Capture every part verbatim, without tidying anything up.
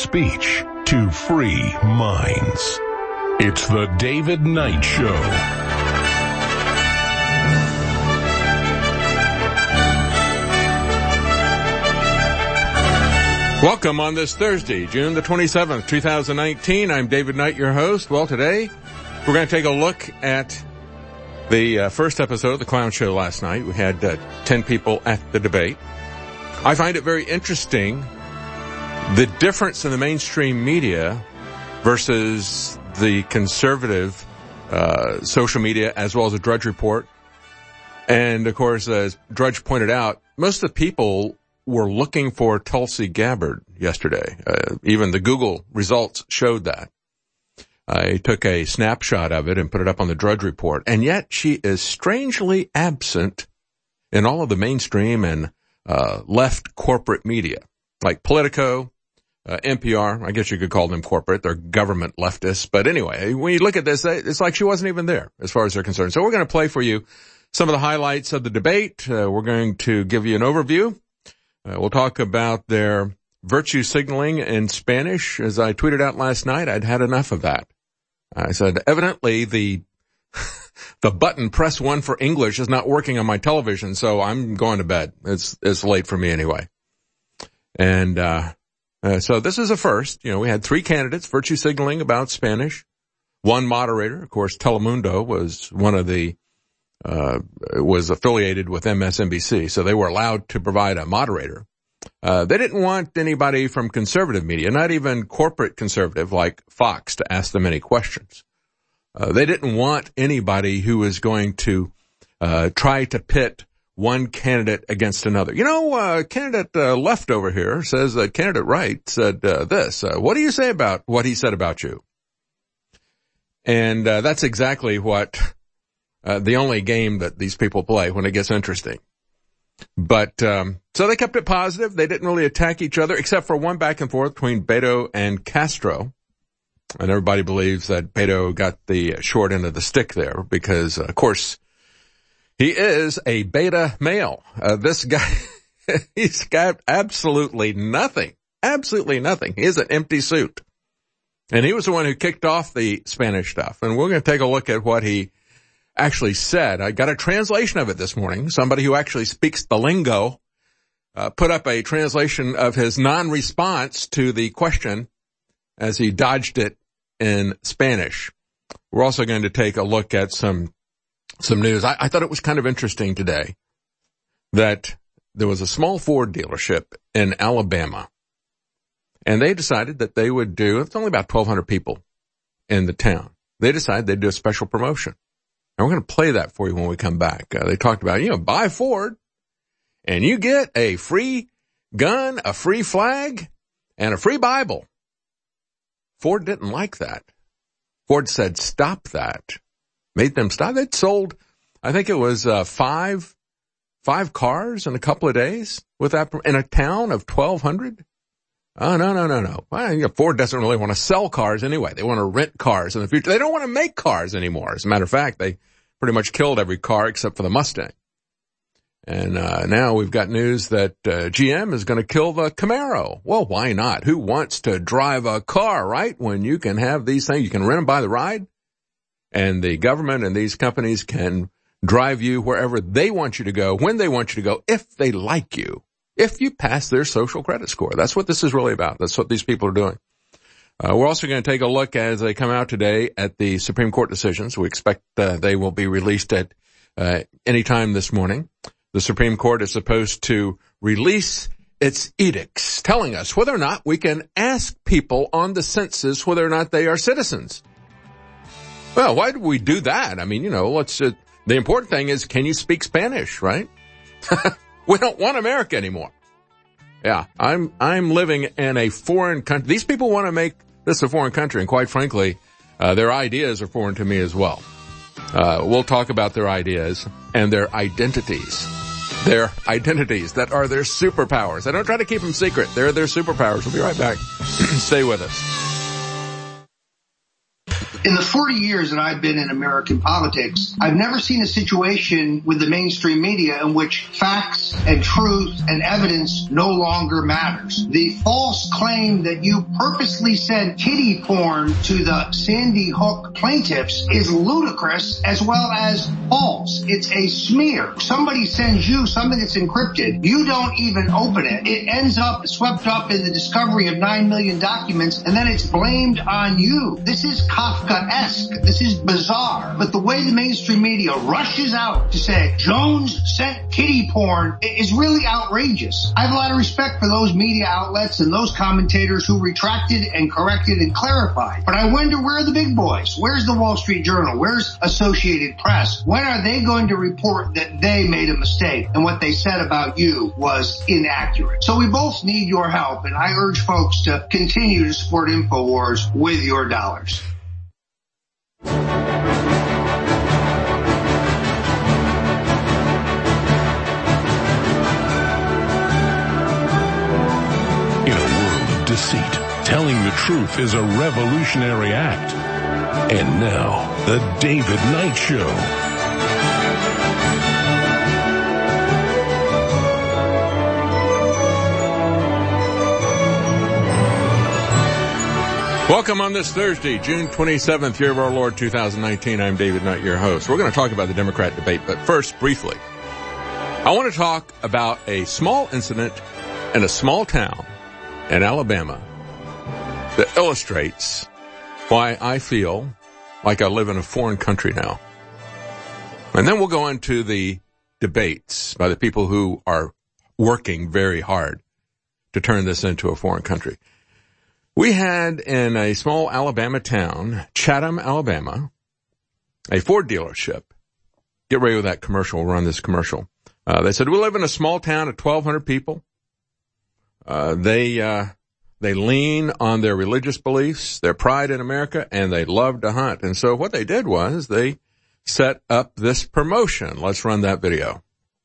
speech to free minds. It's the David Knight Show. Welcome on this Thursday, June the twenty-seventh, two thousand nineteen. I'm David Knight, your host. Well, today we're going to take a look at the uh, first episode of The Clown Show last night. We had uh, ten people at the debate. I find it very interesting, the difference in the mainstream media versus the conservative uh, social media, as well as the Drudge Report. And, of course, as Drudge pointed out, most of the people were looking for Tulsi Gabbard yesterday. Uh, even the Google results showed that. I took a snapshot of it and put it up on the Drudge Report, and yet she is strangely absent in all of the mainstream and uh left corporate media, like Politico, uh, N P R. I guess you could call them corporate. They're government leftists. But anyway, when you look at this, it's like she wasn't even there as far as they're concerned. So we're going to play for you some of the highlights of the debate. Uh, we're going to give you an overview. Uh, we'll talk about their virtue signaling in Spanish. As I tweeted out last night, I'd had enough of that. I said, evidently the the button press one for English is not working on my television, so I'm going to bed. It's it's late for me anyway. And uh, uh so this is a first. You know, we had three candidates virtue signaling about Spanish. One moderator, of course, Telemundo was one of the uh was affiliated with M S N B C, so they were allowed to provide a moderator. Uh, they didn't want anybody from conservative media, not even corporate conservative like Fox, to ask them any questions. Uh, they didn't want anybody who was going to uh, try to pit one candidate against another. You know, uh, candidate uh, left over here says that candidate right said uh, this. Uh, what do you say about what he said about you? And uh, that's exactly what uh, the only game that these people play when it gets interesting. But, um, so they kept it positive. They didn't really attack each other, except for one back and forth between Beto and Castro. And everybody believes that Beto got the short end of the stick there because, uh, of course, he is a beta male. Uh, this guy, he's got absolutely nothing, absolutely nothing. He is an empty suit. And he was the one who kicked off the Spanish stuff. And we're going to take a look at what he actually said. I got a translation of it this morning. Somebody who actually speaks the lingo uh, put up a translation of his non-response to the question as he dodged it in Spanish. We're also going to take a look at some some news. I, I thought it was kind of interesting today that there was a small Ford dealership in Alabama, and they decided that they would do, it's only about twelve hundred people in the town. They decided they'd do a special promotion. And we're going to play that for you when we come back. Uh, they talked about, you know, buy Ford and you get a free gun, a free flag, and a free Bible. Ford didn't like that. Ford said, stop that. Made them stop. They'd sold, I think it was uh, five, five cars in a couple of days with that in a town of twelve hundred. Oh, no, no, no, no. Well, you know, Ford doesn't really want to sell cars anyway. They want to rent cars in the future. They don't want to make cars anymore. As a matter of fact, they pretty much killed every car except for the Mustang. And uh now we've got news that uh, G M is going to kill the Camaro. Well, why not? Who wants to drive a car, right? When you can have these things, you can rent them by the ride, and the government and these companies can drive you wherever they want you to go, when they want you to go, if they like you, if you pass their social credit score. That's what this is really about. That's what these people are doing. Uh, we're also going to take a look as they come out today at the Supreme Court decisions. We expect uh, they will be released at uh, any time this morning. The Supreme Court is supposed to release its edicts telling us whether or not we can ask people on the census whether or not they are citizens. Well, why do we do that? I mean, you know, let's, uh, the important thing is, can you speak Spanish, right? We don't want America anymore. Yeah, I'm, I'm living in a foreign country. These people want to make this a foreign country, and quite frankly, uh, their ideas are foreign to me as well. Uh, we'll talk about their ideas and their identities. Their identities that are their superpowers. I don't try to keep them secret. They're their superpowers. We'll be right back. Stay with us. In the forty years that I've been in American politics, I've never seen a situation with the mainstream media in which facts and truth and evidence no longer matters. The false claim that you purposely sent kiddie porn to the Sandy Hook plaintiffs is ludicrous as well as false. It's a smear. Somebody sends you something that's encrypted. You don't even open it. It ends up swept up in the discovery of nine million documents, and then it's blamed on you. This is Kafkaesque. This is bizarre. But the way the mainstream media rushes out to say Jones sent kiddie porn is really outrageous. I have a lot of respect for those media outlets and those commentators who retracted and corrected and clarified. But I wonder, where are the big boys? Where's the Wall Street Journal? Where's Associated Press? When are they going to report that they made a mistake and what they said about you was inaccurate? So we both need your help, and I urge folks to continue to support InfoWars with your dollars. In a world of deceit, telling the truth is a revolutionary act. And now, the David Knight Show. Welcome on this Thursday, June twenty-seventh, year of our Lord two thousand nineteen. I'm David Knight, your host. We're going to talk about the Democrat debate, but first, briefly, I want to talk about a small incident in a small town in Alabama that illustrates why I feel like I live in a foreign country now. And then we'll go into the debates by the people who are working very hard to turn this into a foreign country. We had in a small Alabama town, Chatham, Alabama, a Ford dealership. Get ready with that commercial. We'll run this commercial. Uh, they said, we live in a small town of twelve hundred people. Uh, they, uh, they lean on their religious beliefs, their pride in America, and they love to hunt. And so what they did was they set up this promotion. Let's run that video.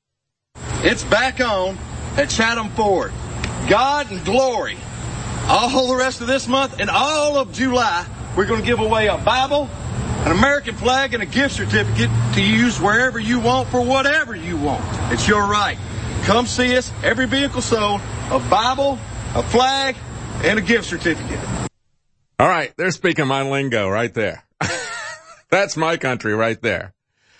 It's back on at Chatham Ford. God and glory. All the rest of this month and all of July, we're going to give away a Bible, an American flag, and a gift certificate to use wherever you want for whatever you want. It's your right. Come see us. Every vehicle sold, a Bible, a flag, and a gift certificate. All right, they're speaking my lingo right there. That's my country right there.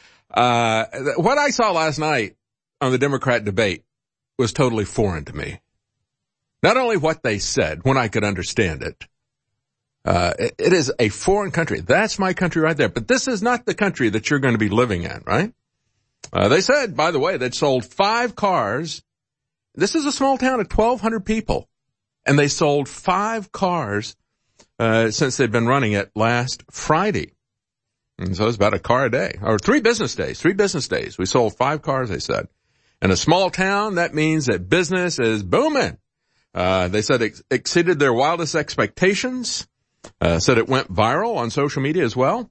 Uh, what I saw last night on the Democrat debate was totally foreign to me. Not only what they said, when I could understand it, uh, it, it is a foreign country. That's my country right there. But this is not the country that you're going to be living in, right? Uh, they said, by the way, they'd sold five cars. This is a small town of twelve hundred people. And they sold five cars, uh, since they've been running it last Friday. And so it's about a car a day, or three business days, three business days. We sold five cars, they said. In a small town, that means that business is booming. Uh, they said it exceeded their wildest expectations, uh, said it went viral on social media as well.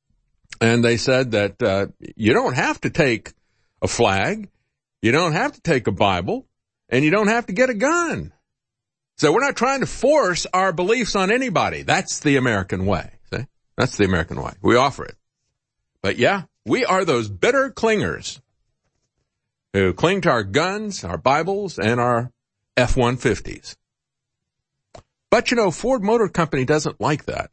And they said that, uh, you don't have to take a flag, you don't have to take a Bible, and you don't have to get a gun. So we're not trying to force our beliefs on anybody. That's the American way. See? That's the American way. We offer it. But yeah, we are those bitter clingers who cling to our guns, our Bibles, and our F one fifties. But, you know, Ford Motor Company doesn't like that.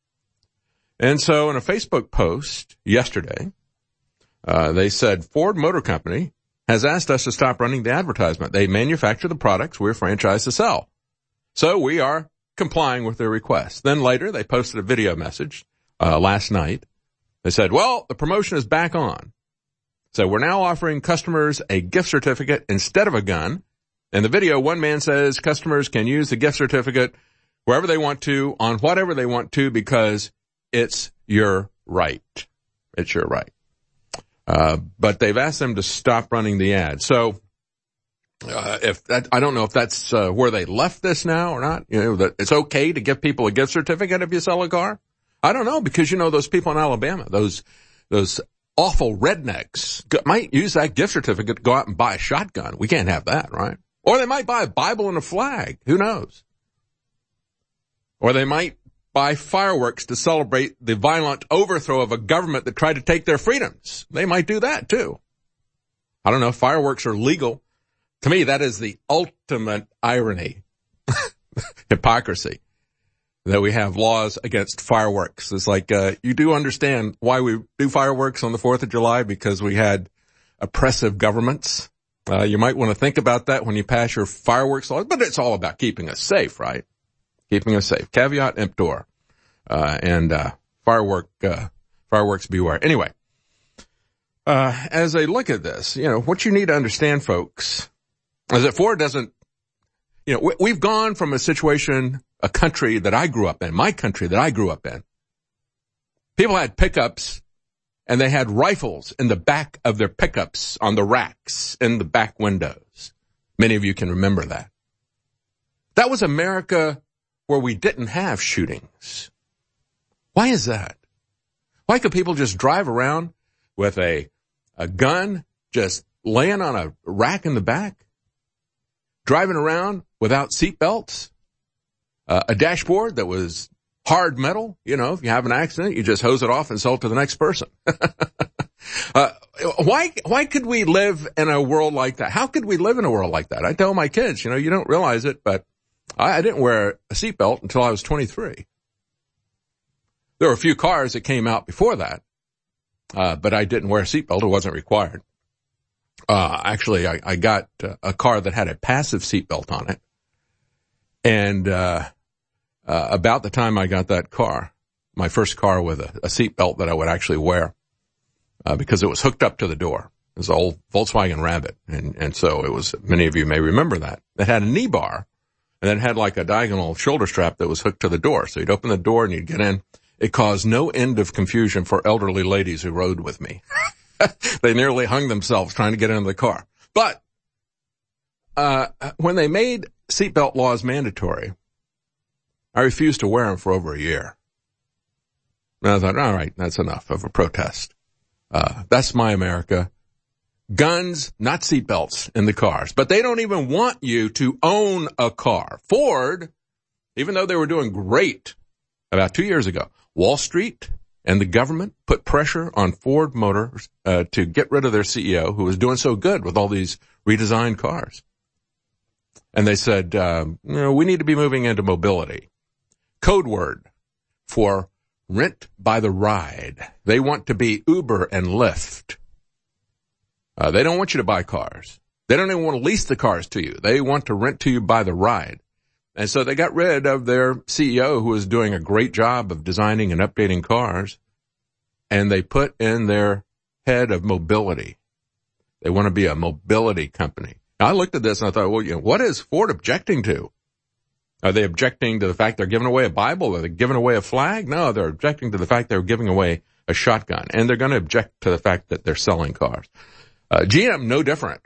And so in a Facebook post yesterday, uh, they said Ford Motor Company has asked us to stop running the advertisement. They manufacture the products we're franchised to sell. So we are complying with their request. Then later they posted a video message, uh, last night. They said, well, the promotion is back on. So we're now offering customers a gift certificate instead of a gun. In the video, one man says customers can use the gift certificate wherever they want to, on whatever they want to, because it's your right. It's your right. Uh, but they've asked them to stop running the ad. So, uh, if that, I don't know if that's, uh, where they left this now or not. You know, that it's okay to give people a gift certificate if you sell a car. I don't know, because you know, those people in Alabama, those, those awful rednecks might use that gift certificate to go out and buy a shotgun. We can't have that, right? Or they might buy a Bible and a flag. Who knows? Or they might buy fireworks to celebrate the violent overthrow of a government that tried to take their freedoms. They might do that too. I don't know if fireworks are legal. To me, that is the ultimate irony, hypocrisy, that we have laws against fireworks. It's like, uh, you do understand why we do fireworks on the fourth of July, because we had oppressive governments. Uh, you might want to think about that when you pass your fireworks laws, but it's all about keeping us safe, right? Keeping us safe. Caveat emptor. Uh, and, uh, firework, uh, fireworks beware. Anyway, uh, as I look at this, you know, what you need to understand, folks, is that Ford doesn't, you know, we, we've gone from a situation, a country that I grew up in, my country that I grew up in. People had pickups and they had rifles in the back of their pickups on the racks in the back windows. Many of you can remember that. That was America where we didn't have shootings. Why is that? Why could people just drive around with a, a gun just laying on a rack in the back? Driving around without seat belts? Uh, a dashboard that was hard metal? You know, if you have an accident, you just hose it off and sell it to the next person. uh, why, why could we live in a world like that? How could we live in a world like that? I tell my kids, you know, you don't realize it, but I, I didn't wear a seatbelt until I was twenty-three. There were a few cars that came out before that, uh, but I didn't wear a seatbelt. It wasn't required. Uh, actually, I, I got uh, a car that had a passive seatbelt on it. And, uh, uh, about the time I got that car, my first car with a, a seatbelt that I would actually wear, uh, because it was hooked up to the door. It was an old Volkswagen Rabbit. And, and so it was, many of you may remember that. It had a knee bar and then had like a diagonal shoulder strap that was hooked to the door. So you'd open the door and you'd get in. It caused no end of confusion for elderly ladies who rode with me. They nearly hung themselves trying to get into the car. But, uh, when they made seatbelt laws mandatory, I refused to wear them for over a year. And I thought, all right, that's enough of a protest. Uh, that's my America. Guns, not seatbelts in the cars. But they don't even want you to own a car. Ford, even though they were doing great about two years ago, Wall Street and the government put pressure on Ford Motors uh, to get rid of their C E O, who was doing so good with all these redesigned cars. And they said, uh, you know, we need to be moving into mobility. Code word for rent by the ride. They want to be Uber and Lyft. Uh, they don't want you to buy cars. They don't even want to lease the cars to you. They want to rent to you by the ride. And so they got rid of their C E O, who was doing a great job of designing and updating cars, and they put in their head of mobility. They want to be a mobility company. Now, I looked at this and I thought, well, you know, what is Ford objecting to? Are they objecting to the fact they're giving away a Bible? Are they giving away a flag? No, they're objecting to the fact they're giving away a shotgun, and they're going to object to the fact that they're selling cars. Uh, G M, no different.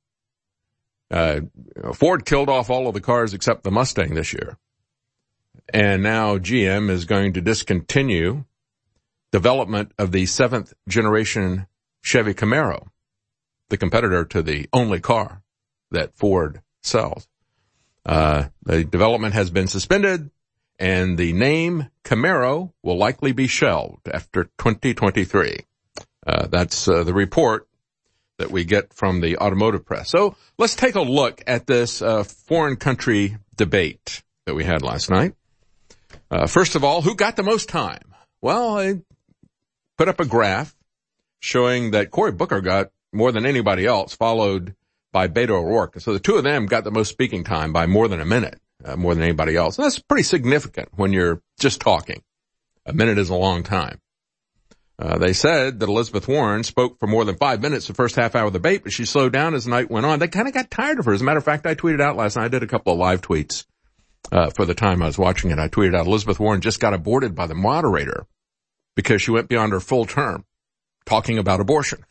Uh, Ford killed off all of the cars except the Mustang this year. And now G M is going to discontinue development of the seventh generation Chevy Camaro, the competitor to the only car that Ford sells. Uh, the development has been suspended and the name Camaro will likely be shelved after twenty twenty-three. Uh, that's uh, the report that we get from the automotive press. So let's take a look at this uh, foreign country debate that we had last night. Uh, first of all, who got the most time? Well, I put up a graph showing that Cory Booker got more than anybody else, followed by Beto O'Rourke. So the two of them got the most speaking time by more than a minute, uh, more than anybody else. And that's pretty significant when you're just talking. A minute is a long time. Uh, they said that Elizabeth Warren spoke for more than five minutes the first half hour of the debate, but she slowed down as the night went on. They kind of got tired of her. As a matter of fact, I tweeted out last night, I did a couple of live tweets, uh, for the time I was watching it. I tweeted out, Elizabeth Warren just got aborted by the moderator because she went beyond her full term talking about abortion.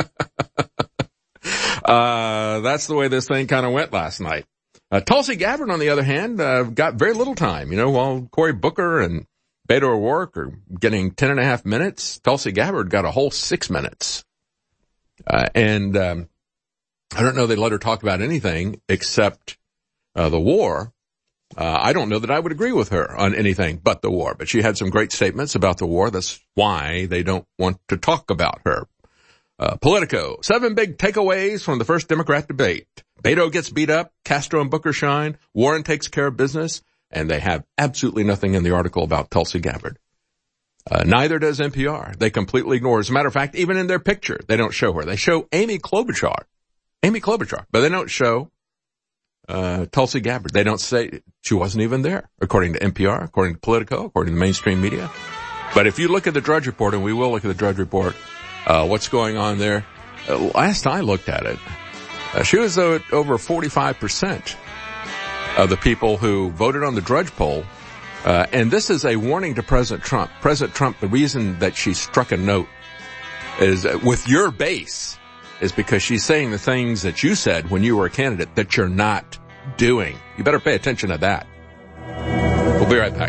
uh, that's the way this thing kind of went last night. Uh, Tulsi Gabbard, on the other hand, uh, got very little time. You know, while Cory Booker and Beto O'Rourke are getting ten and a half minutes, Tulsi Gabbard got a whole six minutes. Uh, and, um, I don't know they let her talk about anything except, uh, the war. Uh, I don't know that I would agree with her on anything but the war, but she had some great statements about the war. That's why they don't want to talk about her. Uh, Politico, seven big takeaways from the first Democrat debate. Beto gets beat up, Castro and Booker shine, Warren takes care of business, and they have absolutely nothing in the article about Tulsi Gabbard. Uh, neither does N P R. They completely ignore. As a matter of fact, even in their picture, they don't show her. They show Amy Klobuchar. Amy Klobuchar, but they don't show Uh, Tulsi Gabbard. They don't say she wasn't even there, according to N P R, according to Politico, according to mainstream media. But if you look at the Drudge Report, and we will look at the Drudge Report, uh, what's going on there, uh, last I looked at it, uh, she was uh, over forty-five percent of the people who voted on the Drudge poll. Uh, and this is a warning to President Trump. President Trump, the reason that she struck a note is uh, with your base is because she's saying the things that you said when you were a candidate that you're not doing. You better pay attention to that. We'll be right back.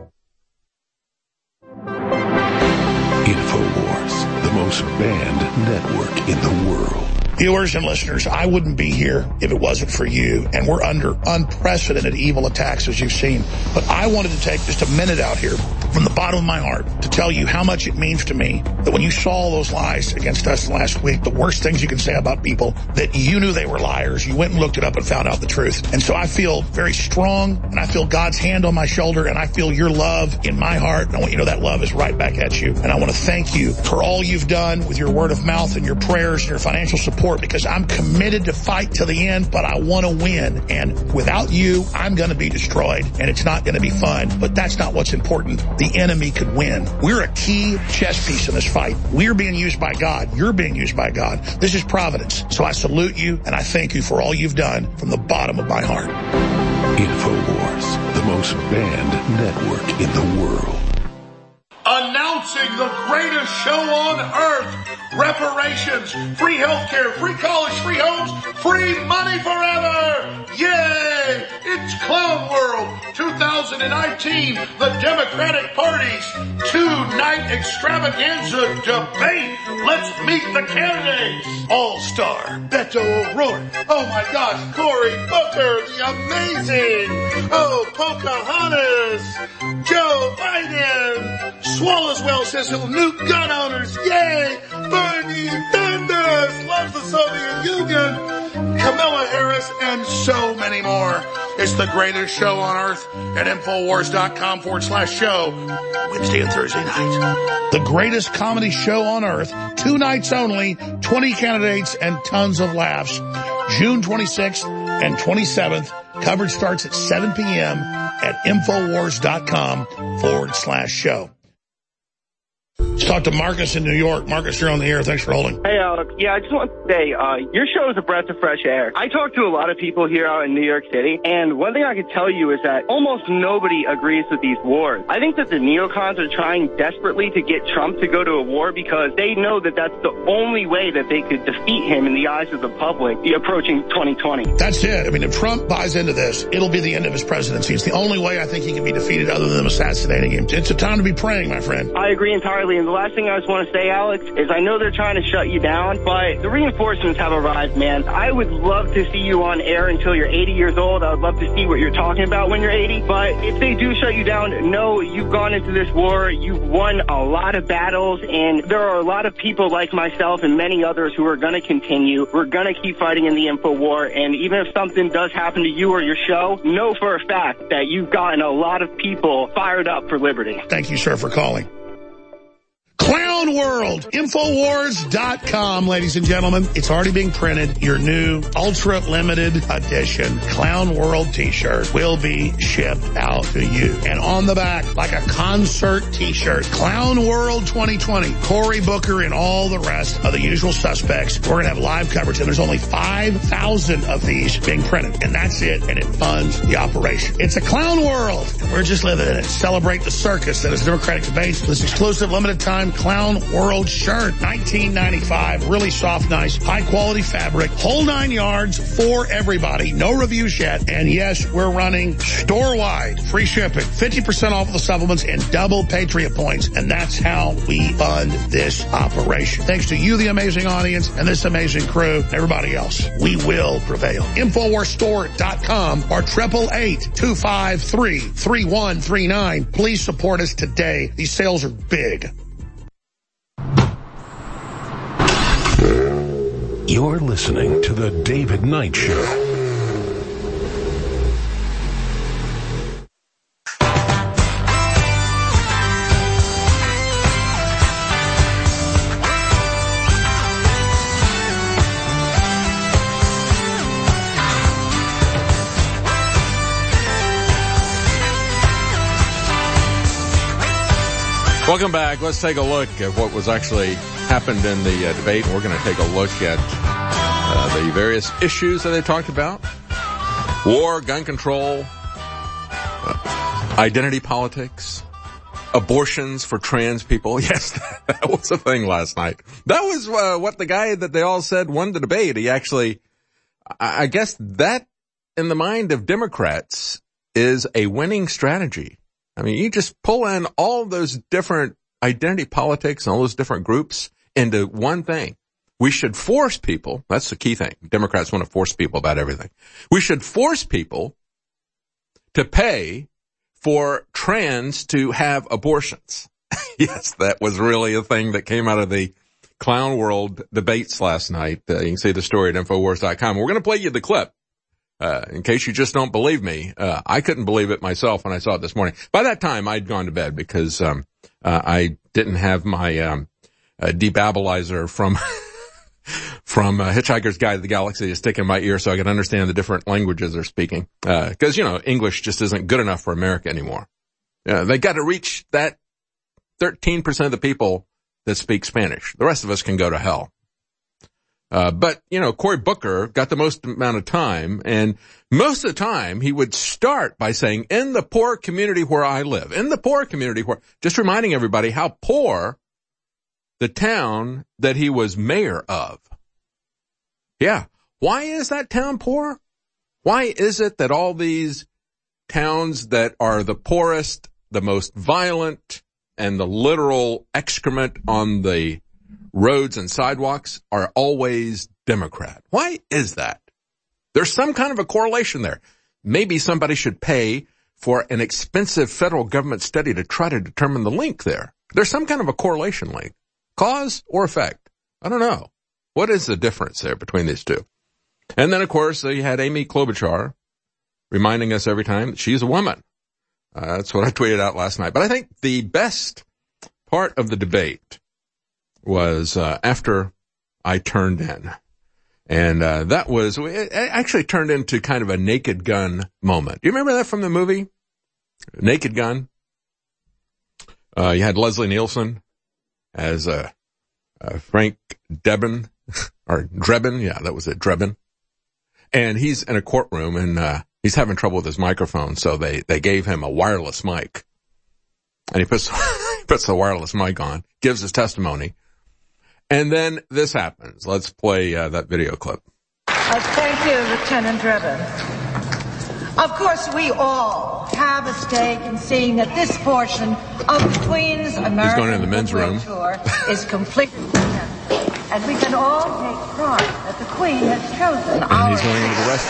InfoWars, the most banned network in the world. Viewers and listeners, I wouldn't be here if it wasn't for you. And we're under unprecedented evil attacks, as you've seen. But I wanted to take just a minute out here from the bottom of my heart to tell you how much it means to me that when you saw all those lies against us last week, the worst things you can say about people, that you knew they were liars. You went and looked it up and found out the truth. And so I feel very strong, and I feel God's hand on my shoulder, and I feel your love in my heart. And I want you to know that love is right back at you. And I want to thank you for all you've done with your word of mouth and your prayers and your financial support, because I'm committed to fight to the end, but I want to win. And without you, I'm going to be destroyed, and it's not going to be fun. But that's not what's important. The enemy could win. We're a key chess piece in this fight. We're being used by God. You're being used by God. This is providence. So I salute you, and I thank you for all you've done from the bottom of my heart. InfoWars, the most banned network in the world. Announcing the greatest show on earth. Reparations, free healthcare, free college, free homes, free money forever. Yay! It's Clown World twenty nineteen, the Democratic Party's two-night extravaganza debate. Let's meet the candidates. All-Star, Beto O'Rourke. Oh my gosh, Cory Booker, the amazing. Oh, Pocahontas, Joe Biden. Swallowswell says he'll nuke gun owners. Yay! Bernie Sanders loves the Soviet Union. Kamala Harris and so many more. It's the greatest show on earth at Infowars.com forward slash show. Wednesday and Thursday night. The greatest comedy show on earth. Two nights only. twenty candidates and tons of laughs. June twenty-sixth and twenty-seventh. Coverage starts at seven p.m. at Infowars.com forward slash show. Let's talk to Marcus in New York. Marcus, you're on the air. Thanks for holding. Hey, Alex. Yeah, I just want to say, uh, your show is a breath of fresh air. I talk to a lot of people here out in New York City, and one thing I can tell you is that almost nobody agrees with these wars. I think that the neocons are trying desperately to get Trump to go to a war because they know that that's the only way that they could defeat him in the eyes of the public, the approaching twenty twenty. That's it. I mean, if Trump buys into this, it'll be the end of his presidency. It's the only way I think he can be defeated other than assassinating him. It's a time to be praying, my friend. I agree entirely. And the last thing I just want to say, Alex, is I know they're trying to shut you down, but the reinforcements have arrived, man. I would love to see you on air until you're eighty years old. I would love to see what you're talking about when you're eighty. But if they do shut you down, know you've gone into this war. You've won a lot of battles, and there are a lot of people like myself and many others who are going to continue. We're going to keep fighting in the info war, and even if something does happen to you or your show, know for a fact that you've gotten a lot of people fired up for liberty. Thank you, sir, for calling. Clown World, Infowars dot com, ladies and gentlemen. It's already being printed. Your new ultra limited edition Clown World t-shirt will be shipped out to you. And on the back, like a concert t-shirt, Clown World twenty twenty, Cory Booker and all the rest of the usual suspects. We're going to have live coverage, and there's only five thousand of these being printed. And that's it, and it funds the operation. It's a Clown World. We're just living in it. Celebrate the circus that is Democratic debates. This exclusive limited time Clown Clown World shirt, nineteen ninety-five, really soft, nice, high-quality fabric, whole nine yards for everybody. No reviews yet. And yes, we're running store-wide free shipping, fifty percent off of the supplements, and double Patriot points. And that's how we fund this operation. Thanks to you, the amazing audience, and this amazing crew, and everybody else. We will prevail. Infowars Store dot com or triple eight, two five three, three one three nine. Please support us today. These sales are big. You're listening to The David Knight Show. Welcome back. Let's take a look at what was actually happened in the uh, debate. We're going to take a look at uh, the various issues that they talked about. War, gun control, uh, identity politics, abortions for trans people. Yes, that was a thing last night. That was uh, what the guy that they all said won the debate. He actually, I, I guess that in the mind of Democrats is a winning strategy. I mean, you just pull in all those different identity politics and all those different groups into one thing. We should force people, that's the key thing. Democrats want to force people about everything. We should force people to pay for trans to have abortions. Yes, that was really a thing that came out of the Clown World debates last night. Uh, you can see the story at Infowars dot com. We're going to play you the clip. Uh, in case you just don't believe me, uh, I couldn't believe it myself when I saw it this morning. By that time, I'd gone to bed because, um, uh, I didn't have my, um, uh, debabbilizer from, from, uh, Hitchhiker's Guide to the Galaxy to stick in my ear so I could understand the different languages they're speaking. Uh, cause, you know, English just isn't good enough for America anymore. Uh, they got to reach that thirteen percent of the people that speak Spanish. The rest of us can go to hell. Uh, but, you know, Cory Booker got the most amount of time, and most of the time he would start by saying, in the poor community where I live, in the poor community where, just reminding everybody how poor the town that he was mayor of. Yeah. Why is that town poor? Why is it that all these towns that are the poorest, the most violent, and the literal excrement on the roads and sidewalks are always Democrat? Why is that? There's some kind of a correlation there. Maybe somebody should pay for an expensive federal government study to try to determine the link there. There's some kind of a correlation link. Cause or effect? I don't know. What is the difference there between these two? And then, of course, you had Amy Klobuchar reminding us every time that she's a woman. Uh, that's what I tweeted out last night. But I think the best part of the debate was uh, after I turned in. And uh, that was, it actually turned into kind of a Naked Gun moment. Do you remember that from the movie? Naked Gun? Uh, you had Leslie Nielsen as uh, uh, Frank Drebin, or Drebin, yeah, that was it, Drebin. And he's in a courtroom, and uh, he's having trouble with his microphone, so they, they gave him a wireless mic. And he puts, puts the wireless mic on, gives his testimony. And then this happens. Let's play uh, that video clip. Uh, thank you, Lieutenant Drebin. Of course, we all have a stake in seeing that this portion of the Queen's American He's going in the men's room. Tour is completely successful. And we can all take pride that the Queen has chosen and our... he's going into the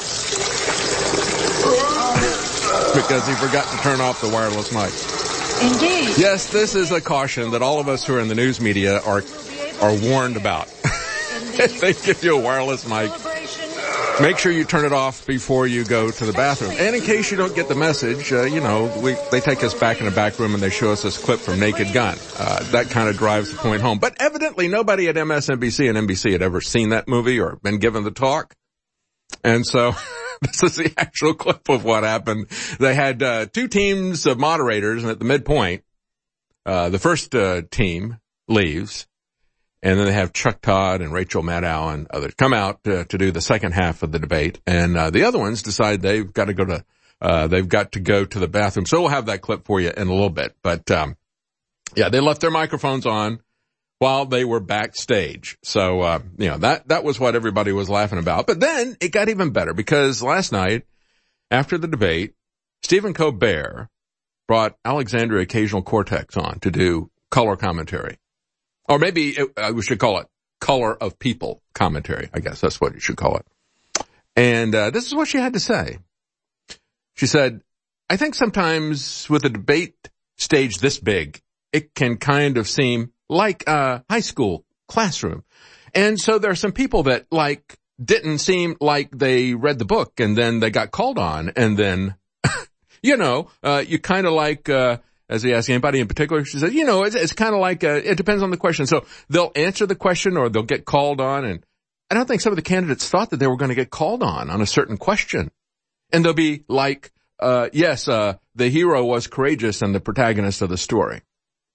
restroom. Because he forgot to turn off the wireless mic. Indeed. Yes, this is a caution that all of us who are in the news media are are warned about. If they give you a wireless mic, make sure you turn it off before you go to the bathroom. And in case you don't get the message, uh, you know, we, they take us back in the back room and they show us this clip from Naked Gun. Uh, that kind of drives the point home. But evidently nobody at M S N B C and N B C had ever seen that movie or been given the talk. And so this is the actual clip of what happened. They had uh, two teams of moderators, and at the midpoint, uh, the first uh, team leaves. And then they have Chuck Todd and Rachel Maddow and others come out to, to do the second half of the debate. And uh, the other ones decide they've got to go to uh they've got to go to the bathroom. So we'll have that clip for you in a little bit. But um yeah, they left their microphones on while they were backstage. So, uh, you know, that, that was what everybody was laughing about. But then it got even better because last night, after the debate, Stephen Colbert brought Alexandria Ocasio-Cortez on to do color commentary. Or maybe it, uh, we should call it color of people commentary. I guess that's what you should call it. And uh, this is what she had to say. She said, I think sometimes with a debate stage this big, it can kind of seem like a high school classroom. And so there are some people that, like, didn't seem like they read the book, and then they got called on, and then, you know, uh, you kind of like, uh, as he asked anybody in particular, she said, you know, it's, it's kind of like, uh, it depends on the question. So they'll answer the question or they'll get called on, and I don't think some of the candidates thought that they were going to get called on on a certain question. And they'll be like, uh, yes, uh, the hero was courageous and the protagonist of the story.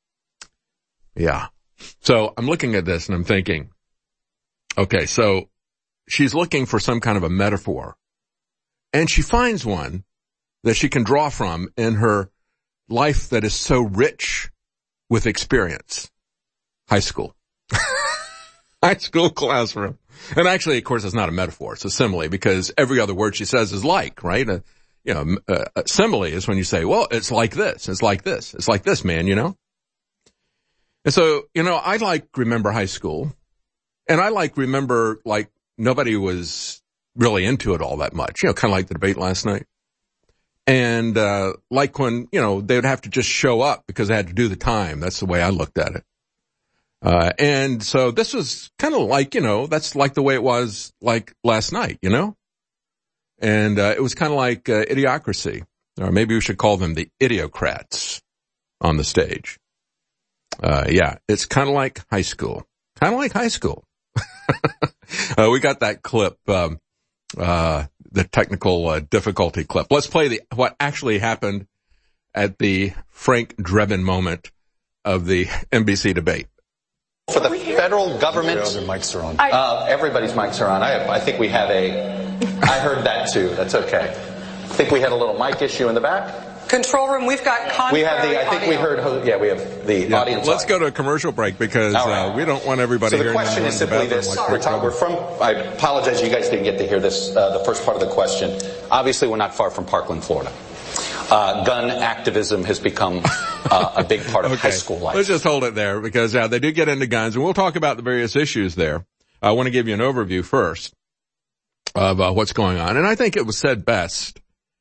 Yeah. So I'm looking at this and I'm thinking, okay, so she's looking for some kind of a metaphor, and she finds one that she can draw from in her life that is so rich with experience. High school. High school classroom. And actually, of course, it's not a metaphor. It's a simile, because every other word she says is like, right? Uh, you know, uh, a simile is when you say, well, it's like this. It's like this. It's like this, man, you know? And so, you know, I like remember high school, and I like remember, like, nobody was really into it all that much, you know, kind of like the debate last night. And, uh, like when, you know, they would have to just show up because they had to do the time. That's the way I looked at it. Uh, and so this was kind of like, you know, that's like the way it was like last night, you know? And, uh, it was kind of like, uh, Idiocracy, or maybe we should call them the Idiocrats on the stage. Uh, yeah, it's kind of like high school, kind of like high school. uh, we got that clip, um, uh, the technical uh, difficulty clip. Let's play the, what actually happened at the Frank Drebin moment of the N B C debate. For the federal government, other mics are on. Uh, everybody's mics are on. I, have, I think we have a, I heard that too. That's okay. I think we had a little mic issue in the back. Control room, we've got contrary We have the, I think audio. we heard, yeah, we have the yeah, audience. Let's audio. go to a commercial break because right. uh, we don't want everybody so the hearing question is simply this. Like we're, talk, we're from, I apologize you guys didn't get to hear this, uh, the first part of the question. Obviously, we're not far from Parkland, Florida. Uh, gun activism has become uh, a big part of okay. high school life. Let's just hold it there because uh, they do get into guns, and we'll talk about the various issues there. I want to give you an overview first of uh, what's going on. And I think it was said best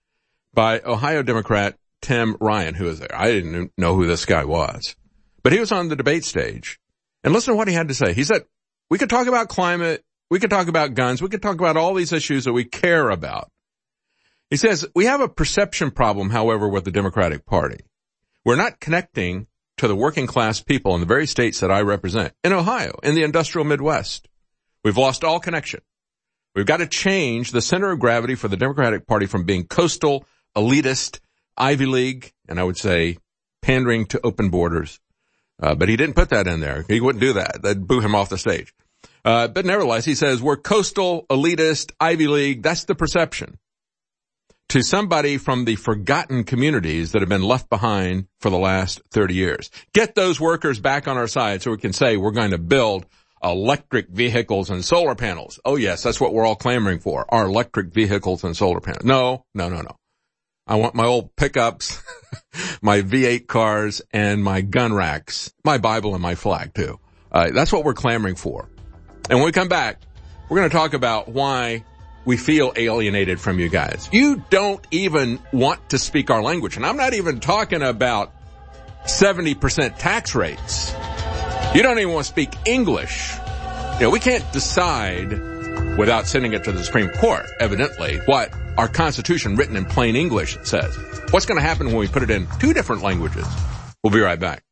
by Ohio Democrat Tim Ryan, who was there. I didn't know who this guy was. But he was on the debate stage. And listen to what he had to say. He said, we could talk about climate, we could talk about guns, we could talk about all these issues that we care about. He says, we have a perception problem, however, with the Democratic Party. We're not connecting to the working class people in the very states that I represent. In Ohio, in the industrial Midwest. We've lost all connection. We've got to change the center of gravity for the Democratic Party from being coastal, elitist, Ivy League, and I would say pandering to open borders. Uh, but he didn't put that in there. He wouldn't do that. They'd boo him off the stage. Uh, but nevertheless, he says, we're coastal, elitist, Ivy League. That's the perception. To somebody from the forgotten communities that have been left behind for the last thirty years. Get those workers back on our side so we can say we're going to build electric vehicles and solar panels. Oh yes, that's what we're all clamoring for. Our electric vehicles and solar panels. No, no, no, no. I want my old pickups, my V eight cars, and my gun racks, my Bible and my flag too. Uh, that's what we're clamoring for. And when we come back, we're going to talk about why we feel alienated from you guys. You don't even want to speak our language. And I'm not even talking about seventy percent tax rates. You don't even want to speak English. You know, we can't decide without sending it to the Supreme Court, evidently, what our Constitution written in plain English says. What's going to happen when we put it in two different languages? We'll be right back.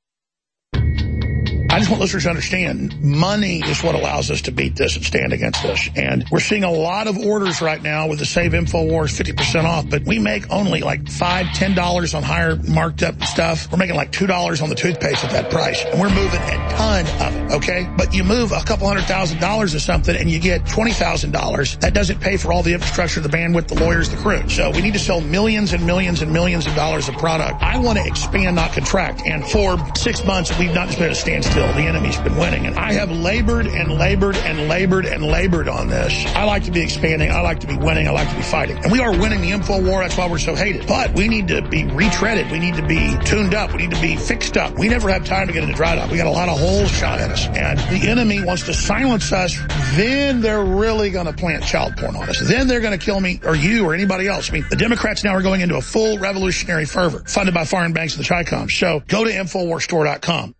I just want listeners to understand, money is what allows us to beat this and stand against this. And we're seeing a lot of orders right now with the Save InfoWars fifty percent off, but we make only like five dollars, ten dollars on higher marked up stuff. We're making like two dollars on the toothpaste at that price. And we're moving a ton of it, okay? But you move a couple hundred thousand dollars or something and you get twenty thousand dollars. That doesn't pay for all the infrastructure, the bandwidth, the lawyers, the crew. So we need to sell millions and millions and millions of dollars of product. I want to expand, not contract. And for six months, we've not just been at a standstill. still. The enemy's been winning. And I have labored and labored and labored and labored on this. I like to be expanding. I like to be winning. I like to be fighting. And we are winning the info war. That's why we're so hated. But we need to be retreaded. We need to be tuned up. We need to be fixed up. We never have time to get into dry dock. We got a lot of holes shot at us. And the enemy wants to silence us. Then they're really going to plant child porn on us. Then they're going to kill me or you or anybody else. I mean, the Democrats now are going into a full revolutionary fervor funded by foreign banks and the Chi-Coms. So go to Infowars Store dot com.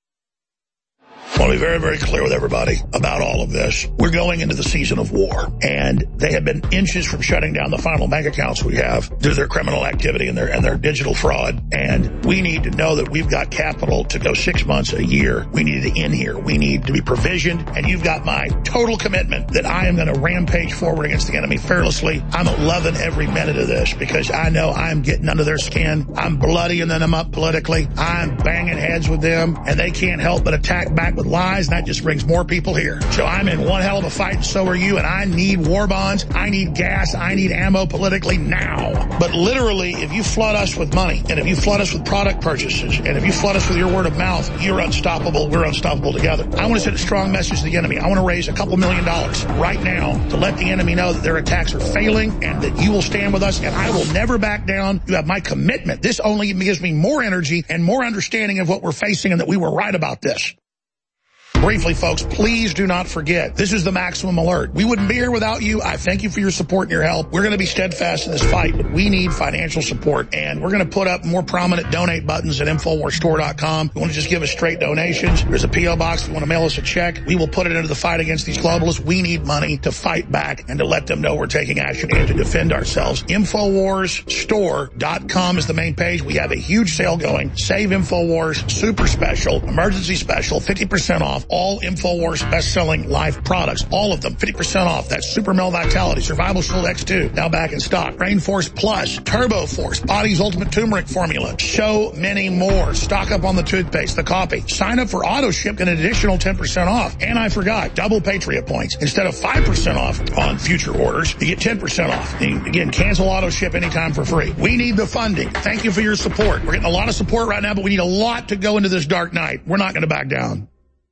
I want to be very, very clear with everybody about all of this. We're going into the season of war, and they have been inches from shutting down the final bank accounts we have due to their criminal activity and their and their digital fraud. And we need to know that we've got capital to go six months, a year. We need it in here. We need to be provisioned, and you've got my total commitment that I am going to rampage forward against the enemy fearlessly. I'm loving every minute of this because I know I'm getting under their skin. I'm bloodying them up politically. I'm banging heads with them, and they can't help but attack back with lies, and that just brings more people here. So I'm in one hell of a fight, and so are you, and I need war bonds, I need gas, I need ammo politically now. But literally, if you flood us with money, and if you flood us with product purchases, and if you flood us with your word of mouth, you're unstoppable, we're unstoppable together. I want to send a strong message to the enemy. I want to raise a couple million dollars right now to let the enemy know that their attacks are failing, and that you will stand with us, and I will never back down. You have my commitment. This only gives me more energy and more understanding of what we're facing, and that we were right about this. Briefly, folks, please do not forget, this is the Maximum Alert. We wouldn't be here without you. I thank you for your support and your help. We're going to be steadfast in this fight, but we need financial support. And we're going to put up more prominent donate buttons at Infowars Store dot com. If you want to just give us straight donations, there's a P O box. If you want to mail us a check, we will put it into the fight against these globalists. We need money to fight back and to let them know we're taking action and to defend ourselves. Infowars Store dot com is the main page. We have a huge sale going. Save Infowars, super special, emergency special, fifty percent off. All Infowars best-selling live products, all of them, fifty percent off. That's Super Male Vitality, Survival Shield X two, now back in stock. Rainforce Plus, Turbo Force, Body's Ultimate Turmeric Formula. So many more. Stock up on the toothpaste, the coffee. Sign up for auto ship, get an additional ten percent off. And I forgot, double Patriot points. Instead of five percent off on future orders, you get ten percent off. And again, cancel auto ship anytime for free. We need the funding. Thank you for your support. We're getting a lot of support right now, but we need a lot to go into this dark night. We're not going to back down.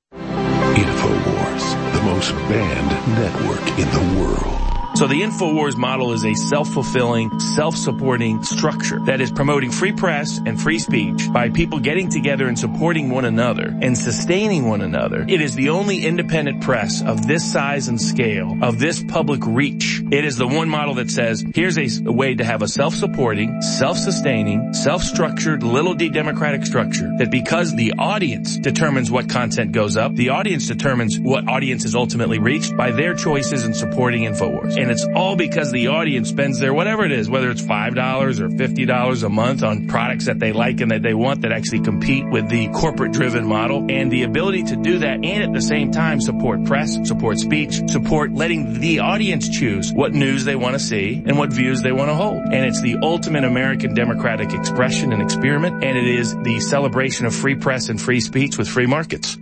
Infowars, the most banned network in the world. So the Infowars model is a self-fulfilling, self-supporting structure that is promoting free press and free speech by people getting together and supporting one another and sustaining one another. It is the only independent press of this size and scale, of this public reach. It is the one model that says, here's a, a way to have a self-supporting, self-sustaining, self-structured, little d democratic structure that because the audience determines what content goes up, the audience determines what audience is ultimately reached by their choices in supporting Infowars. And it's all because the audience spends their whatever it is, whether it's five dollars or fifty dollars a month on products that they like and that they want that actually compete with the corporate-driven model. And the ability to do that and at the same time support press, support speech, support letting the audience choose what news they want to see and what views they want to hold. And it's the ultimate American democratic expression and experiment, and it is the celebration of free press and free speech with free markets.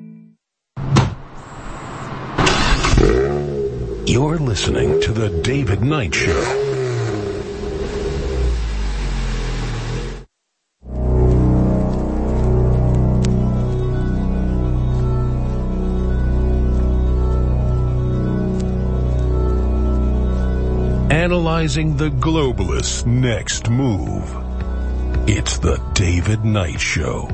You're listening to The David Knight Show. Analyzing the globalists' next move. It's The David Knight Show.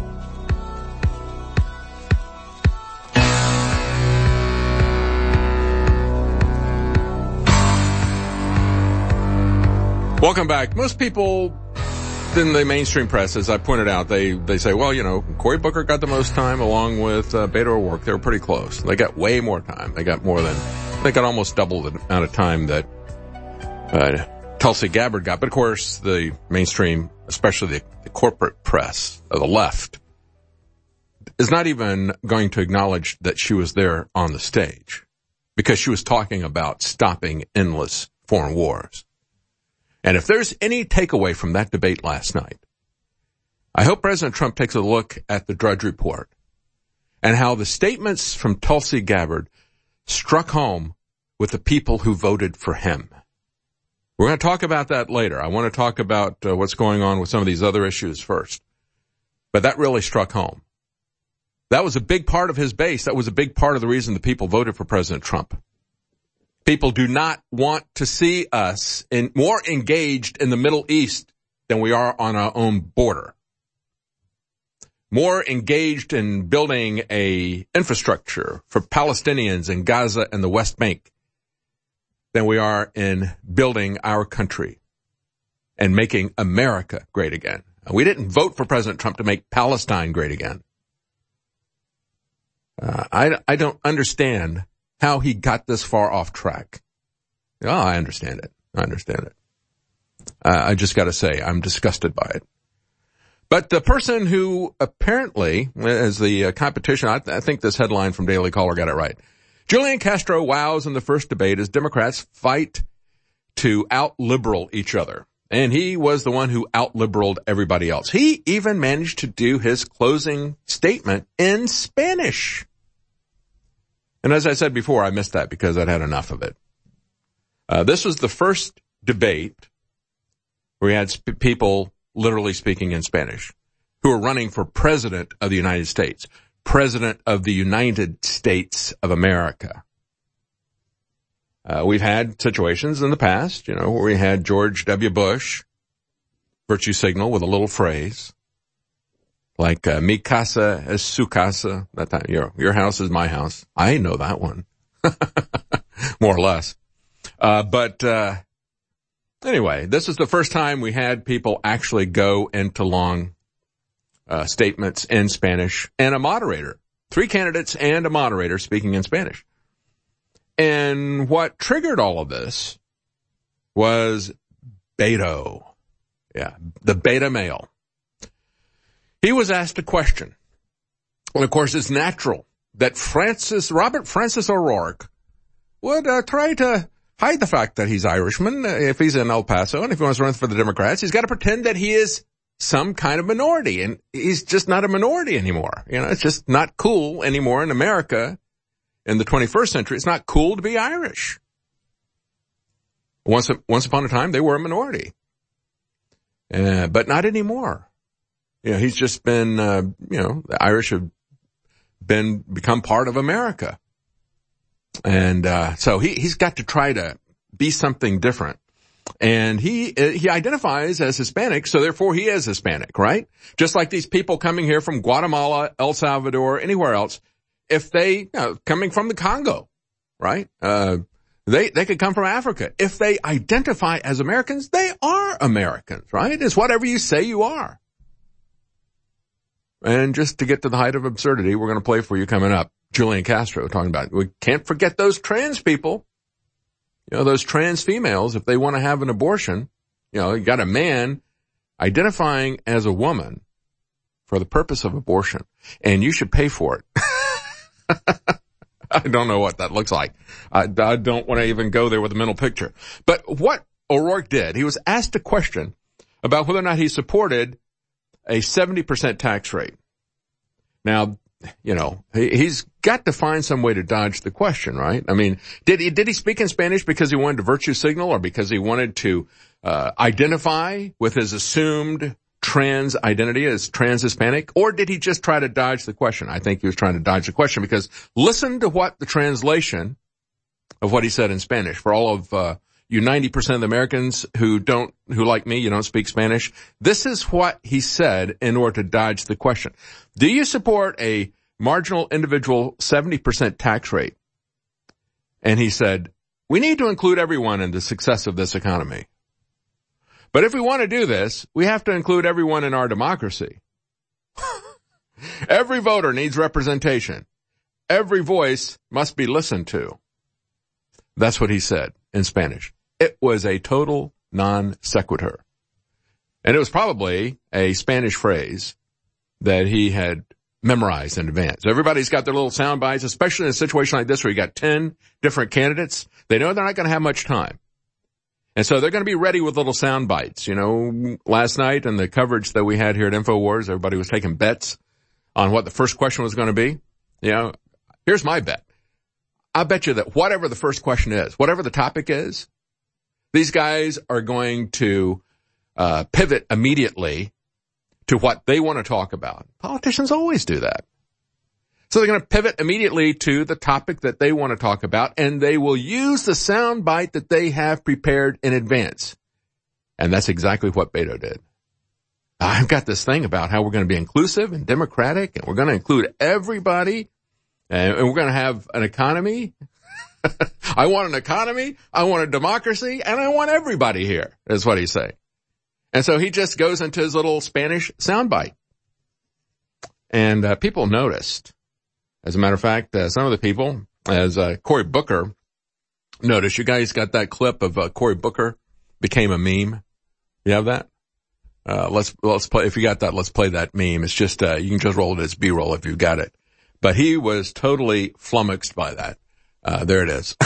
Welcome back. Most people in the mainstream press, as I pointed out, they, they say, well, you know, Cory Booker got the most time along with uh, Beto O'Rourke. They were pretty close. They got way more time. They got more than, they got almost double the amount of time that uh, Tulsi Gabbard got. But of course, the mainstream, especially the, the corporate press of the left, is not even going to acknowledge that she was there on the stage because she was talking about stopping endless foreign wars. And if there's any takeaway from that debate last night, I hope President Trump takes a look at the Drudge Report and how the statements from Tulsi Gabbard struck home with the people who voted for him. We're going to talk about that later. I want to talk about uh, what's going on with some of these other issues first. But that really struck home. That was a big part of his base. That was a big part of the reason the people voted for President Trump. People do not want to see us in more engaged in the Middle East than we are on our own border. More engaged in building a infrastructure for Palestinians in Gaza and the West Bank than we are in building our country and making America great again. We didn't vote for President Trump to make Palestine great again. Uh, I, I don't understand how he got this far off track. Oh, I understand it. I understand it. Uh, I just got to say, I'm disgusted by it. But the person who apparently, as the uh, competition, I, th- I think this headline from Daily Caller got it right. Julian Castro wows in the first debate as Democrats fight to out-liberal each other. And he was the one who out-liberaled everybody else. He even managed to do his closing statement in Spanish. And as I said before, I missed that because I'd had enough of it. Uh, this was the first debate where we had sp- people literally speaking in Spanish who were running for president of the United States, president of the United States of America. Uh, we've had situations in the past, you know, where we had George W. Bush virtue signal with a little phrase like, uh, mi casa es su casa. That time, your, your house is my house. I know that one. More or less. Uh, but, uh, anyway, this is the first time we had people actually go into long, uh, statements in Spanish and a moderator. Three candidates and a moderator speaking in Spanish. And what triggered all of this was Beto. Yeah, the beta male. He was asked a question. Well, of course, it's natural that Francis, Robert Francis O'Rourke would uh, try to hide the fact that he's Irishman uh, if he's in El Paso, and if he wants to run for the Democrats, he's got to pretend that he is some kind of minority, and he's just not a minority anymore. You know, it's just not cool anymore in America. In the twenty-first century, it's not cool to be Irish. Once, once upon a time, they were a minority. Uh, but not anymore. You know, he's just been, uh, you know, the Irish have been, become part of America. And, uh, so he, he's got to try to be something different. And he, he identifies as Hispanic, so therefore he is Hispanic, right? Just like these people coming here from Guatemala, El Salvador, anywhere else. If they, you know, coming from the Congo, right? Uh, they, they could come from Africa. If they identify as Americans, they are Americans, right? It's whatever you say you are. And just to get to the height of absurdity, we're going to play for you coming up. Julian Castro talking about, we can't forget those trans people. You know, those trans females, if they want to have an abortion, you know, you got a man identifying as a woman for the purpose of abortion, and you should pay for it. I don't know what that looks like. I, I don't want to even go there with a mental picture. But what O'Rourke did, he was asked a question about whether or not he supported a seventy percent tax rate. Now, you know, he, he's got to find some way to dodge the question, right? I mean, did he, did he speak in Spanish because he wanted to virtue signal or because he wanted to, uh, identify with his assumed trans identity as trans-Hispanic, or did he just try to dodge the question? I think he was trying to dodge the question because listen to what the translation of what he said in Spanish. For all of uh, you ninety percent of the Americans who don't, who like me, you don't speak Spanish, this is what he said in order to dodge the question. Do you support a marginal individual seventy percent tax rate? And he said, we need to include everyone in the success of this economy. But if we want to do this, we have to include everyone in our democracy. Every voter needs representation. Every voice must be listened to. That's what he said in Spanish. It was a total non sequitur. And it was probably a Spanish phrase that he had memorized in advance. Everybody's got their little sound bites, especially in a situation like this where you got ten different candidates. They know they're not going to have much time. And so they're going to be ready with little sound bites. You know, last night in the coverage that we had here at InfoWars, everybody was taking bets on what the first question was going to be. You know, here's my bet. I bet you that whatever the first question is, whatever the topic is, these guys are going to uh pivot immediately to what they want to talk about. Politicians always do that. So they're going to pivot immediately to the topic that they want to talk about, and they will use the sound bite that they have prepared in advance. And that's exactly what Beto did. I've got this thing about how we're going to be inclusive and democratic, and we're going to include everybody, and we're going to have an economy. I want an economy, I want a democracy, and I want everybody here, is what he's saying. And so he just goes into his little Spanish soundbite. And uh, people noticed. As a matter of fact, uh, some of the people, as uh, Cory Booker noticed, you guys got that clip of uh, Cory Booker became a meme. You have that? Uh, let's, let's play, if you got that, let's play that meme. It's just, uh, you can just roll it as B-roll if you got it. But he was totally flummoxed by that. Uh, there it is.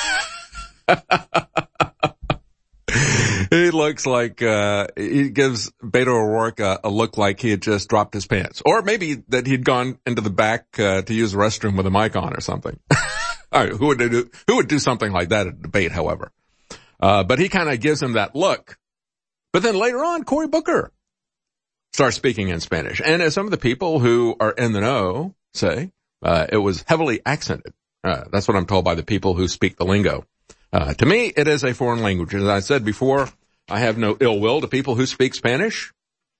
He looks like, uh, he gives Beto O'Rourke a, a look like he had just dropped his pants. Or maybe that he'd gone into the back, uh, to use the restroom with a mic on or something. All right, who would do, who would do something like that at a debate, however? Uh, but he kind of gives him that look. But then later on, Cory Booker starts speaking in Spanish. And as some of the people who are in the know say, uh, it was heavily accented. Uh, that's what I'm told by the people who speak the lingo. Uh, to me, it is a foreign language. As I said before, I have no ill will to people who speak Spanish.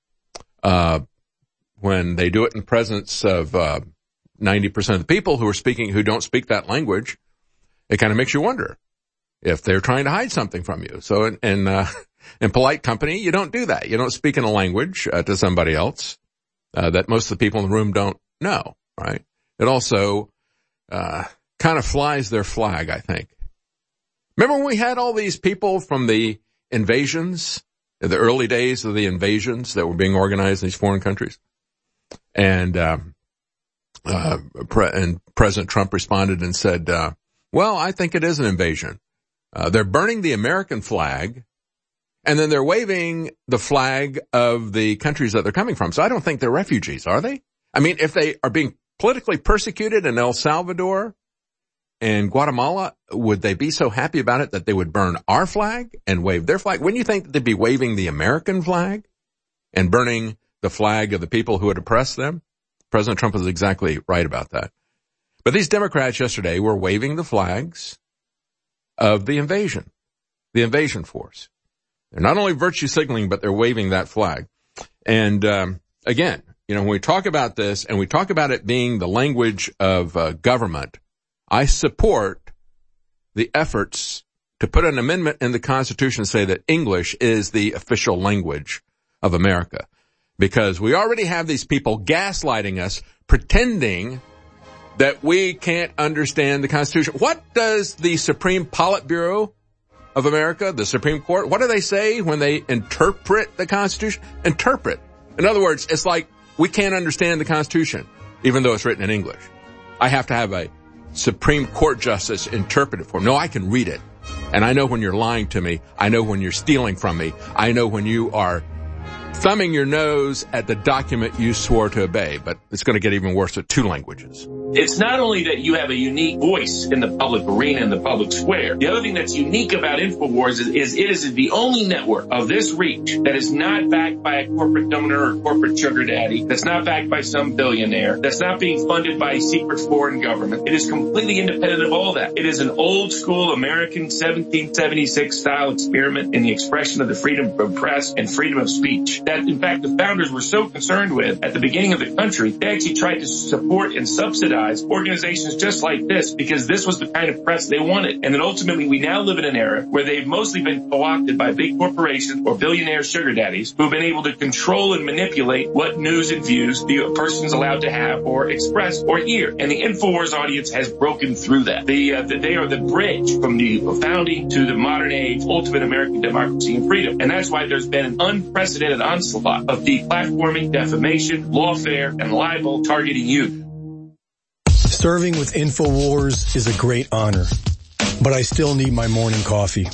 Uh, when they do it in presence of, uh, ninety percent of the people who are speaking, who don't speak that language, it kind of makes you wonder if they're trying to hide something from you. So in, in, uh, in polite company, you don't do that. You don't speak in a language, uh, to somebody else, uh, that most of the people in the room don't know, right? It also, uh, kind of flies their flag, I think. Remember when we had all these people from the invasions, the early days of the invasions that were being organized in these foreign countries? And, um, uh, pre- and President Trump responded and said, uh, well, I think it is an invasion. Uh, they're burning the American flag, and then they're waving the flag of the countries that they're coming from. So I don't think they're refugees, are they? I mean, if they are being politically persecuted in El Salvador and Guatemala, would they be so happy about it that they would burn our flag and wave their flag? Wouldn't you think that they'd be waving the American flag and burning the flag of the people who had oppressed them? President Trump was exactly right about that. But these Democrats yesterday were waving the flags of the invasion, the invasion force. They're not only virtue signaling, but they're waving that flag. And, um, again, you know, when we talk about this and we talk about it being the language of uh, government, I support the efforts to put an amendment in the Constitution to say that English is the official language of America. Because we already have these people gaslighting us, pretending that we can't understand the Constitution. What does the Supreme Politburo of America, the Supreme Court, what do they say when they interpret the Constitution? Interpret. In other words, it's like we can't understand the Constitution, even though it's written in English. I have to have a Supreme Court justice interpret it for me. No, I can read it. And I know when you're lying to me. I know when you're stealing from me. I know when you are thumbing your nose at the document you swore to obey. But it's going to get even worse with two languages. It's not only that you have a unique voice in the public arena, in the public square. The other thing that's unique about InfoWars is, is it is the only network of this reach that is not backed by a corporate donor or corporate sugar daddy, that's not backed by some billionaire, that's not being funded by a secret foreign government. It is completely independent of all that. It is an old school American seventeen seventy-six style experiment in the expression of the freedom of press and freedom of speech that, in fact, the founders were so concerned with at the beginning of the country. They actually tried to support and subsidize organizations just like this because this was the kind of press they wanted. And then ultimately we now live in an era where they've mostly been co-opted by big corporations or billionaire sugar daddies who've been able to control and manipulate what news and views the person's allowed to have or express or hear. And the InfoWars audience has broken through that. The, uh, the, they are the bridge from the founding to the modern age, ultimate American democracy and freedom. And that's why there's been an unprecedented onslaught of deplatforming, defamation, lawfare, and libel targeting youth. Serving with InfoWars is a great honor, but I still need my morning coffee.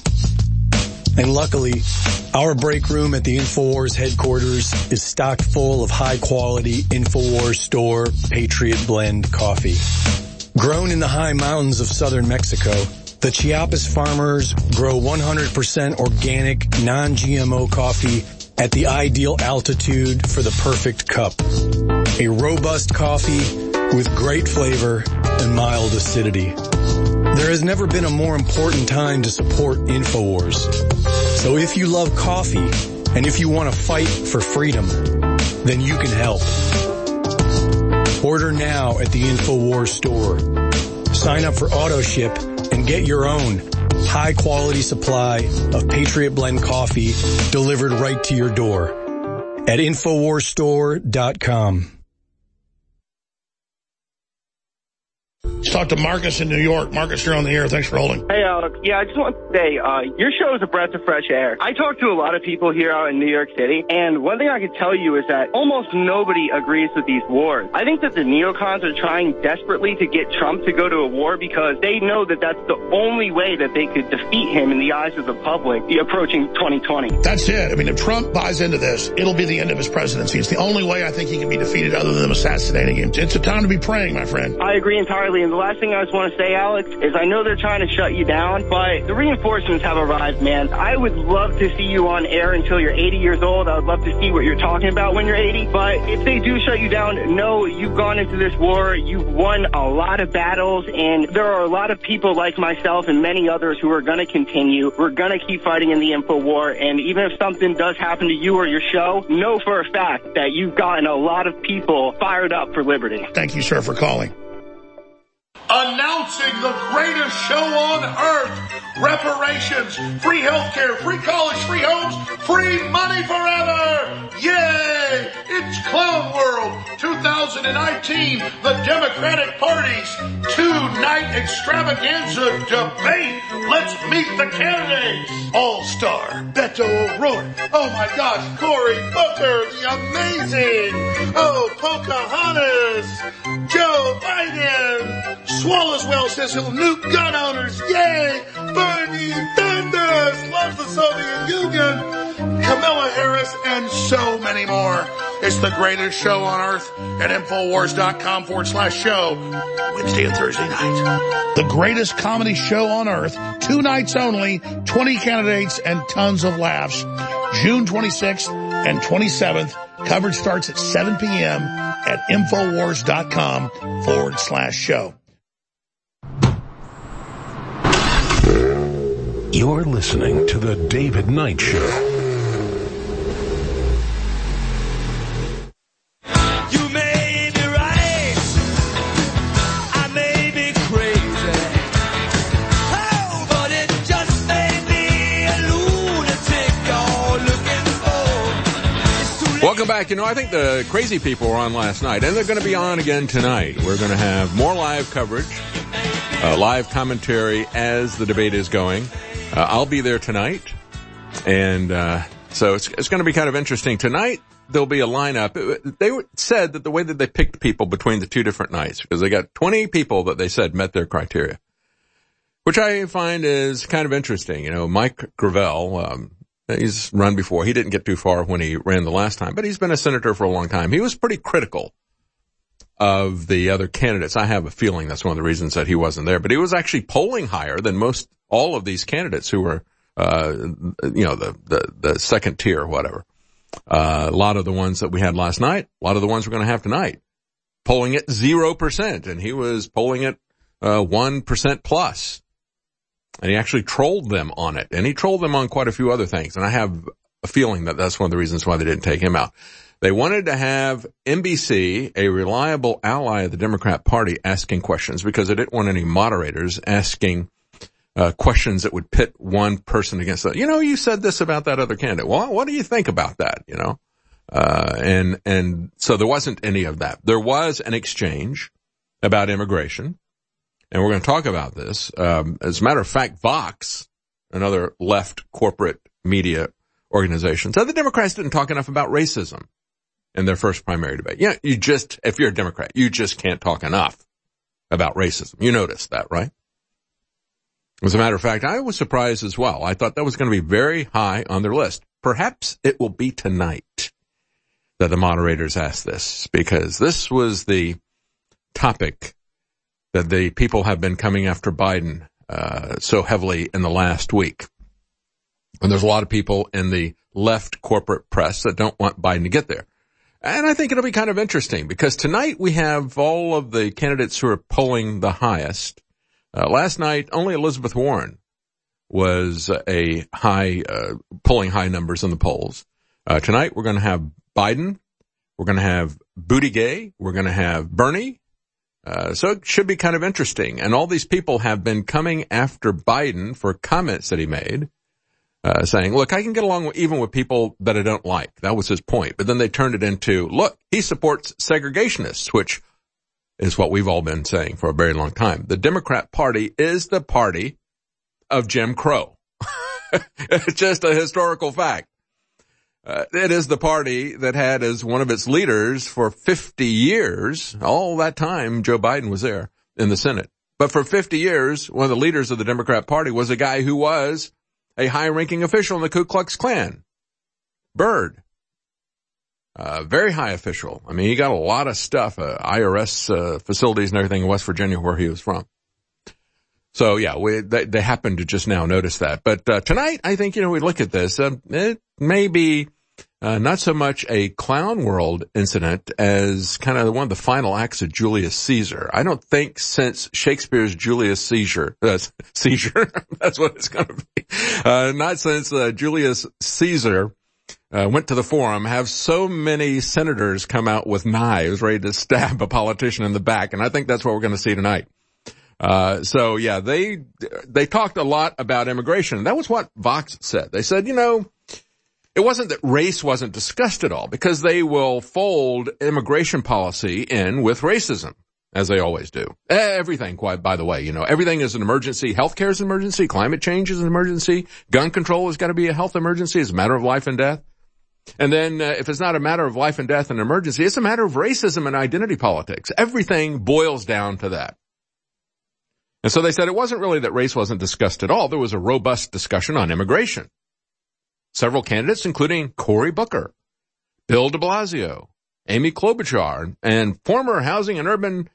And luckily, our break room at the InfoWars headquarters is stocked full of high-quality InfoWars store Patriot Blend coffee. Grown in the high mountains of southern Mexico, the Chiapas farmers grow one hundred percent organic, non-G M O coffee at the ideal altitude for the perfect cup. A robust coffee with great flavor and mild acidity. There has never been a more important time to support InfoWars. So if you love coffee and if you want to fight for freedom, then you can help. Order now at the InfoWars store. Sign up for AutoShip and get your own high-quality supply of Patriot Blend coffee delivered right to your door at InfoWars store dot com. Let's talk to Marcus in New York. Marcus, you're on the air. Thanks for holding. Hey, Alex. Yeah, I just want to say, uh, your show is a breath of fresh air. I talk to a lot of people here out in New York City, and one thing I can tell you is that almost nobody agrees with these wars. I think that the neocons are trying desperately to get Trump to go to a war because they know that that's the only way that they could defeat him in the eyes of the public, the approaching twenty twenty. That's it. I mean, if Trump buys into this, it'll be the end of his presidency. It's the only way I think he can be defeated other than them assassinating him. It's a time to be praying, my friend. I agree entirely, and the last thing I just want to say, Alex, is I know they're trying to shut you down, but the reinforcements have arrived, man. I would love to see you on air until you're eighty years old. I would love to see what you're talking about when you're eighty, but if they do shut you down, know you've gone into this war, you've won a lot of battles, and there are a lot of people like myself and many others who are going to continue. We're going to keep fighting in the info war, and even if something does happen to you or your show, know for a fact that you've gotten a lot of people fired up for liberty. Thank you, sir, for calling. Announcing the greatest show on earth. Reparations, free healthcare, free college, free homes, free money forever. Yay! It's Clown World twenty nineteen, the Democratic Party's two-night extravaganza debate. Let's meet the candidates. All-Star, Beto O'Rourke. Oh my gosh, Cory Booker, the amazing. Oh, Pocahontas, Joe Biden. Swallowswell says he'll nuke gun owners. Yay! Bernie Sanders loves the Soviet Union. Kamala Harris and so many more. It's the greatest show on earth at InfoWars.com forward slash show. Wednesday and Thursday night. The greatest comedy show on earth. Two nights only. twenty candidates and tons of laughs. June twenty-sixth and twenty-seventh. Coverage starts at seven p.m. at InfoWars.com forward slash show. You're listening to The David Knight Show. You may be right, I may be crazy, oh, but it just may be a lunatic you're looking for. Welcome back. You know, I think the crazy people were on last night, and they're going to be on again tonight. We're going to have more live coverage, uh, live commentary as the debate is going. Uh, I'll be there tonight, and uh so it's, it's going to be kind of interesting. Tonight, there'll be a lineup. They said that the way that they picked people between the two different nights, because they got twenty people that they said met their criteria, which I find is kind of interesting. You know, Mike Gravel, um, he's run before. He didn't get too far when he ran the last time, but he's been a senator for a long time. He was pretty critical of the other candidates. I have a feeling that's one of the reasons that he wasn't there, but he was actually polling higher than most all of these candidates who were, uh, you know, the, the, the second tier or whatever. Uh, a lot of the ones that we had last night, a lot of the ones we're going to have tonight, polling at zero percent, and he was polling at, uh, one percent plus. And he actually trolled them on it, and he trolled them on quite a few other things, and I have a feeling that that's one of the reasons why they didn't take him out. They wanted to have N B C, a reliable ally of the Democrat Party, asking questions because they didn't want any moderators asking Uh, questions that would pit one person against the, you know, you said this about that other candidate. Well, what do you think about that? You know, uh, and, and so there wasn't any of that. There was an exchange about immigration, and we're going to talk about this. Um, as a matter of fact, Vox, another left corporate media organization, said the Democrats didn't talk enough about racism in their first primary debate. Yeah, you just, if you're a Democrat, you just can't talk enough about racism. You noticed that, right? As a matter of fact, I was surprised as well. I thought that was going to be very high on their list. Perhaps it will be tonight that the moderators ask this, because this was the topic that the people have been coming after Biden uh so heavily in the last week. And there's a lot of people in the left corporate press that don't want Biden to get there. And I think it'll be kind of interesting because tonight we have all of the candidates who are polling the highest. Uh, last night, only Elizabeth Warren was a high, uh, polling high numbers in the polls. Uh, tonight we're going to have Biden. We're going to have Buttigieg. We're going to have Bernie. Uh, so it should be kind of interesting. And all these people have been coming after Biden for comments that he made, uh, saying, look, I can get along with, even with people that I don't like. That was his point. But then they turned it into, look, he supports segregationists, which is what we've all been saying for a very long time. The Democrat Party is the party of Jim Crow. It's just a historical fact. Uh, it is the party that had as one of its leaders for fifty years, all that time Joe Biden was there in the Senate. But for fifty years, one of the leaders of the Democrat Party was a guy who was a high-ranking official in the Ku Klux Klan. Byrd. Uh, very high official. I mean, he got a lot of stuff, uh, I R S uh, facilities and everything in West Virginia where he was from. So, yeah, we, they, they happen to just now notice that. But uh, tonight, I think, you know, we look at this. Uh, it may be uh, not so much a clown world incident as kind of one of the final acts of Julius Caesar. I don't think since Shakespeare's Julius Caesar, uh, Caesar, that's what it's going to be, uh, not since uh, Julius Caesar uh, went to the forum have so many senators come out with knives ready to stab a politician in the back. And I think that's what we're going to see tonight. Uh, so yeah, they, they talked a lot about immigration. That was what Vox said. They said, you know, it wasn't that race wasn't discussed at all because they will fold immigration policy in with racism, as they always do. Everything, quite, by the way, you know, everything is an emergency. Healthcare is an emergency. Climate change is an emergency. Gun control has got to be a health emergency. It's a matter of life and death. And then, uh, if it's not a matter of life and death and emergency, it's a matter of racism and identity politics. Everything boils down to that. And so they said it wasn't really that race wasn't discussed at all. There was a robust discussion on immigration. Several candidates, including Cory Booker, Bill de Blasio, Amy Klobuchar, and former Housing and Urban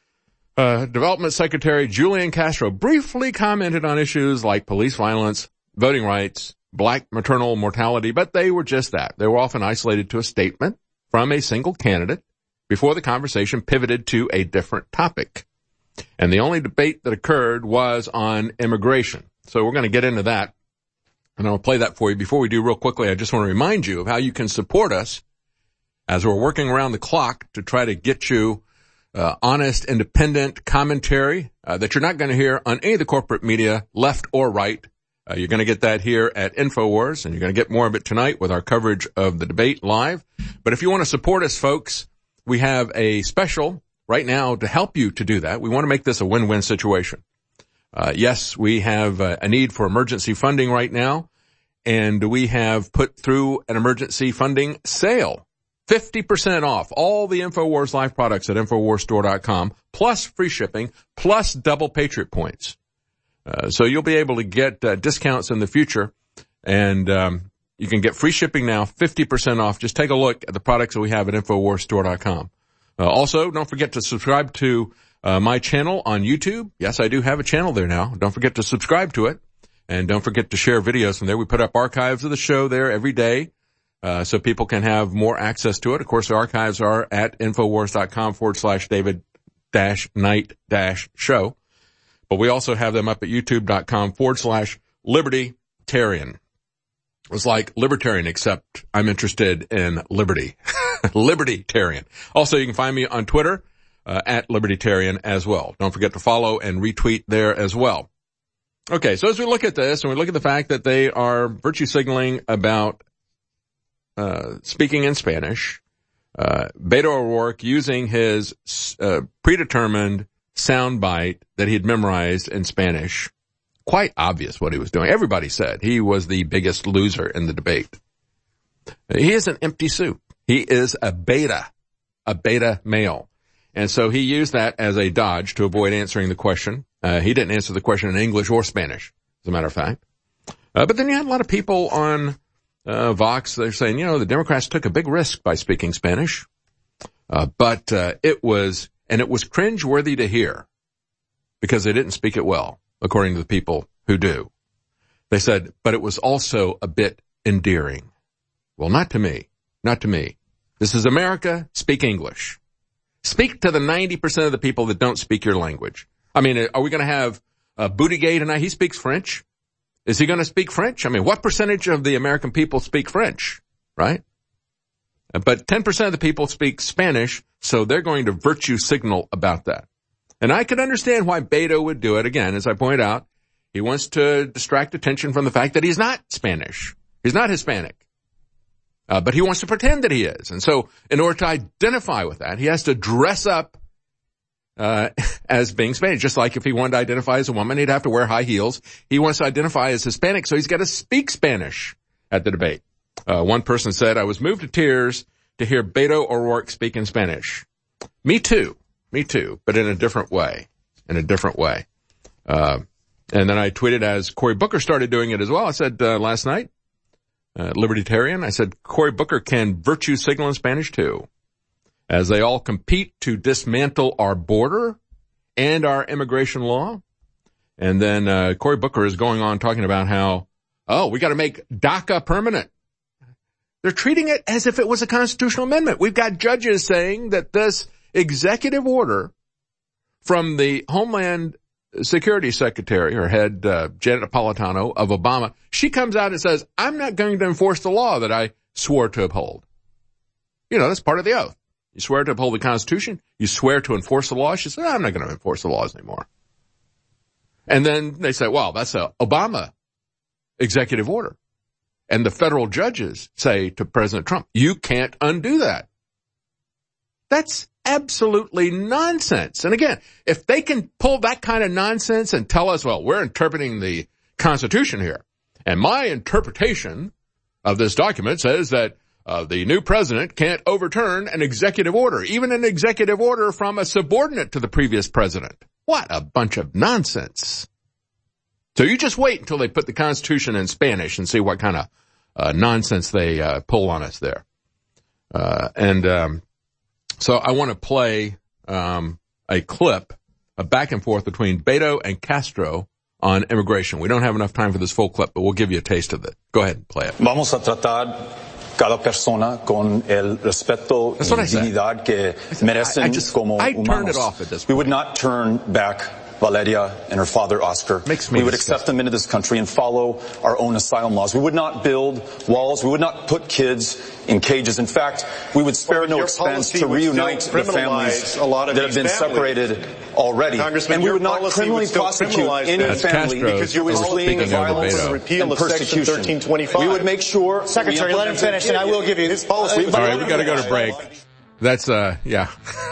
uh, Development Secretary Julian Castro, briefly commented on issues like police violence, voting rights, black maternal mortality, but they were just that. They were often isolated to a statement from a single candidate before the conversation pivoted to a different topic. And the only debate that occurred was on immigration. So we're going to get into that, and I'll play that for you. Before we do, real quickly, I just want to remind you of how you can support us as we're working around the clock to try to get you uh, honest, independent commentary uh, that you're not going to hear on any of the corporate media, left or right. Uh, you're going to get that here at InfoWars, and you're going to get more of it tonight with our coverage of the debate live. But if you want to support us, folks, we have a special right now to help you to do that. We want to make this a win-win situation. Uh, yes, we have uh, a need for emergency funding right now, and we have put through an emergency funding sale. fifty percent off all the InfoWars Live products at InfoWars Store dot com, plus free shipping, plus double Patriot points. Uh, so you'll be able to get uh, discounts in the future, and um, you can get free shipping now, fifty percent off. Just take a look at the products that we have at InfoWars Store dot com. Uh, also, don't forget to subscribe to uh, my channel on YouTube. Yes, I do have a channel there now. Don't forget to subscribe to it. And don't forget to share videos from there. We put up archives of the show there every day, uh, so people can have more access to it. Of course, the archives are at InfoWars.com forward slash David dash Knight dash show. But we also have them up at YouTube.com forward slash Libertarian. It's like libertarian, except I'm interested in liberty. Libertarian. Also, you can find me on Twitter, uh, at Libertarian as well. Don't forget to follow and retweet there as well. Okay, so as we look at this and we look at the fact that they are virtue signaling about, uh, speaking in Spanish, uh, Beto O'Rourke using his, uh, predetermined soundbite that he had memorized in Spanish. Quite obvious what he was doing. Everybody said he was the biggest loser in the debate. He is an empty suit. He is a beta, a beta male. And so he used that as a dodge to avoid answering the question. Uh, he didn't answer the question in English or Spanish, as a matter of fact. Uh, but then you had a lot of people on uh, Vox. They're saying, you know, the Democrats took a big risk by speaking Spanish. Uh, but uh, it was, and it was cringeworthy to hear because they didn't speak it well, according to the people who do. They said, but it was also a bit endearing. Well, not to me. Not to me. This is America. Speak English. Speak to the ninety percent of the people that don't speak your language. I mean, are we going to have uh, Buttigieg tonight? He speaks French. Is he going to speak French? I mean, what percentage of the American people speak French, right? But ten percent of the people speak Spanish, so they're going to virtue signal about that. And I could understand why Beto would do it. Again, as I point out, he wants to distract attention from the fact that he's not Spanish. He's not Hispanic. Uh, but he wants to pretend that he is. And so in order to identify with that, he has to dress up uh as being Spanish. Just like if he wanted to identify as a woman, he'd have to wear high heels. He wants to identify as Hispanic, so he's got to speak Spanish at the debate. Uh one person said, I was moved to tears to hear Beto O'Rourke speak in Spanish. Me too. Me too. But in a different way. In a different way. Uh, and then I tweeted as Cory Booker started doing it as well. I said uh, last night, uh, Libertarian, I said, Cory Booker can virtue signal in Spanish too, as they all compete to dismantle our border and our immigration law. And then uh, Cory Booker is going on talking about how, oh, we got to make DACA permanent. They're treating it as if it was a constitutional amendment. We've got judges saying that this executive order from the Homeland Security Secretary, or head, uh, Janet Napolitano of Obama, she comes out and says, I'm not going to enforce the law that I swore to uphold. You know, that's part of the oath. You swear to uphold the Constitution. You swear to enforce the law. She said, I'm not going to enforce the laws anymore. And then they say, well, that's a Obama executive order. And the federal judges say to President Trump, you can't undo that. That's absolutely nonsense. And again, if they can pull that kind of nonsense and tell us, well, we're interpreting the Constitution here, and my interpretation of this document says that Uh, the new president can't overturn an executive order, even an executive order from a subordinate to the previous president. What a bunch of nonsense. So you just wait until they put the Constitution in Spanish and see what kind of uh, nonsense they uh, pull on us there. Uh, and um, so I want to play um, a clip, a back and forth between Beto and Castro on immigration. We don't have enough time for this full clip, but we'll give you a taste of it. Go ahead and play it. Vamos a tratar cada persona con el respeto y dignidad que merecen I, I just, como I humanos. turned it off at this point. We would not turn back Valeria and her father Oscar. Makes me we would disgusted. accept them into this country and follow our own asylum laws. We would not build walls. We would not put kids in cages. In fact, we would spare well, no expense to reunite the families a lot of that have been families. separated already. Congressman, and we would not policy criminally would still prosecute any That's family Castro because you were fleeing violence and repeal and of Section persecution. thirteen twenty-five. We would make sure Secretary, let him finish, and I will give you his policy. All right, we got to go to break. That's uh, yeah.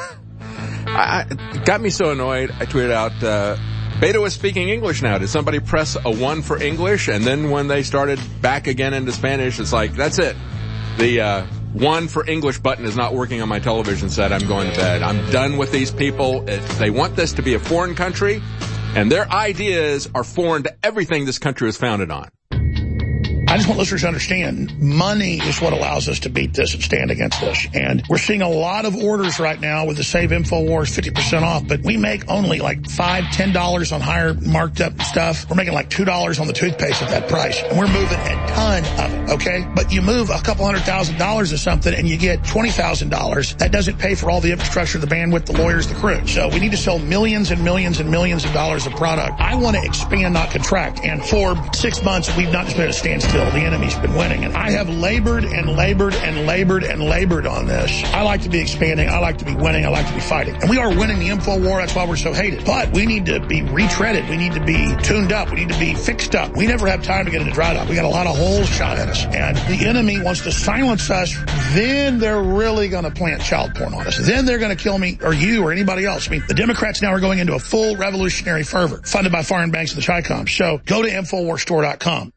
I, it got me so annoyed. I tweeted out, uh, Beto is speaking English now. Did somebody press a one for English? And then when they started back again into Spanish, it's like, that's it. The, uh, one for English button is not working on my television set. I'm going to bed. I'm done with these people. If they want this to be a foreign country, and their ideas are foreign to everything this country is founded on. I just want listeners to understand, money is what allows us to beat this and stand against this. And we're seeing a lot of orders right now with the Save InfoWars fifty percent off, but we make only like five dollars, ten dollars on higher marked up stuff. We're making like two dollars on the toothpaste at that price. And we're moving a ton of it, okay? But you move a couple hundred thousand dollars or something and you get twenty thousand dollars. That doesn't pay for all the infrastructure, the bandwidth, the lawyers, the crew. So we need to sell millions and millions and millions of dollars of product. I want to expand, not contract. And for six months, we've not just been at a standstill. The enemy's been winning. And I have labored and labored and labored and labored on this. I like to be expanding. I like to be winning. I like to be fighting. And we are winning the info war. That's why we're so hated. But we need to be retreaded. We need to be tuned up. We need to be fixed up. We never have time to get into dry dock. We got a lot of holes shot at us. And the enemy wants to silence us. Then they're really going to plant child porn on us. Then they're going to kill me or you or anybody else. I mean, the Democrats now are going into a full revolutionary fervor funded by foreign banks and the Chi-Coms. So go to infowars store dot com.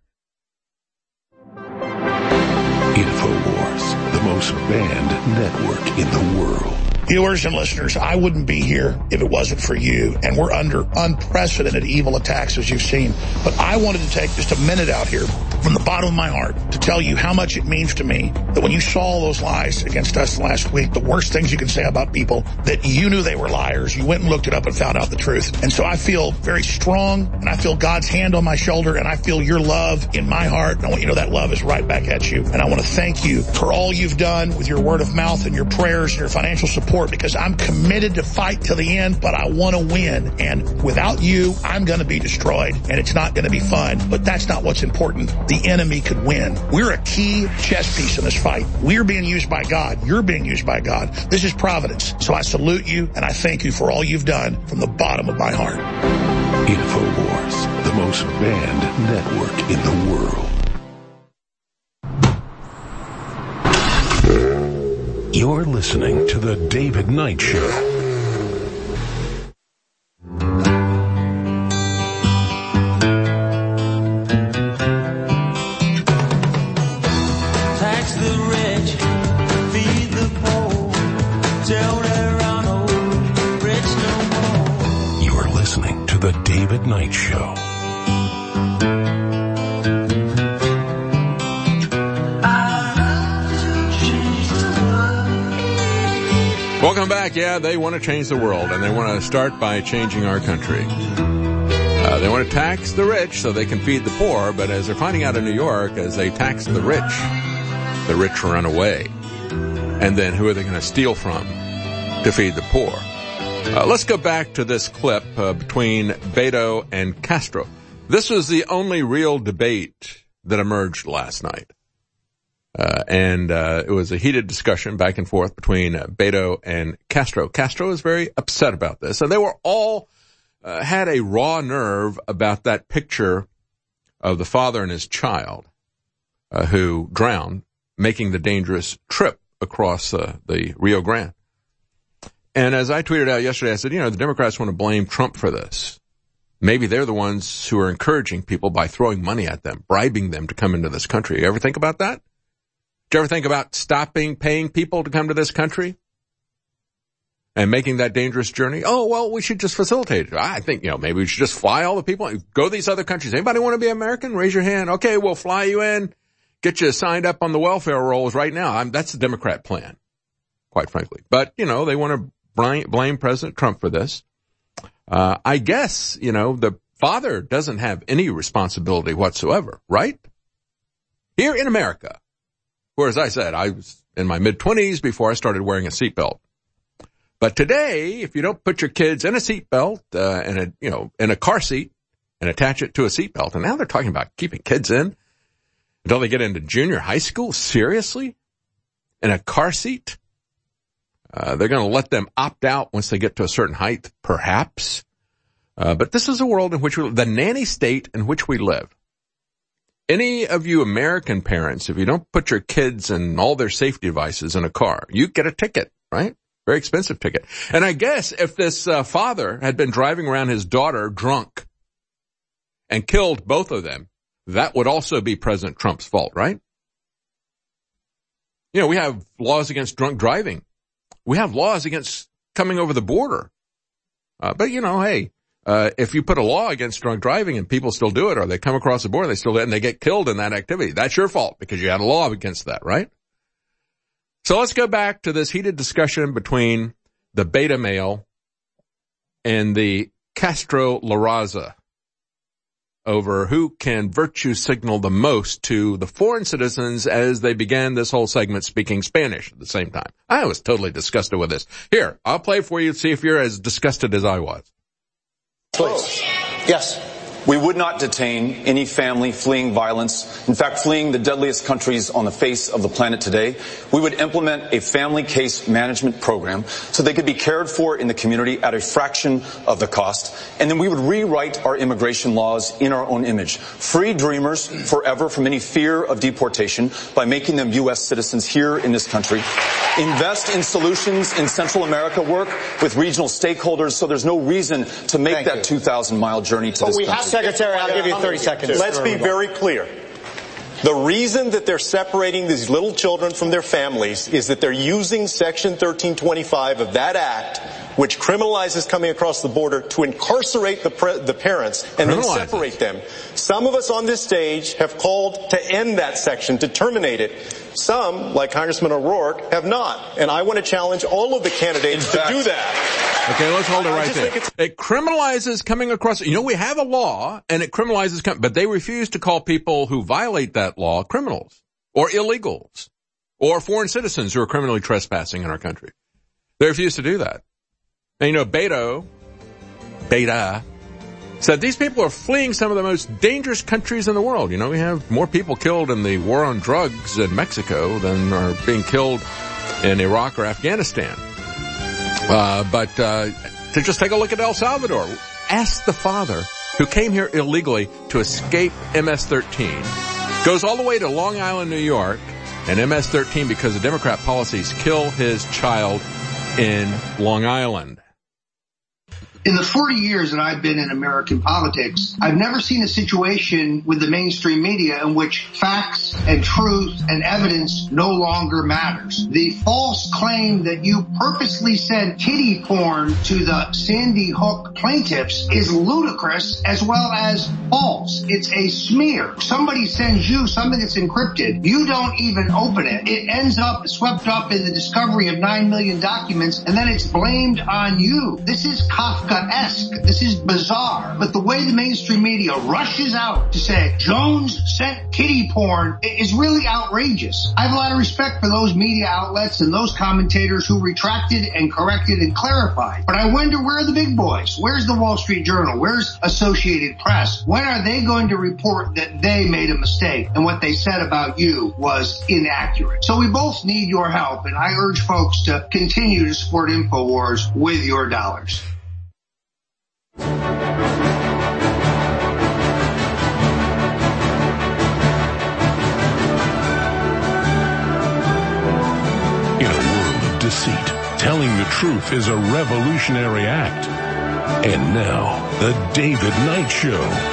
InfoWars, the most banned network in the world. Viewers and listeners, I wouldn't be here if it wasn't for you, and we're under unprecedented evil attacks, as you've seen. But I wanted to take just a minute out here from the bottom of my heart to tell you how much it means to me that when you saw all those lies against us last week, the worst things you can say about people, that you knew they were liars, you went and looked it up and found out the truth. And so I feel very strong, and I feel God's hand on my shoulder, and I feel your love in my heart, and I want you to know that love is right back at you. And I want to thank you for all you've done with your word of mouth and your prayers and your financial support, because I'm committed to fight till the end, but I want to win. And without you, I'm going to be destroyed, and it's not going to be fun. But that's not what's important. The enemy could win. We're a key chess piece in this fight. We're being used by God. You're being used by God. This is providence. So I salute you, and I thank you for all you've done from the bottom of my heart. InfoWars, the most banned network in the world. You're listening to The David Knight Show. Tax the rich, feed the poor, tell there are no rich no more. You're listening to The David Knight Show. Welcome back. Yeah, they want to change the world, and they want to start by changing our country. Uh, they want to tax the rich so they can feed the poor, but as they're finding out in New York, as they tax the rich, the rich run away. And then who are they going to steal from to feed the poor? Uh, let's go back to this clip uh, between Beto and Castro. This was the only real debate that emerged last night. Uh, and, uh, it was a heated discussion back and forth between uh, Beto and Castro. Castro was very upset about this. And they were all, uh, had a raw nerve about that picture of the father and his child, uh, who drowned, making the dangerous trip across, uh, the Rio Grande. And as I tweeted out yesterday, I said, you know, the Democrats want to blame Trump for this. Maybe they're the ones who are encouraging people by throwing money at them, bribing them to come into this country. You ever think about that? Did you ever think about stopping paying people to come to this country and making that dangerous journey? Oh, well, we should just facilitate it. I think, you know, maybe we should just fly all the people, go to these other countries. Anybody want to be American? Raise your hand. Okay, we'll fly you in, get you signed up on the welfare rolls right now. I'm, that's the Democrat plan, quite frankly. But, you know, they want to blame, blame President Trump for this. Uh, I guess, you know, the father doesn't have any responsibility whatsoever, right? Here in America. Where, as I said, I was in my mid-twenties before I started wearing a seatbelt. But today, if you don't put your kids in a seatbelt, uh, in a, you know, in a car seat and attach it to a seatbelt, and now they're talking about keeping kids in until they get into junior high school, seriously? In a car seat? Uh, they're going to let them opt out once they get to a certain height, perhaps. Uh, but this is a world in which we, the nanny state in which we live. Any of you American parents, if you don't put your kids and all their safety devices in a car, you get a ticket, right? Very expensive ticket. And I guess if this uh, father had been driving around his daughter drunk and killed both of them, that would also be President Trump's fault, right? You know, we have laws against drunk driving. We have laws against coming over the border. Uh, but, you know, hey. Uh, if you put a law against drunk driving and people still do it, or they come across the border, they still do it, and they get killed in that activity, that's your fault because you had a law against that, right? So let's go back to this heated discussion between the beta male and the Castro La Raza over who can virtue signal the most to the foreign citizens as they began this whole segment speaking Spanish at the same time. I was totally disgusted with this. Here, I'll play for you to see if you're as disgusted as I was. Please. Yes. We would not detain any family fleeing violence, in fact, fleeing the deadliest countries on the face of the planet today. We would implement a family case management program so they could be cared for in the community at a fraction of the cost. And then we would rewrite our immigration laws in our own image. Free dreamers forever from any fear of deportation by making them U S citizens here in this country. Invest in solutions in Central America, work with regional stakeholders so there's no reason to make Thank that you. two thousand mile journey to But this we country. have Secretary, I'll give you thirty seconds. Let's be very clear. The reason that they're separating these little children from their families is that they're using Section thirteen twenty-five of that act, which criminalizes coming across the border, to incarcerate the, pre- the parents and then separate them. Some of us on this stage have called to end that section, to terminate it. Some, like Congressman O'Rourke, have not. And I want to challenge all of the candidates to do that. Okay, let's hold it right there. It criminalizes coming across, you know, we have a law and it criminalizes, com- but they refuse to call people who violate that law criminals or illegals or foreign citizens who are criminally trespassing in our country. They refuse to do that. And you know, Beto, Beta, said these people are fleeing some of the most dangerous countries in the world. You know, we have more people killed in the war on drugs in Mexico than are being killed in Iraq or Afghanistan. Uh, but, uh, to just take a look at El Salvador. Ask the father who came here illegally to escape M S thirteen, goes all the way to Long Island, New York, and M S thirteen, because of Democrat policies, kill his child in Long Island. In the forty years that I've been in American politics, I've never seen a situation with the mainstream media in which facts and truth and evidence no longer matters. The false claim that you purposely sent kiddie porn to the Sandy Hook plaintiffs is ludicrous as well as false. It's a smear. Somebody sends you something that's encrypted. You don't even open it. It ends up swept up in the discovery of nine million documents, and then it's blamed on you. This is Kafka. This is bizarre, but the way the mainstream media rushes out to say Jones sent kiddie porn is really outrageous. I have a lot of respect for those media outlets and those commentators who retracted and corrected and clarified. But I wonder, where are the big boys? Where's the Wall Street Journal? Where's Associated Press? When are they going to report that they made a mistake and what they said about you was inaccurate? So we both need your help, and I urge folks to continue to support InfoWars with your dollars. In a world of deceit, telling the truth is a revolutionary act. And now, the David Knight Show.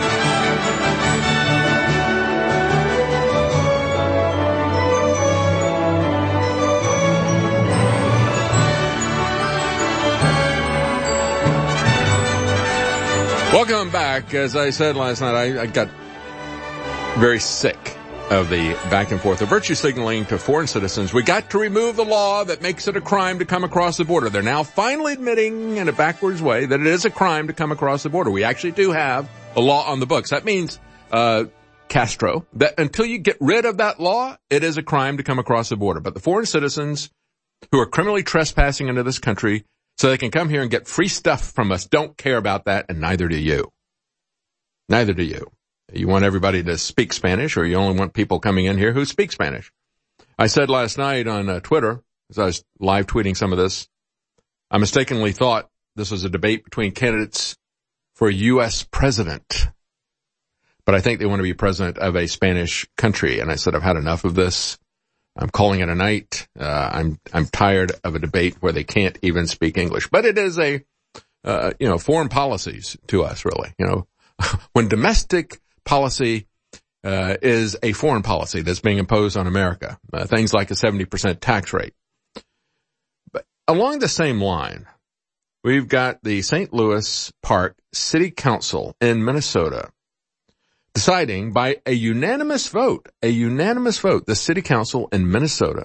Welcome back. As I said last night, I, I got very sick of the back and forth of virtue signaling to foreign citizens. We got to remove the law that makes it a crime to come across the border. They're now finally admitting in a backwards way that it is a crime to come across the border. We actually do have a law on the books. That means, uh, Castro, that until you get rid of that law, it is a crime to come across the border. But the foreign citizens who are criminally trespassing into this country so they can come here and get free stuff from us don't care about that, and neither do you. Neither do you. You want everybody to speak Spanish, or you only want people coming in here who speak Spanish. I said last night on uh, Twitter, as I was live tweeting some of this, I mistakenly thought this was a debate between candidates for U S president. But I think they want to be president of a Spanish country. And I said, I've had enough of this. I'm calling it a night. Uh, I'm, I'm tired of a debate where they can't even speak English. But it is a, uh, you know, foreign policies to us, really. You know, when domestic policy, uh, is a foreign policy that's being imposed on America, uh, things like a seventy percent tax rate. But along the same line, we've got the Saint Louis Park City Council in Minnesota deciding by a unanimous vote, a unanimous vote, the City Council in Minnesota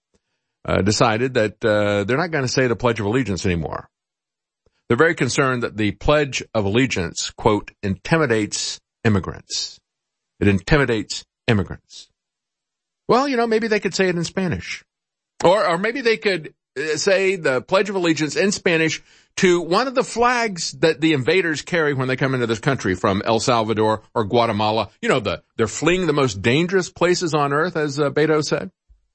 uh, decided that uh, they're not going to say the Pledge of Allegiance anymore. They're very concerned that the Pledge of Allegiance, quote, intimidates immigrants. It intimidates immigrants. Well, you know, maybe they could say it in Spanish. Or, or maybe they could say the Pledge of Allegiance in Spanish to one of the flags that the invaders carry when they come into this country from El Salvador or Guatemala. You know, the, they're fleeing the most dangerous places on earth, as uh, Beto said.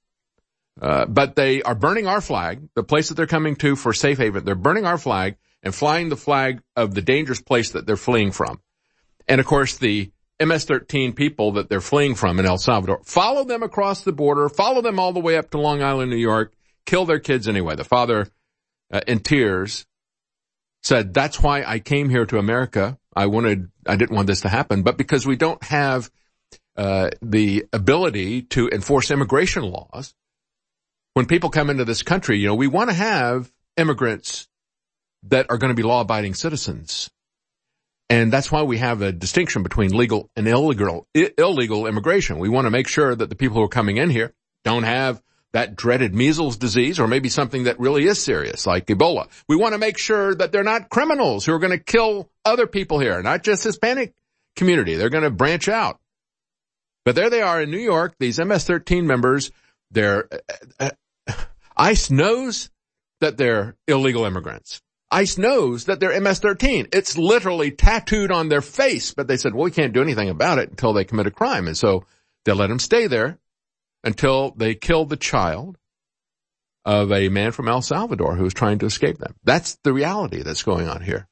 Uh, but they are burning our flag, the place that they're coming to for safe haven. They're burning our flag and flying the flag of the dangerous place that they're fleeing from. And of course, the M S thirteen people that they're fleeing from in El Salvador, follow them across the border, follow them all the way up to Long Island, New York, kill their kids anyway. The father, uh, in tears, said, that's why I came here to America. I wanted, I didn't want this to happen, but because we don't have uh, the ability to enforce immigration laws. When people come into this country, you know, we want to have immigrants that are going to be law-abiding citizens. And that's why we have a distinction between legal and illegal, I- illegal immigration. We want to make sure that the people who are coming in here don't have that dreaded measles disease or maybe something that really is serious like Ebola. We want to make sure that they're not criminals who are going to kill other people here, not just Hispanic community. They're going to branch out. But there they are in New York, these M S thirteen members. They're, uh, uh, ICE knows that they're illegal immigrants. ICE knows that they're M S thirteen. It's literally tattooed on their face, but they said, well, we can't do anything about it until they commit a crime. And so they let them stay there until they killed the child of a man from El Salvador who was trying to escape them. That's the reality that's going on here.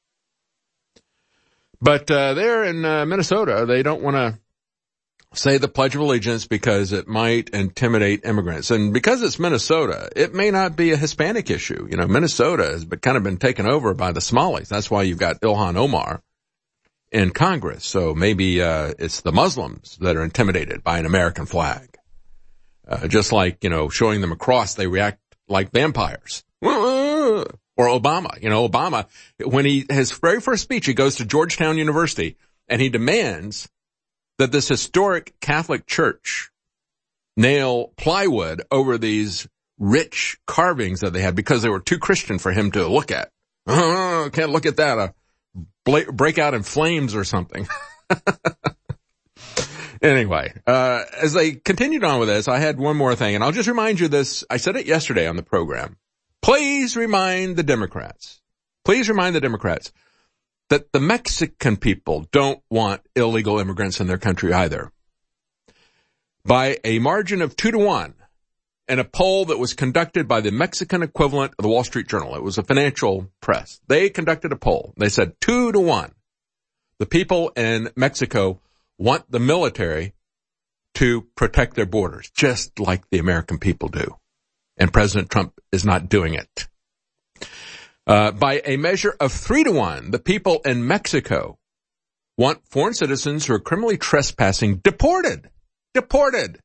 But uh, there in uh, Minnesota, they don't want to say the Pledge of Allegiance because it might intimidate immigrants. And because it's Minnesota, it may not be a Hispanic issue. You know, Minnesota has been, kind of been taken over by the Somalis. That's why you've got Ilhan Omar in Congress. So maybe uh, it's the Muslims that are intimidated by an American flag. Uh, just like, you know, showing them a cross, they react like vampires. Or Obama. You know, Obama, when he, his very first speech, he goes to Georgetown University and he demands that this historic Catholic church nail plywood over these rich carvings that they had because they were too Christian for him to look at. Oh, can't look at that. Uh, break out in flames or something. Anyway, uh, as they continued on with this, I had one more thing, and I'll just remind you this. I said it yesterday on the program. Please remind the Democrats, please remind the Democrats that the Mexican people don't want illegal immigrants in their country either. By a margin of two to one, in a poll that was conducted by the Mexican equivalent of the Wall Street Journal, it was a financial press. They conducted a poll. They said two to one. The people in Mexico want the military to protect their borders, just like the American people do. And President Trump is not doing it. Uh, by a measure of three to one, the people in Mexico want foreign citizens who are criminally trespassing deported. Deported.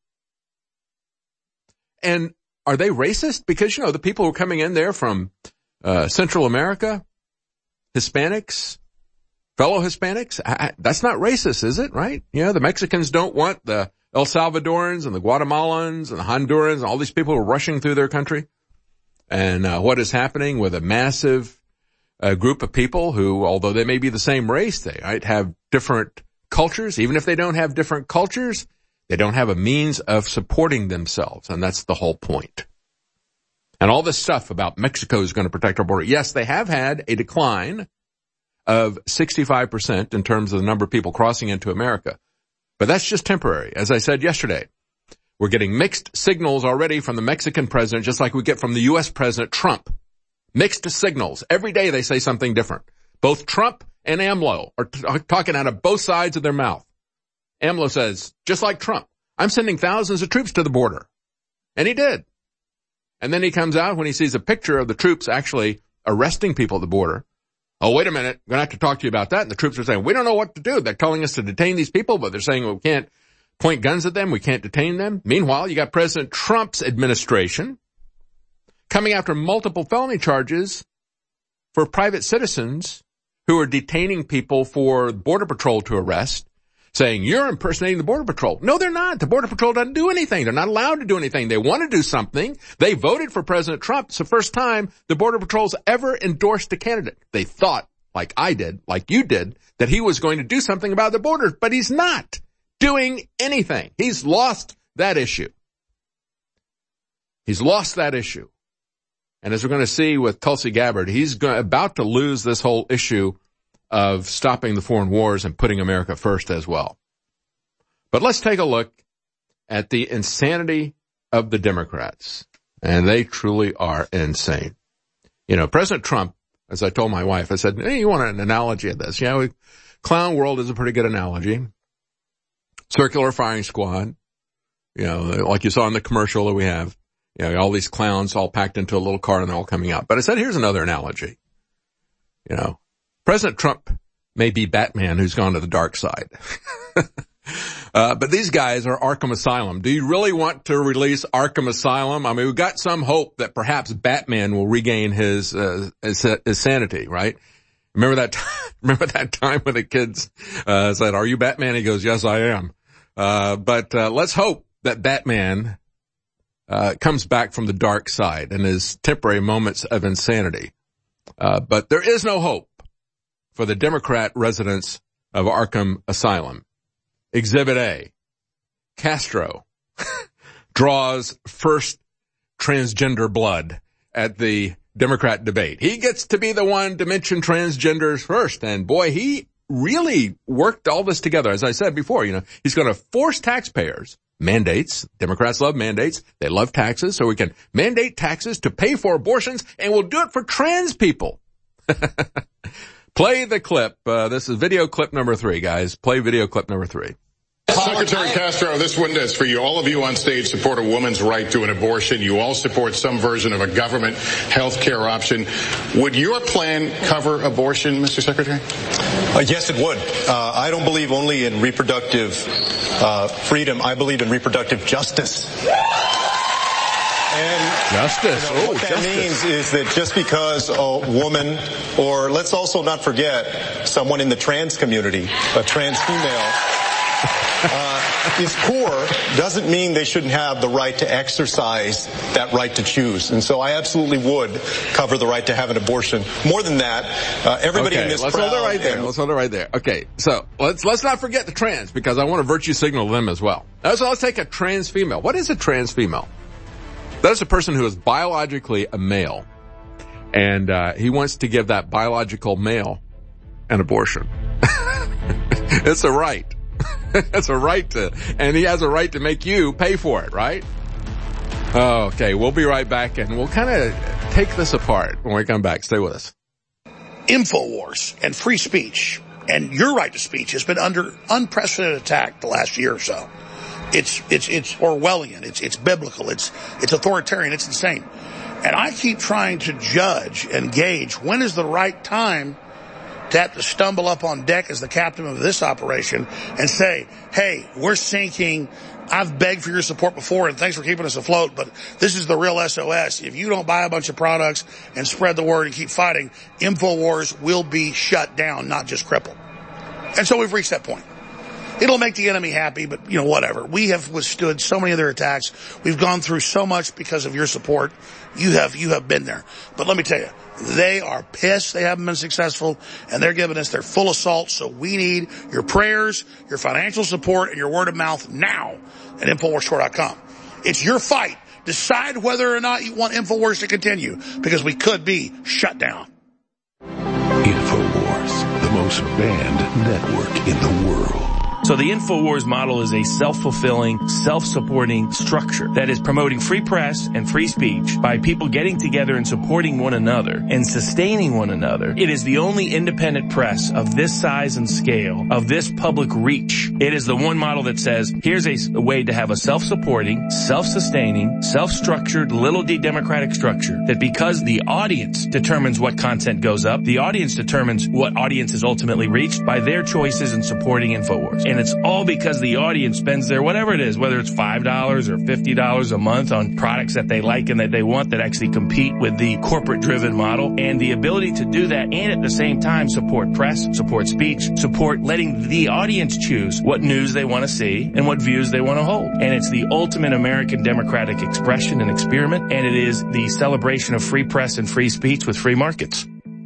And are they racist? Because, you know, the people who are coming in there from uh, Central America, Hispanics, fellow Hispanics, I, that's not racist, is it? Right? You know, the Mexicans don't want the El Salvadorans and the Guatemalans and the Hondurans and all these people who are rushing through their country. And uh, what is happening with a massive uh, group of people who, although they may be the same race, they might have different cultures. Even if they don't have different cultures, they don't have a means of supporting themselves. And that's the whole point. And all this stuff about Mexico is going to protect our border. Yes, they have had a decline of sixty-five percent in terms of the number of people crossing into America. But that's just temporary. As I said yesterday, we're getting mixed signals already from the Mexican president, just like we get from the U S President Trump. Mixed signals. Every day they say something different. Both Trump and AMLO are t- talking out of both sides of their mouth. AMLO says, just like Trump, I'm sending thousands of troops to the border. And he did. And then he comes out when he sees a picture of the troops actually arresting people at the border. Oh, wait a minute. I'm going to have to talk to you about that. And the troops are saying, we don't know what to do. They're telling us to detain these people, but they're saying well, we can't point guns at them. We can't detain them. Meanwhile, you got President Trump's administration coming after multiple felony charges for private citizens who are detaining people for Border Patrol to arrest, saying, you're impersonating the Border Patrol. No, they're not. The Border Patrol doesn't do anything. They're not allowed to do anything. They want to do something. They voted for President Trump. It's the first time the Border Patrol's ever endorsed a candidate. They thought, like I did, like you did, that he was going to do something about the border, but he's not doing anything. He's lost that issue. He's lost that issue. And as we're going to see with Tulsi Gabbard, he's go- about to lose this whole issue of stopping the foreign wars and putting America first as well. But let's take a look at the insanity of the Democrats. And they truly are insane. You know, President Trump, as I told my wife, I said, hey, you want an analogy of this? Yeah, we, clown world is a pretty good analogy. Circular firing squad. You know, like you saw in the commercial that we have. You know, all these clowns all packed into a little car and they're all coming out. But I said, here's another analogy. You know, President Trump may be Batman who's gone to the dark side. Uh, but these guys are Arkham Asylum. Do you really want to release Arkham Asylum? I mean, we've got some hope that perhaps Batman will regain his, uh, his, his sanity, right? Remember that, t- remember that time when the kids, uh, said, "Are you Batman?" He goes, "Yes, I am." Uh, but, uh, let's hope that Batman, uh, comes back from the dark side and his temporary moments of insanity. Uh, but there is no hope for the Democrat residents of Arkham Asylum. Exhibit A. Castro draws first transgender blood at the Democrat debate. He gets to be the one to mention transgenders first. And boy, he really worked all this together. As I said before, you know, he's going to force taxpayers, mandates. Democrats love mandates. They love taxes. So we can mandate taxes to pay for abortions, and we'll do it for trans people. Play the clip. Uh, this is video clip number three, guys. Play video clip number three. Secretary Castro, this one is for you. All of you on stage support a woman's right to an abortion. You all support some version of a government health care option. Would your plan cover abortion, Mister Secretary? Uh, yes, it would. Uh, I don't believe only in reproductive uh, freedom. I believe in reproductive justice. And justice. You know, oh, what that justice. means is that just because a woman, or let's also not forget someone in the trans community, a trans female, uh, is poor, doesn't mean they shouldn't have the right to exercise that right to choose. And so I absolutely would cover the right to have an abortion. More than that, uh, everybody okay, in this let's crowd... hold it right there. And, let's hold it right there. Okay, so let's let's not forget the trans, because I want to virtue signal them as well. Now, so let's take a trans female. What is a trans female? That is a person who is biologically a male, and uh, he wants to give that biological male an abortion. It's a right. It's a right to, and he has a right to make you pay for it, right? Okay, we'll be right back, and we'll kind of take this apart when we come back. Stay with us. InfoWars and free speech and your right to speech has been under unprecedented attack the last year or so. It's, it's, it's Orwellian. It's, it's biblical. It's, it's authoritarian. It's insane. And I keep trying to judge and gauge when is the right time to have to stumble up on deck as the captain of this operation and say, hey, we're sinking. I've begged for your support before, and thanks for keeping us afloat, but this is the real S O S. If you don't buy a bunch of products and spread the word and keep fighting, InfoWars will be shut down, not just crippled. And so we've reached that point. It'll make the enemy happy, but, you know, whatever. We have withstood so many of their attacks. We've gone through so much because of your support. You have, you have been there. But let me tell you, they are pissed they haven't been successful, and they're giving us their full assault. So we need your prayers, your financial support, and your word of mouth now at InfoWars Store dot com. It's your fight. Decide whether or not you want InfoWars to continue, because we could be shut down. InfoWars, the most banned network in the world. So the InfoWars model is a self-fulfilling, self-supporting structure that is promoting free press and free speech by people getting together and supporting one another and sustaining one another. It is the only independent press of this size and scale, of this public reach. It is the one model that says, here's a, a way to have a self-supporting, self-sustaining, self-structured, little d democratic structure that, because the audience determines what content goes up, the audience determines what audience is ultimately reached by their choices in supporting InfoWars. And it's all because the audience spends their whatever it is, whether it's five dollars or fifty dollars a month on products that they like and that they want that actually compete with the corporate-driven model. And the ability to do that and at the same time support press, support speech, support letting the audience choose what news they want to see and what views they want to hold. And it's the ultimate American democratic expression and experiment, and it is the celebration of free press and free speech with free markets.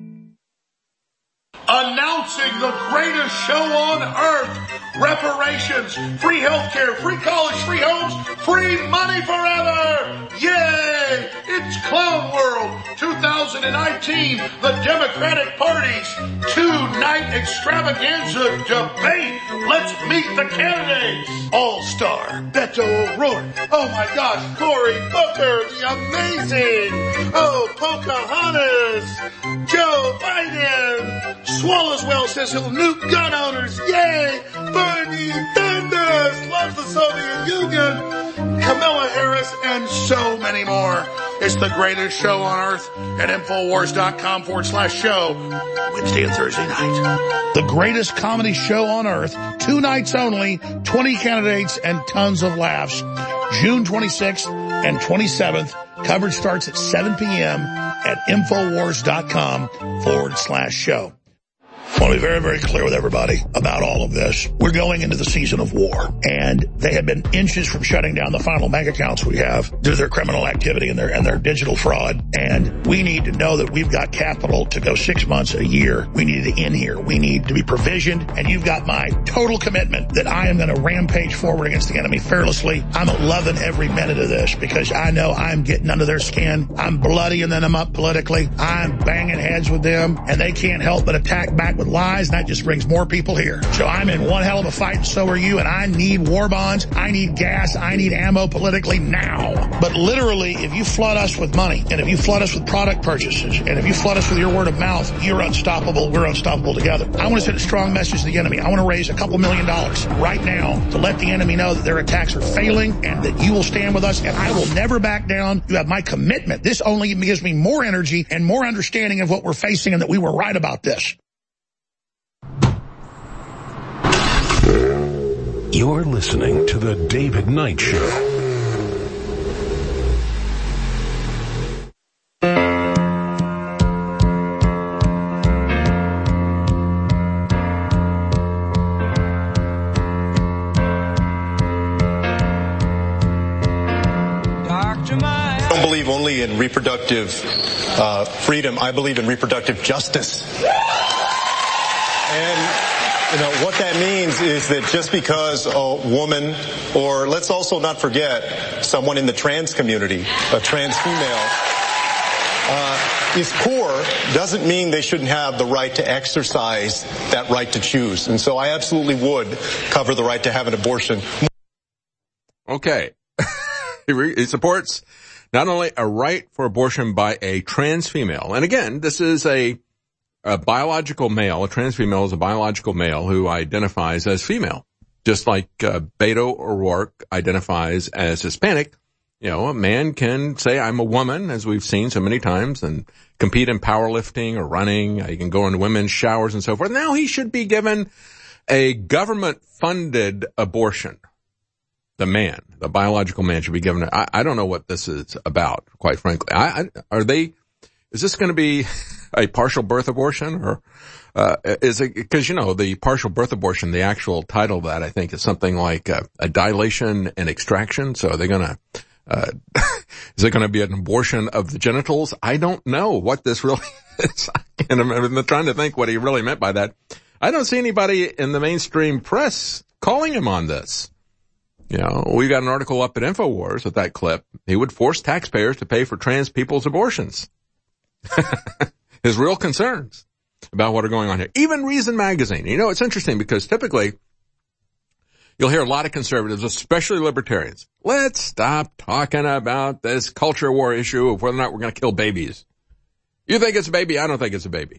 Announcing the greatest show on earth. Reparations, free healthcare, free college, free homes, free money forever. Yay! It's Clown World twenty nineteen, the Democratic Party's two-night extravaganza debate. Let's meet the candidates. All-Star, Beto O'Rourke. Oh my gosh, Cory Booker, the amazing. Oh, Pocahontas, Joe Biden. Swallowswell says he'll nuke gun owners. Yay! Bernie Sanders loves the Soviet Union. Kamala Harris this and so many more. It's the greatest show on earth at Infowars.com forward slash show, Wednesday and Thursday night. The greatest comedy show on earth, two nights only, twenty candidates and tons of laughs. June twenty-sixth and twenty-seventh. Coverage starts at seven p.m. at Infowars.com forward slash show. I want to be very, very clear with everybody about all of this. We're going into the season of war, and they have been inches from shutting down the final bank accounts we have due to their criminal activity and their and their digital fraud. And we need to know that we've got capital to go six months, a year. We need it in here. We need to be provisioned, and you've got my total commitment that I am going to rampage forward against the enemy fearlessly. I'm loving every minute of this because I know I'm getting under their skin. I'm bloodying them up politically. I'm banging heads with them, and they can't help but attack back with lies, and that just brings more people here. So I'm in one hell of a fight, and so are you, and I need war bonds, I need gas, I need ammo politically now. But literally, if you flood us with money, and if you flood us with product purchases, and if you flood us with your word of mouth, you're unstoppable, we're unstoppable together. I want to send a strong message to the enemy. I want to raise a couple million dollars right now to let the enemy know that their attacks are failing and that you will stand with us, and I will never back down. You have my commitment. This only gives me more energy and more understanding of what we're facing and that we were right about this. You're listening to The David Knight Show. I don't believe only in reproductive uh, freedom. I believe in reproductive justice. And you know, what that means is that just because a woman, or let's also not forget someone in the trans community, a trans female, uh, is poor, doesn't mean they shouldn't have the right to exercise that right to choose. And so I absolutely would cover the right to have an abortion. Okay. He supports not only a right for abortion by a trans female, and again, this is a A biological male, a trans female is a biological male who identifies as female. Just like uh, Beto O'Rourke identifies as Hispanic, you know, a man can say, I'm a woman, as we've seen so many times, and compete in powerlifting or running. He can go into women's showers and so forth. Now he should be given a government-funded abortion. The man, the biological man should be given, I, I don't know what this is about, quite frankly. I, I, are they, is this going to be a partial birth abortion, or uh, is it, because, you know, the partial birth abortion, the actual title of that, I think, is something like a, a dilation and extraction. So are they going to, uh, is it going to be an abortion of the genitals? I don't know what this really is. And I'm, I'm trying to think what he really meant by that. I don't see anybody in the mainstream press calling him on this. You know, we got an article up at InfoWars with that clip. He would force taxpayers to pay for trans people's abortions. His real concerns about what are going on here. Even Reason Magazine. You know, it's interesting because typically you'll hear a lot of conservatives, especially libertarians. Let's stop talking about this culture war issue of whether or not we're going to kill babies. You think it's a baby? I don't think it's a baby.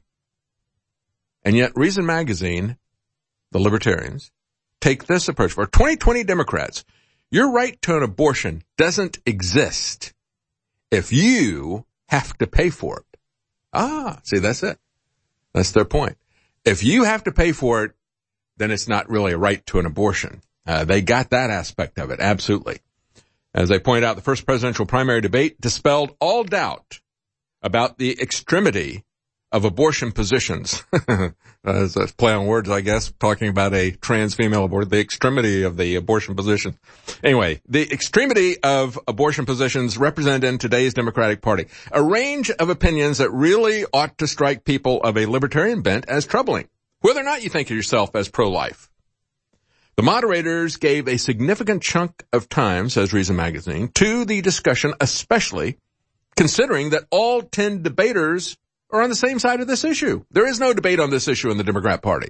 And yet Reason Magazine, the libertarians, take this approach. For twenty twenty Democrats, your right to an abortion doesn't exist if you have to pay for it. Ah, see, that's it. That's their point. If you have to pay for it, then it's not really a right to an abortion. Uh, they got that aspect of it, absolutely. As I point out, the first presidential primary debate dispelled all doubt about the extremity of abortion positions. As a play on words, I guess, talking about a trans female abortion, the extremity of the abortion position. Anyway, the extremity of abortion positions represented in today's Democratic Party. A range of opinions that really ought to strike people of a libertarian bent as troubling, whether or not you think of yourself as pro-life. The moderators gave a significant chunk of time, says Reason Magazine, to the discussion, especially considering that all ten debaters are on the same side of this issue. There is no debate on this issue in the Democrat Party.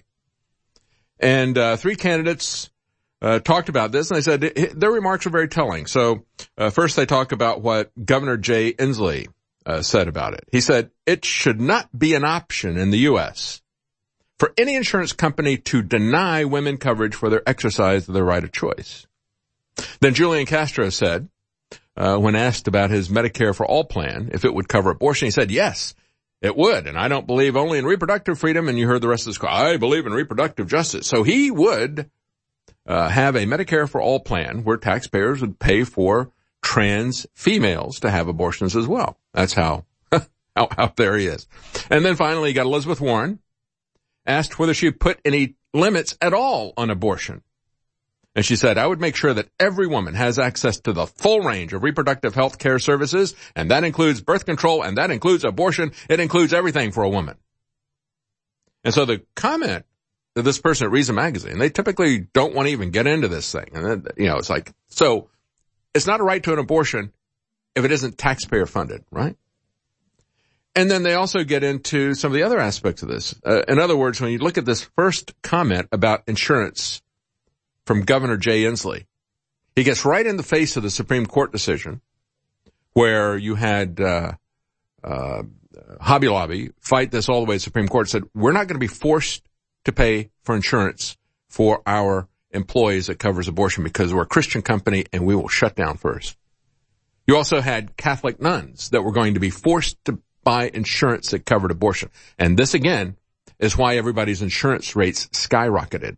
And uh, three candidates uh, talked about this, and they said it, their remarks are very telling. So uh, first they talk about what Governor Jay Inslee uh, said about it. He said, it should not be an option in the U S for any insurance company to deny women coverage for their exercise of their right of choice. Then Julian Castro said, uh, when asked about his Medicare for All plan, if it would cover abortion, he said, yes, it would. And I don't believe only in reproductive freedom. And you heard the rest of this call. I believe in reproductive justice. So he would uh, have a Medicare for All plan where taxpayers would pay for trans females to have abortions as well. That's how, how out there he is. And then finally, you got Elizabeth Warren, asked whether she put any limits at all on abortion. And she said, I would make sure that every woman has access to the full range of reproductive health care services, and that includes birth control, and that includes abortion. It includes everything for a woman. And so the comment that this person at Reason Magazine, they typically don't want to even get into this thing. And then, you know, it's like, so it's not a right to an abortion if it isn't taxpayer funded, right? And then they also get into some of the other aspects of this. Uh, in other words, when you look at this first comment about insurance from Governor Jay Inslee, he gets right in the face of the Supreme Court decision where you had uh, uh Hobby Lobby fight this all the way to the Supreme Court, said, we're not going to be forced to pay for insurance for our employees that covers abortion because we're a Christian company and we will shut down first. You also had Catholic nuns that were going to be forced to buy insurance that covered abortion. And this, again, is why everybody's insurance rates skyrocketed.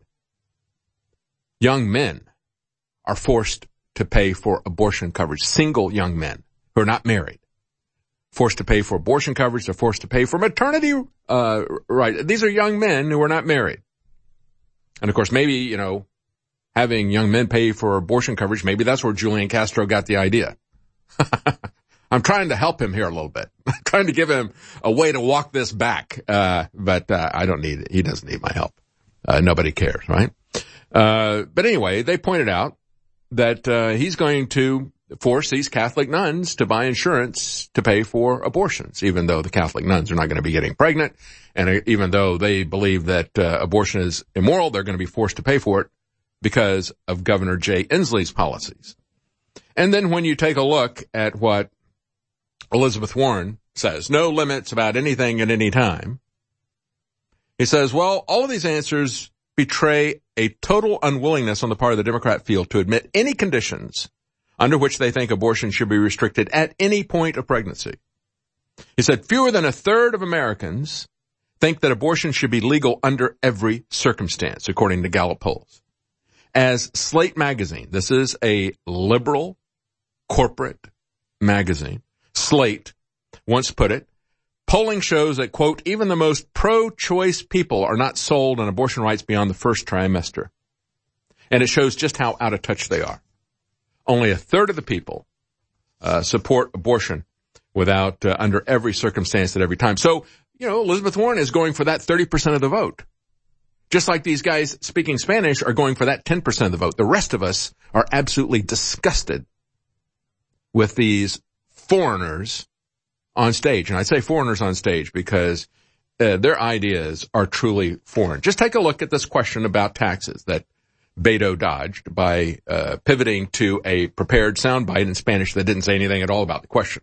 Young men are forced to pay for abortion coverage. Single young men who are not married. Forced to pay for abortion coverage. They're forced to pay for maternity, uh, right. These are young men who are not married. And of course, maybe, you know, having young men pay for abortion coverage, maybe that's where Julian Castro got the idea. I'm trying to help him here a little bit. I'm trying to give him a way to walk this back. Uh, but, uh, I don't need it. He doesn't need my help. Uh, nobody cares, right? Uh, but anyway, they pointed out that, uh, he's going to force these Catholic nuns to buy insurance to pay for abortions, even though the Catholic nuns are not going to be getting pregnant. And even though they believe that, uh, abortion is immoral, they're going to be forced to pay for it because of Governor Jay Inslee's policies. And then when you take a look at what Elizabeth Warren says, no limits about anything at any time. He says, well, all of these answers betray a total unwillingness on the part of the Democrat field to admit any conditions under which they think abortion should be restricted at any point of pregnancy. He said, fewer than a third of Americans think that abortion should be legal under every circumstance, according to Gallup polls. As Slate magazine, this is a liberal corporate magazine, Slate once put it, polling shows that, quote, even the most pro-choice people are not sold on abortion rights beyond the first trimester. And it shows just how out of touch they are. Only a third of the people uh, support abortion without, uh, under every circumstance at every time. So, you know, Elizabeth Warren is going for that thirty percent of the vote. Just like these guys speaking Spanish are going for that ten percent of the vote. The rest of us are absolutely disgusted with these foreigners on stage. And I say foreigners on stage because uh, their ideas are truly foreign. Just take a look at this question about taxes that Beto dodged by uh, pivoting to a prepared soundbite in Spanish that didn't say anything at all about the question.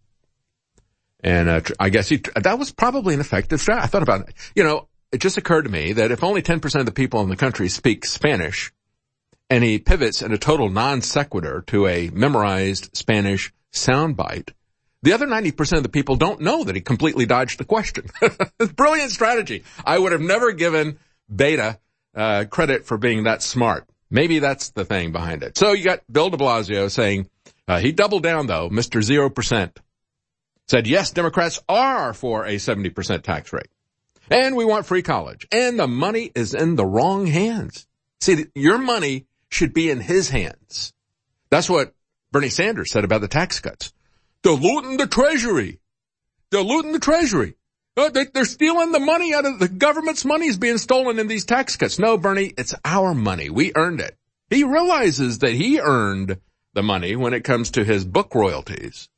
And uh, I guess he, that was probably an effective strategy. I thought about it. You know, it just occurred to me that if only ten percent of the people in the country speak Spanish, and he pivots in a total non sequitur to a memorized Spanish soundbite, the other ninety percent of the people don't know that he completely dodged the question. Brilliant strategy. I would have never given Beta uh, credit for being that smart. Maybe that's the thing behind it. So you got Bill de Blasio saying, uh, he doubled down though, Mister Zero Percent. Said, yes, Democrats are for a seventy percent tax rate. And we want free college. And the money is in the wrong hands. See, your money should be in his hands. That's what Bernie Sanders said about the tax cuts. They're looting the Treasury. They're looting the Treasury. Uh, they, they're stealing the money out of the government's money is being stolen in these tax cuts. No, Bernie, it's our money. We earned it. He realizes that he earned the money when it comes to his book royalties.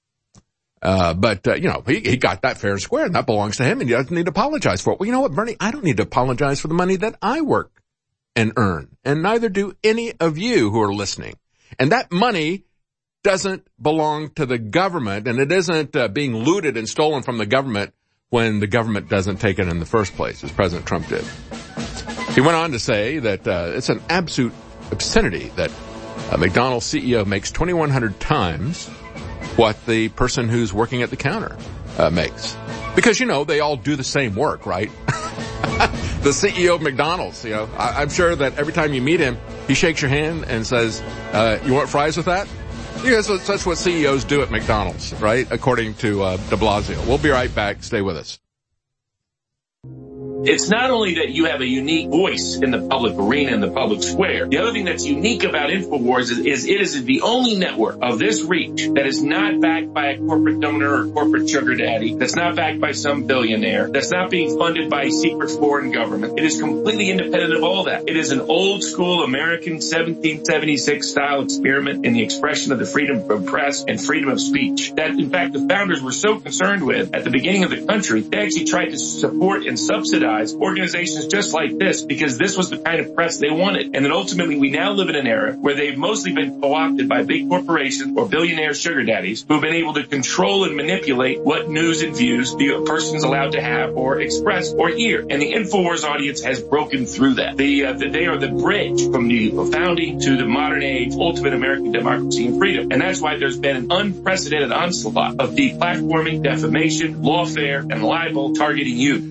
Uh, but, uh, you know, he, he got that fair and square, and that belongs to him, and he doesn't need to apologize for it. Well, you know what, Bernie? I don't need to apologize for the money that I work and earn, and neither do any of you who are listening. And that money doesn't belong to the government, and it isn't uh, being looted and stolen from the government when the government doesn't take it in the first place, as President Trump did. He went on to say that uh, it's an absolute obscenity that A McDonald's C E O makes twenty-one hundred times what the person who's working at the counter uh, makes. Because, you know, they all do the same work, right? The C E O of McDonald's, you know, I, I'm sure that every time you meet him, he shakes your hand and says, uh, you want fries with that? Because that's, that's what C E Os do at McDonald's, right? According to uh, de Blasio. We'll be right back. Stay with us. It's not only that you have a unique voice in the public arena, in the public square. The other thing that's unique about InfoWars is, is it is the only network of this reach that is not backed by a corporate donor or corporate sugar daddy, that's not backed by some billionaire, that's not being funded by a secret foreign government. It is completely independent of all that. It is an old school American seventeen seventy-six style experiment in the expression of the freedom of press and freedom of speech that, in fact, the founders were so concerned with at the beginning of the country, they actually tried to support and subsidize organizations just like this because this was the kind of press they wanted. And then ultimately we now live in an era where they've mostly been co-opted by big corporations or billionaire sugar daddies who've been able to control and manipulate what news and views the person's allowed to have or express or hear. And the InfoWars audience has broken through that. They, uh, they are the bridge from the founding to the modern age, ultimate American democracy and freedom. And that's why there's been an unprecedented onslaught of deplatforming, defamation, lawfare, and libel targeting you.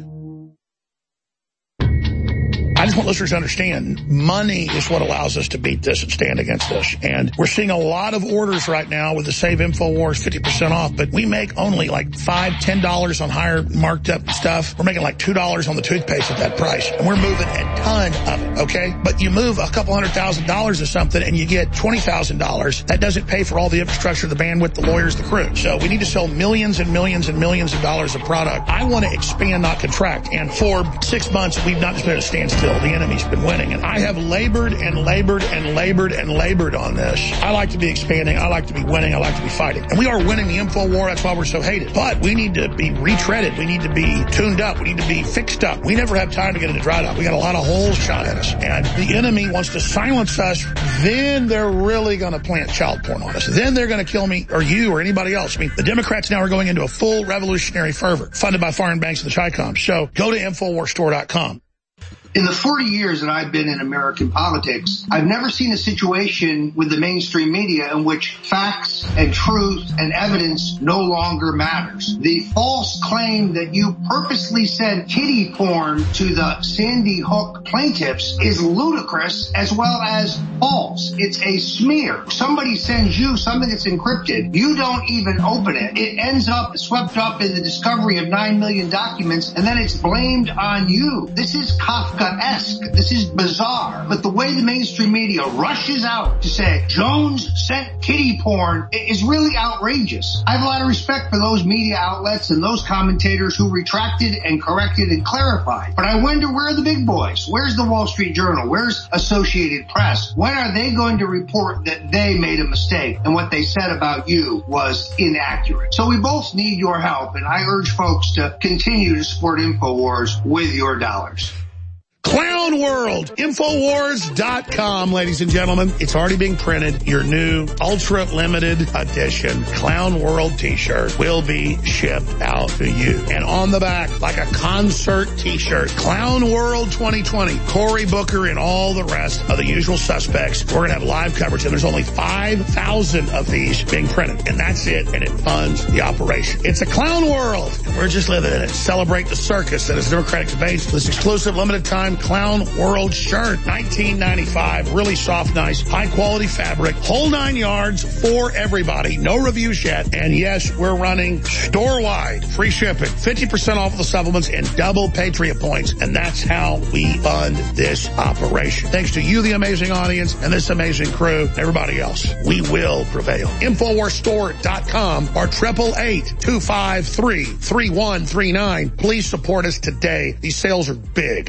I just want listeners to understand, money is what allows us to beat this and stand against this. And we're seeing a lot of orders right now with the Save InfoWars fifty percent off, but we make only like five dollars, ten dollars on higher marked up stuff. We're making like two dollars on the toothpaste at that price. And we're moving a ton of it, okay? But you move a couple hundred thousand dollars or something and you get twenty thousand dollars. That doesn't pay for all the infrastructure, the bandwidth, the lawyers, the crew. So we need to sell millions and millions and millions of dollars of product. I want to expand, not contract. And for six months, we've not just been at a standstill. The enemy's been winning. And I have labored and labored and labored and labored on this. I like to be expanding. I like to be winning. I like to be fighting. And we are winning the info war. That's why we're so hated. But we need to be retreaded. We need to be tuned up. We need to be fixed up. We never have time to get into dry dock. We got a lot of holes shot at us. And the enemy wants to silence us. Then they're really going to plant child porn on us. Then they're going to kill me or you or anybody else. I mean, the Democrats now are going into a full revolutionary fervor funded by foreign banks and the Chi-Coms. So go to infowars store dot com. In the forty years that I've been in American politics, I've never seen a situation with the mainstream media in which facts and truth and evidence no longer matters. The false claim that you purposely sent kiddie porn to the Sandy Hook plaintiffs is ludicrous as well as false. It's a smear. Somebody sends you something that's encrypted. You don't even open it. It ends up swept up in the discovery of nine million documents, and then it's blamed on you. This is Kafka. This is bizarre, but the way the mainstream media rushes out to say Jones sent kiddie porn is really outrageous. I have a lot of respect for those media outlets and those commentators who retracted and corrected and clarified. But I wonder, where are the big boys? Where's the Wall Street Journal? Where's Associated Press? When are they going to report that they made a mistake and what they said about you was inaccurate? So we both need your help, and I urge folks to continue to support InfoWars with your dollars. Clown World, Infowars dot com, ladies and gentlemen. It's already being printed. Your new ultra limited edition Clown World t-shirt will be shipped out to you. And on the back, like a concert t-shirt, Clown World twenty twenty, Cory Booker and all the rest of the usual suspects. We're going to have live coverage, and there's only five thousand of these being printed. And that's it, and it funds the operation. It's a Clown World. We're just living in it. Celebrate the circus that is Democratic debate for this exclusive limited time Clown World shirt. nineteen ninety-five, really soft, nice, high quality fabric, whole nine yards for everybody. No reviews yet. And yes, we're running store-wide free shipping, fifty percent off of the supplements and double Patriot points. And that's how we fund this operation. Thanks to you, the amazing audience, and this amazing crew, and everybody else. We will prevail. Infowars store dot com or triple eight, two five three, three one three nine. Please support us today. These sales are big.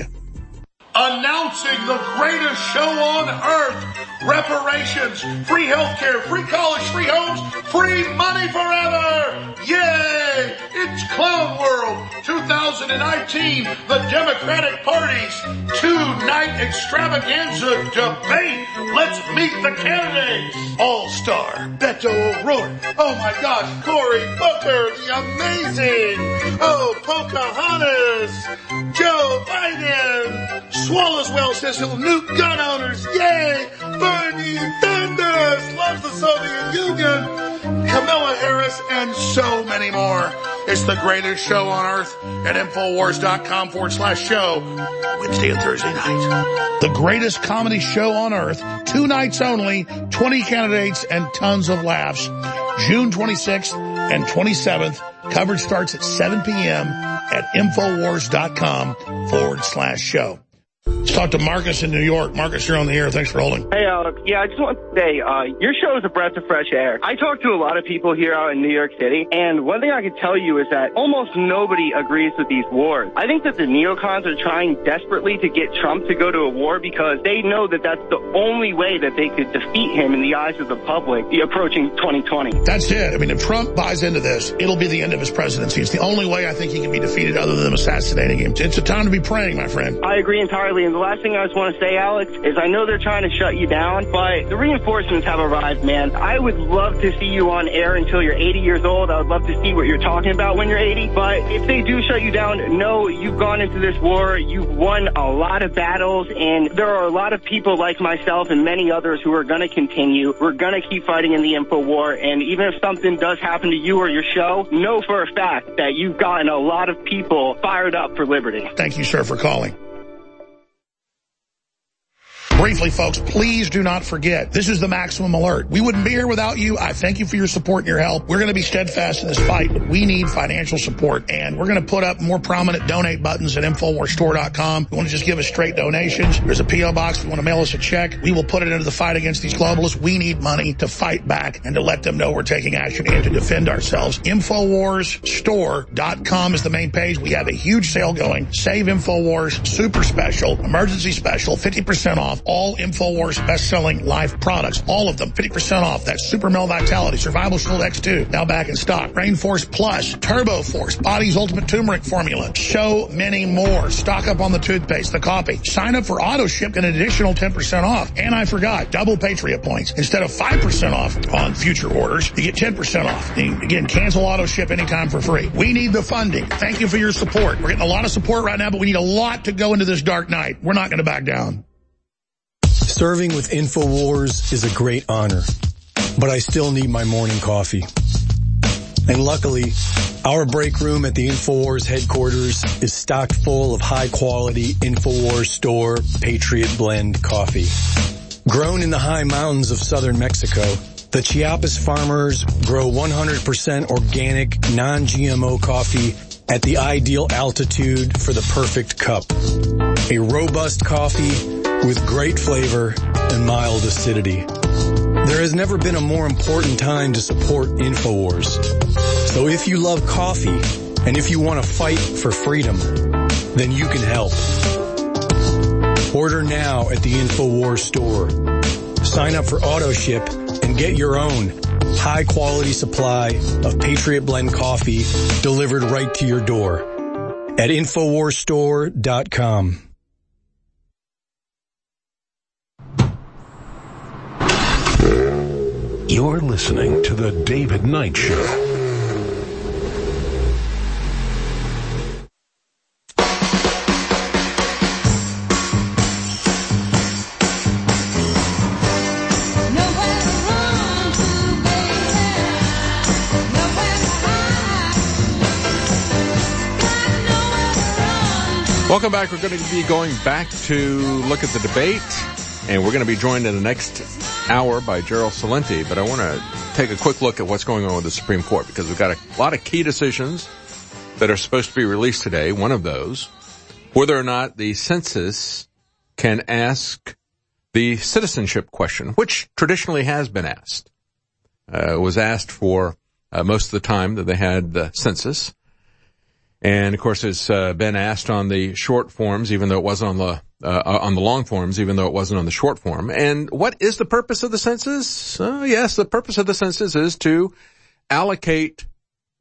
Announcing the greatest show on earth. Reparations, free healthcare, free college, free homes, free money forever. Yay! It's Clown World twenty nineteen, the Democratic Party's two-night extravaganza debate. Let's meet the candidates. All-Star, Beto O'Rourke. Oh my gosh, Cory Booker, the amazing. Oh, Pocahontas, Joe Biden. Swallowswell says he'll nuke gun owners. Yay! Bernie Sanders loves the Soviet Union. Kamala Harris, and so many more. It's the greatest show on earth at Infowars.com forward slash show, Wednesday and Thursday night. The greatest comedy show on earth, two nights only, twenty candidates and tons of laughs. June twenty-sixth and twenty-seventh. Coverage starts at seven p.m. at Infowars.com forward slash show. Let's talk to Marcus in New York. Marcus, you're on the air. Thanks for holding. Hey, Alex. Yeah, I just want to say, uh, your show is a breath of fresh air. I talk to a lot of people here out in New York City, and one thing I can tell you is that almost nobody agrees with these wars. I think that the neocons are trying desperately to get Trump to go to a war because they know that that's the only way that they could defeat him in the eyes of the public, the approaching twenty twenty. That's it. I mean, if Trump buys into this, it'll be the end of his presidency. It's the only way I think he can be defeated other than assassinating him. It's a time to be praying, my friend. I agree entirely. And the last thing I just want to say, Alex, is I know they're trying to shut you down, but the reinforcements have arrived, man. I would love to see you on air until you're eighty years old. I would love to see what you're talking about when you're eighty. But if they do shut you down, know you've gone into this war. You've won a lot of battles, and there are a lot of people like myself and many others who are going to continue. We're going to keep fighting in the info war, and even if something does happen to you or your show, know for a fact that you've gotten a lot of people fired up for liberty. Thank you, sir, for calling. Briefly, folks, please do not forget, this is the Maximum Alert. We wouldn't be here without you. I thank you for your support and your help. We're going to be steadfast in this fight, but we need financial support, and we're going to put up more prominent donate buttons at Infowars Store dot com. If you want to just give us straight donations, there's a P O box. If you want to mail us a check, we will put it into the fight against these globalists. We need money to fight back and to let them know we're taking action and to defend ourselves. Infowars Store dot com is the main page. We have a huge sale going. Save Infowars, super special, emergency special, fifty percent off. All Infowars best-selling live products, all of them, fifty percent off. That's Super Male Vitality, Survival Shield X two, now back in stock. Rainforce Plus, Turbo Force, Body's Ultimate Turmeric Formula. So many more. Stock up on the toothpaste, the coffee. Sign up for auto ship, get an additional ten percent off. And I forgot, double Patriot points. Instead of five percent off on future orders, you get ten percent off. And again, cancel auto ship anytime for free. We need the funding. Thank you for your support. We're getting a lot of support right now, but we need a lot to go into this dark night. We're not going to back down. Serving with InfoWars is a great honor, but I still need my morning coffee. And luckily, our break room at the InfoWars headquarters is stocked full of high-quality InfoWars Store Patriot Blend coffee. Grown in the high mountains of southern Mexico, the Chiapas farmers grow one hundred percent organic, non-G M O coffee at the ideal altitude for the perfect cup. A robust coffee with great flavor and mild acidity. There has never been a more important time to support InfoWars. So if you love coffee and if you want to fight for freedom, then you can help. Order now at the InfoWars store. Sign up for auto ship and get your own high quality supply of Patriot Blend coffee delivered right to your door at Infowars Store dot com. You're listening to The David Knight Show. Welcome back. We're going to be going back to look at the debate, and we're going to be joined in the next hour by Gerald Celente. But I want to take a quick look at what's going on with the Supreme Court, because we've got a lot of key decisions that are supposed to be released today. One of those, whether or not the census can ask the citizenship question, which traditionally has been asked. Uh, it was asked for uh, most of the time that they had the census. And of course, it's uh, been asked on the short forms, even though it wasn't on the uh, on the long forms, even though it wasn't on the short form. And what is the purpose of the census? Uh, yes, the purpose of the census is to allocate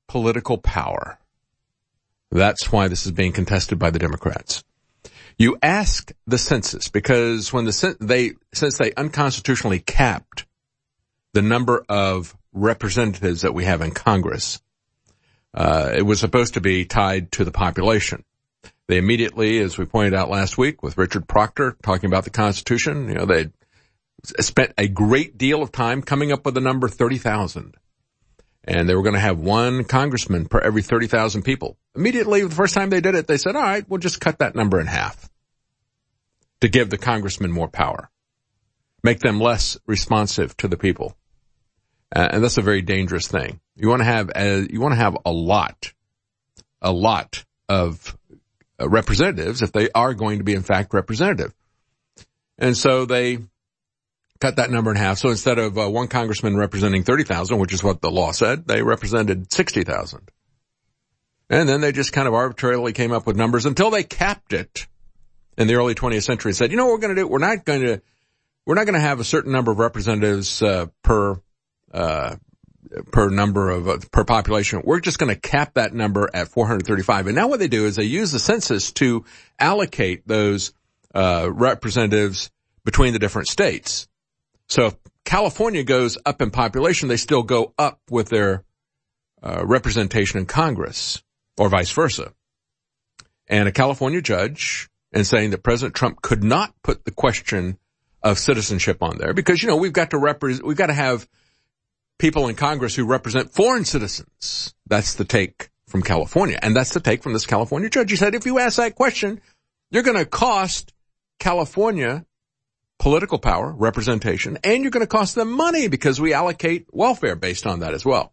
political power. That's why this is being contested by the Democrats. You ask the census, because when the they since they unconstitutionally capped the number of representatives that we have in Congress, uh, it was supposed to be tied to the population. They immediately, as we pointed out last week with Richard Proctor talking about the Constitution, you know, they spent a great deal of time coming up with the number thirty thousand. And they were going to have one congressman per every thirty thousand people. Immediately, the first time they did it, they said, all right, we'll just cut that number in half to give the congressmen more power, make them less responsive to the people. Uh, and that's a very dangerous thing. You want to have a, you want to have a lot, a lot of uh, representatives if they are going to be, in fact, representative. And so they cut that number in half. So instead of uh, one congressman representing thirty thousand, which is what the law said, they represented sixty thousand. And then they just kind of arbitrarily came up with numbers until they capped it in the early twentieth century and said, you know what we're going to do? We're not going to, we're not going to have a certain number of representatives, uh, per, uh, per number of, uh, per population. We're just going to cap that number at four hundred thirty-five. And now what they do is they use the census to allocate those, uh, representatives between the different states. So if California goes up in population, they still go up with their uh, representation in Congress, or vice versa. And a California judge, in saying that President Trump could not put the question of citizenship on there, because, you know, we've got to represent, we've got to have people in Congress who represent foreign citizens. That's the take from California. And that's the take from this California judge. He said, if you ask that question, you're going to cost California political power, representation, and you're going to cost them money because we allocate welfare based on that as well.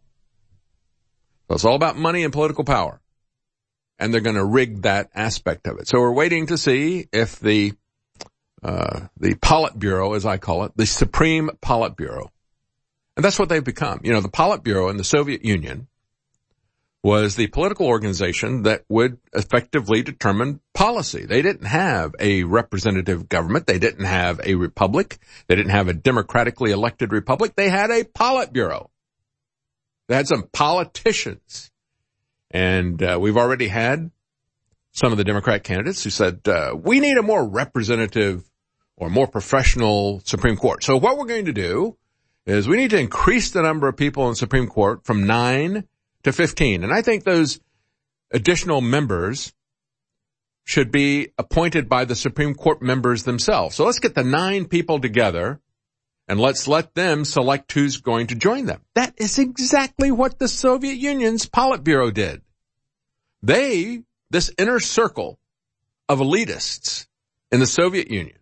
So it's all about money and political power. And they're going to rig that aspect of it. So we're waiting to see if the, uh, the Politburo, as I call it, the Supreme Politburo, and that's what they've become. You know, the Politburo in the Soviet Union was the political organization that would effectively determine policy. They didn't have a representative government. They didn't have a republic. They didn't have a democratically elected republic. They had a Politburo. They had some politicians. And uh, we've already had some of the Democrat candidates who said, uh, we need a more representative or more professional Supreme Court. So what we're going to do is we need to increase the number of people in the Supreme Court from nine to fifteen. And I think those additional members should be appointed by the Supreme Court members themselves. So let's get the nine people together and let's let them select who's going to join them. That is exactly what the Soviet Union's Politburo did. They, this inner circle of elitists in the Soviet Union,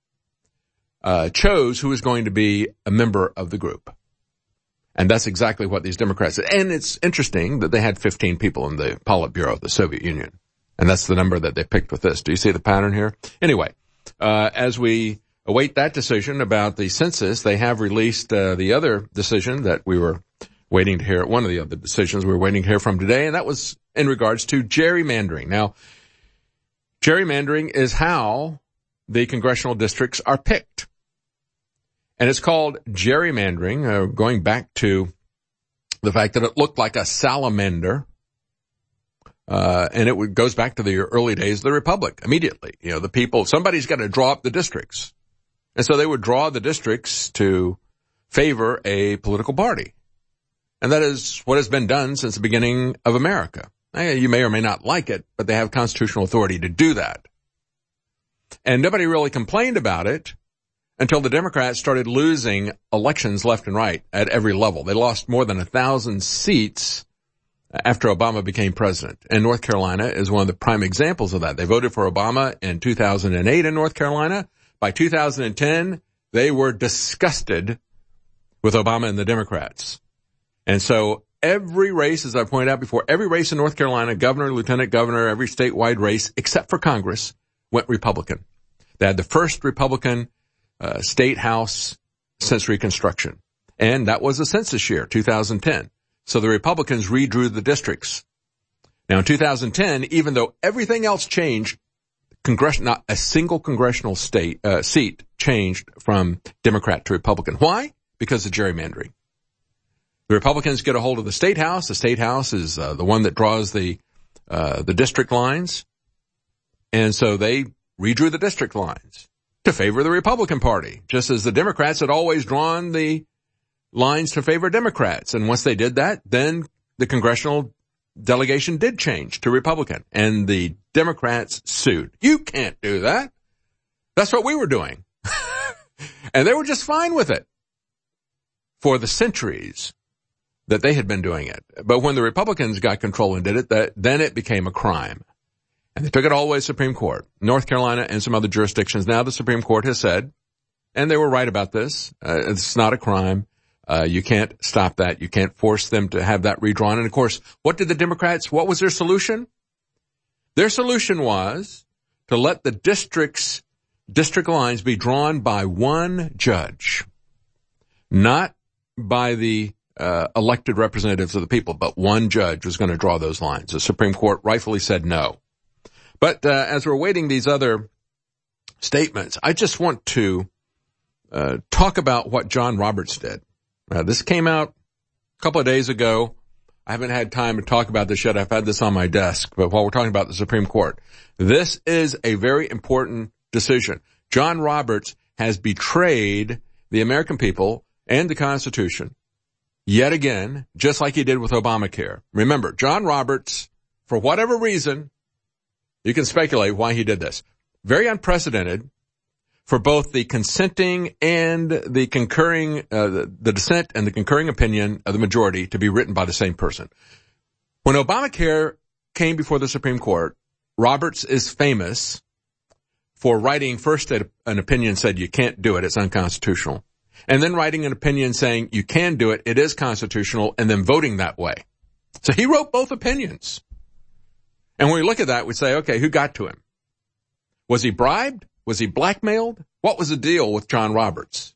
uh, chose who was going to be a member of the group. And that's exactly what these Democrats did. And it's interesting that they had fifteen people in the Politburo of the Soviet Union. And that's the number that they picked with this. Do you see the pattern here? Anyway, uh, as we await that decision about the census, they have released uh, the other decision that we were waiting to hear, one of the other decisions we were waiting to hear from today, and that was in regards to gerrymandering. Now, gerrymandering is how the congressional districts are picked. And it's called gerrymandering, uh, going back to the fact that it looked like a salamander. Uh, and it would, goes back to the early days of the Republic immediately. You know, the people, somebody's got to draw up the districts. And so they would draw the districts to favor a political party. And that is what has been done since the beginning of America. You may or may not like it, but they have constitutional authority to do that. And nobody really complained about it until the Democrats started losing elections left and right at every level. They lost more than a thousand seats after Obama became president. And North Carolina is one of the prime examples of that. They voted for Obama in two thousand eight in North Carolina. By two thousand ten, they were disgusted with Obama and the Democrats. And so every race, as I pointed out before, every race in North Carolina, governor, lieutenant governor, every statewide race, except for Congress, went Republican. They had the first Republican uh, state house since Reconstruction. And that was the census year, two thousand ten. So the Republicans redrew the districts. Now in two thousand ten, even though everything else changed, Congress, not a single congressional state uh, seat changed from Democrat to Republican. Why? Because of gerrymandering. The Republicans get a hold of the State House. The State House is uh, the one that draws the uh, the district lines. And so they redrew the district lines to favor the Republican Party, just as the Democrats had always drawn the lines to favor Democrats. And once they did that, then the congressional delegation did change to Republican, and the Democrats sued. You can't do that. That's what we were doing. And they were just fine with it for the centuries that they had been doing it. But when the Republicans got control and did it, that, then it became a crime. And they took it all the way to the Supreme Court, North Carolina and some other jurisdictions. Now the Supreme Court has said, and they were right about this, uh, it's not a crime. Uh, you can't stop that. You can't force them to have that redrawn. And of course, what did the Democrats, what was their solution? Their solution was to let the districts, district lines be drawn by one judge, not by the uh, elected representatives of the people, but one judge was going to draw those lines. The Supreme Court rightfully said no. But uh, as we're awaiting these other statements, I just want to uh, talk about what John Roberts did. Uh, this came out a couple of days ago. I haven't had time to talk about this yet. I've had this on my desk, but while we're talking about the Supreme Court, this is a very important decision. John Roberts has betrayed the American people and the Constitution yet again, just like he did with Obamacare. Remember, John Roberts, for whatever reason, you can speculate why he did this. Very unprecedented for both the consenting and the concurring, uh, the, the dissent and the concurring opinion of the majority to be written by the same person. When Obamacare came before the Supreme Court, Roberts is famous for writing first an opinion said you can't do it, it's unconstitutional, and then writing an opinion saying you can do it, it is constitutional, and then voting that way. So he wrote both opinions. And when we look at that, we say, okay, who got to him? Was he bribed? Was he blackmailed? What was the deal with John Roberts?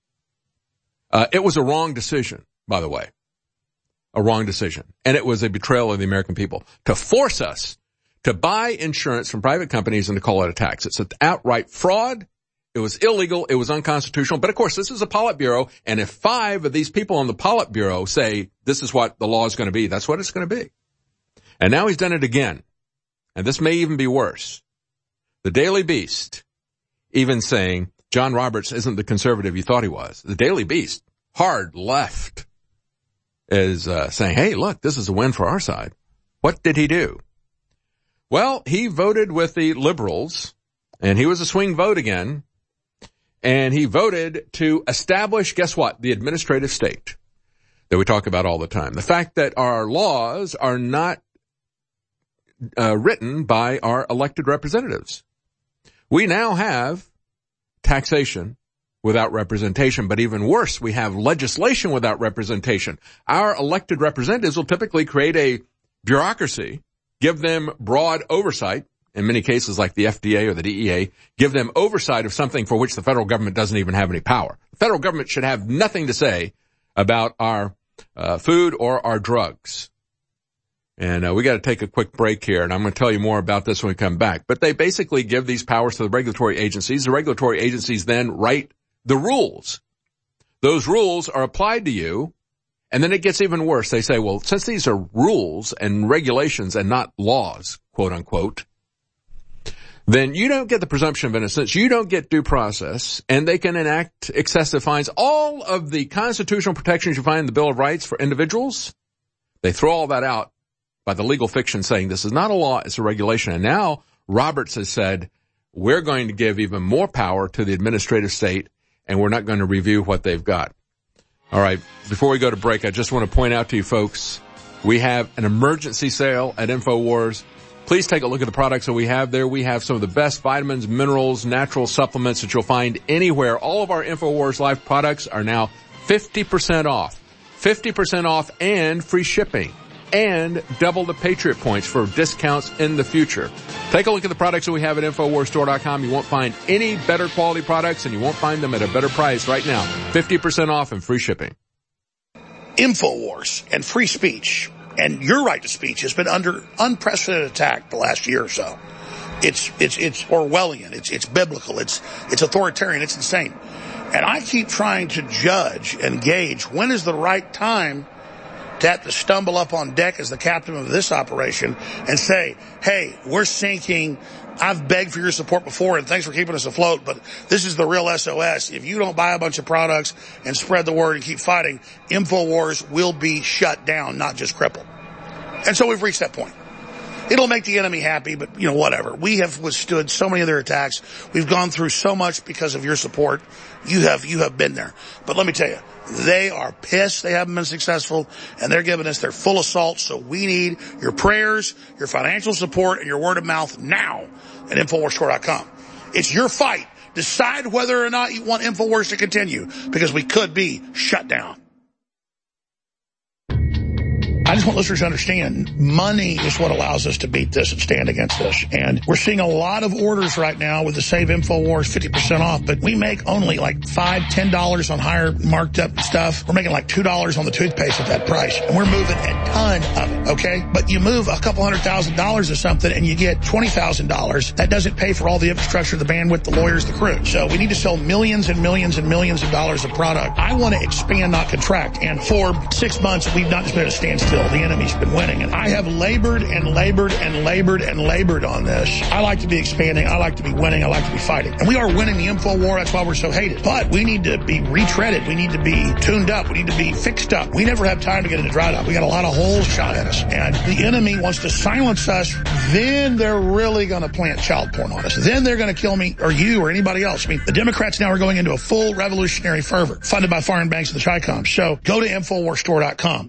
Uh, it was a wrong decision, by the way. A wrong decision. And it was a betrayal of the American people to force us to buy insurance from private companies and to call it a tax. It's an outright fraud. It was illegal. It was unconstitutional. But of course, this is a Politburo. And if five of these people on the Politburo say this is what the law is going to be, that's what it's going to be. And now he's done it again. And this may even be worse. The Daily Beast even saying John Roberts isn't the conservative you thought he was. The Daily Beast, hard left, is uh, saying, hey, look, this is a win for our side. What did he do? Well, he voted with the liberals, and he was a swing vote again, and he voted to establish, guess what, the administrative state that we talk about all the time. The fact that our laws are not uh, written by our elected representatives. We now have taxation without representation, but even worse, we have legislation without representation. Our elected representatives will typically create a bureaucracy, give them broad oversight, in many cases like the F D A or the D E A, give them oversight of something for which the federal government doesn't even have any power. The federal government should have nothing to say about our uh, food or our drugs. And uh, we got to take a quick break here, and I'm going to tell you more about this when we come back. But they basically give these powers to the regulatory agencies. The regulatory agencies then write the rules. Those rules are applied to you, and then it gets even worse. They say, well, since these are rules and regulations and not laws, quote unquote, then you don't get the presumption of innocence, you don't get due process, and they can enact excessive fines. All of the constitutional protections you find in the Bill of Rights for individuals, they throw all that out by the legal fiction saying this is not a law, it's a regulation. And now Roberts has said, we're going to give even more power to the administrative state, and we're not going to review what they've got. All right, before we go to break, I just want to point out to you folks, we have an emergency sale at InfoWars. Please take a look at the products that we have there. We have some of the best vitamins, minerals, natural supplements that you'll find anywhere. All of our InfoWars Life products are now fifty percent off. fifty percent off and free shipping. And double the Patriot points for discounts in the future. Take a look at the products that we have at InfoWars Store dot com. You won't find any better quality products, and you won't find them at a better price right now. fifty percent off and free shipping. InfoWars and free speech and your right to speech has been under unprecedented attack the last year or so. It's, it's, it's Orwellian. It's, it's biblical. It's, it's authoritarian. It's insane. And I keep trying to judge and gauge when is the right time to have to stumble up on deck as the captain of this operation and say, hey, we're sinking. I've begged for your support before, and thanks for keeping us afloat, but this is the real S O S. If you don't buy a bunch of products and spread the word and keep fighting, InfoWars will be shut down, not just crippled. And so we've reached that point. It'll make the enemy happy, but, you know, whatever. We have withstood so many of their attacks. We've gone through so much because of your support. You have, you have been there. But let me tell you, they are pissed they haven't been successful, and they're giving us their full assault, so we need your prayers, your financial support, and your word of mouth now at InfoWars Store dot com. It's your fight. Decide whether or not you want InfoWars to continue, because we could be shut down. I just want listeners to understand, money is what allows us to beat this and stand against this. And we're seeing a lot of orders right now with the Save InfoWars fifty percent off, but we make only like five dollars, ten dollars on higher marked up stuff. We're making like two dollars on the toothpaste at that price. And we're moving a ton of it, okay? But you move a couple hundred thousand dollars or something and you get twenty thousand dollars. That doesn't pay for all the infrastructure, the bandwidth, the lawyers, the crew. So we need to sell millions and millions and millions of dollars of product. I want to expand, not contract. And for six months, we've not just been at a standstill. The enemy's been winning. And I have labored and labored and labored and labored on this. I like to be expanding. I like to be winning. I like to be fighting. And we are winning the info war. That's why we're so hated. But we need to be retreaded. We need to be tuned up. We need to be fixed up. We never have time to get into dry dock. We got a lot of holes shot at us. And the enemy wants to silence us. Then they're really going to plant child porn on us. Then they're going to kill me or you or anybody else. I mean, the Democrats now are going into a full revolutionary fervor funded by foreign banks and the Chi-Coms. So go to InfoWars Store dot com.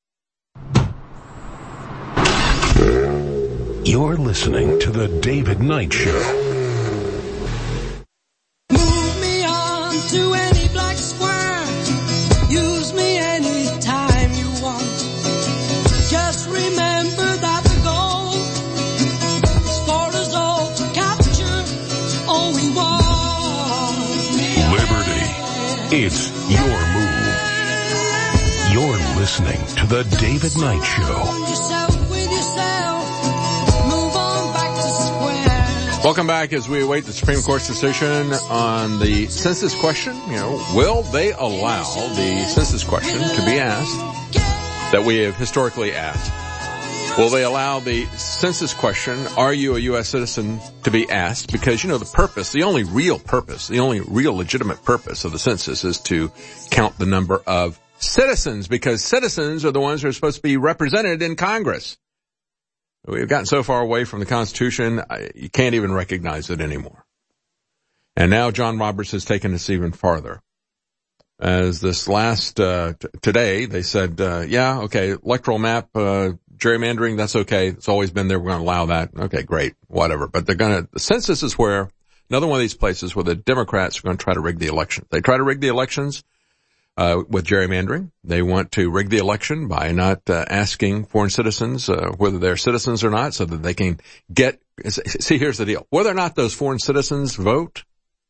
You're listening to The David Knight Show. Move me on to any black square. Use me any time you want. Just remember that the goal scored us all to capture all we want. Liberty. It's your move. You're listening to The David Knight Show. Welcome back as we await the Supreme Court's decision on the census question. You know, will they allow the census question to be asked that we have historically asked? Will they allow the census question, are you a U S citizen, to be asked? Because, you know, the purpose, the only real purpose, the only real legitimate purpose of the census is to count the number of citizens, because citizens are the ones who are supposed to be represented in Congress. We've gotten so far away from the Constitution, you can't even recognize it anymore. And now John Roberts has taken us even farther. As this last, uh, t- today, they said, uh, yeah, okay, electoral map, uh, gerrymandering, that's okay. It's always been there. We're going to allow that. Okay, great, whatever. But they're going to, the census is where, another one of these places where the Democrats are going to try to rig the election. They try to rig the elections Uh, with gerrymandering. They want to rig the election by not uh, asking foreign citizens uh, whether they're citizens or not, so that they can get, see, here's the deal. Whether or not those foreign citizens vote,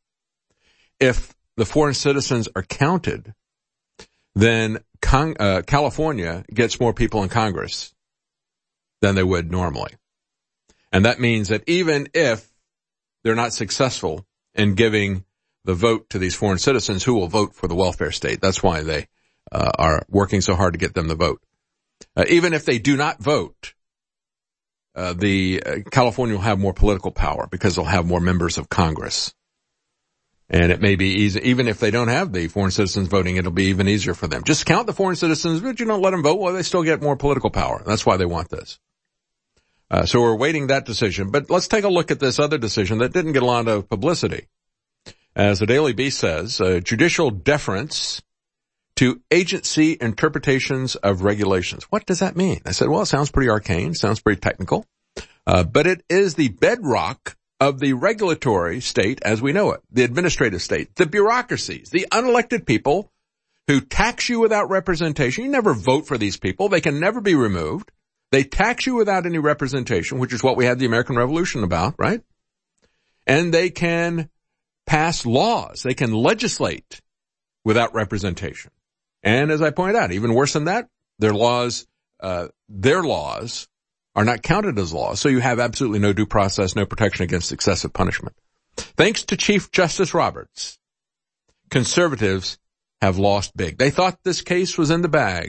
if the foreign citizens are counted, then Con- uh, California gets more people in Congress than they would normally. And that means that even if they're not successful in giving the vote to these foreign citizens, who will vote for the welfare state. That's why they uh, are working so hard to get them to vote. Uh, even if they do not vote, uh, the uh, California will have more political power because they'll have more members of Congress. And it may be easy, even if they don't have the foreign citizens voting, it'll be even easier for them. Just count the foreign citizens, but you don't let them vote. Well, they still get more political power. That's why they want this. Uh, so we're waiting that decision. But let's take a look at this other decision that didn't get a lot of publicity. As the Daily Beast says, uh, judicial deference to agency interpretations of regulations. What does that mean? I said, well, it sounds pretty arcane, sounds pretty technical, uh, but it is the bedrock of the regulatory state as we know it, the administrative state, the bureaucracies, the unelected people who tax you without representation. You never vote for these people. They can never be removed. They tax you without any representation, which is what we had the American Revolution about, right? And they can pass laws. They can legislate without representation. And as I pointed out, even worse than that, their laws, uh, their laws are not counted as laws. So you have absolutely no due process, no protection against excessive punishment. Thanks to Chief Justice Roberts, conservatives have lost big. They thought this case was in the bag.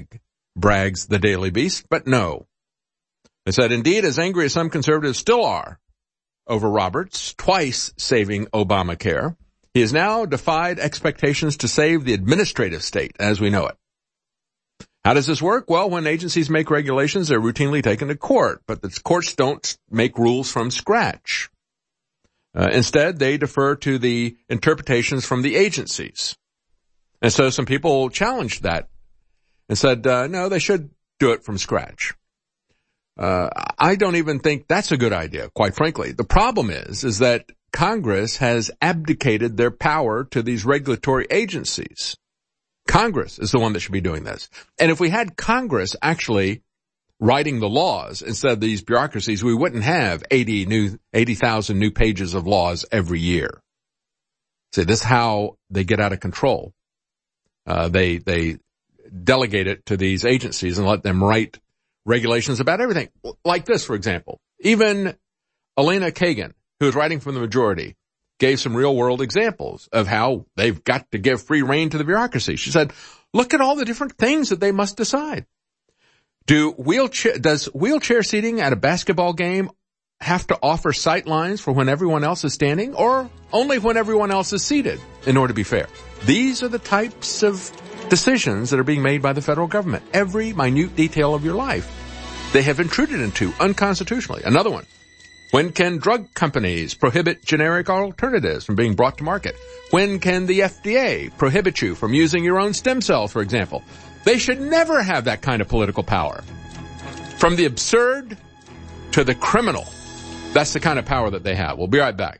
brags the Daily Beast, but no. They said, indeed, as angry as some conservatives still are over Roberts twice saving Obamacare, he has now defied expectations to save the administrative state as we know it. How does this work? Well, when agencies make regulations, they're routinely taken to court, but the courts don't make rules from scratch. Uh, instead, they defer to the interpretations from the agencies. And so some people challenged that and said, uh, no, they should do it from scratch. Uh, I don't even think that's a good idea, quite frankly. The problem is, is that Congress has abdicated their power to these regulatory agencies. Congress is the one that should be doing this. And if we had Congress actually writing the laws instead of these bureaucracies, we wouldn't have eighty new, eighty thousand new pages of laws every year. See, this is how they get out of control. Uh, they, they delegate it to these agencies and let them write regulations about everything. Like this, for example. Even Elena Kagan, who is writing from the majority, gave some real-world examples of how they've got to give free rein to the bureaucracy. She said, look at all the different things that they must decide. Do wheelchair, does wheelchair seating at a basketball game have to offer sight lines for when everyone else is standing, or only when everyone else is seated, in order to be fair? These are the types of decisions that are being made by the federal government. Every minute detail of your life they have intruded into unconstitutionally. Another one. When can drug companies prohibit generic alternatives from being brought to market? When can the F D A prohibit you from using your own stem cells, for example? They should never have that kind of political power. From the absurd to the criminal, that's the kind of power that they have. We'll be right back.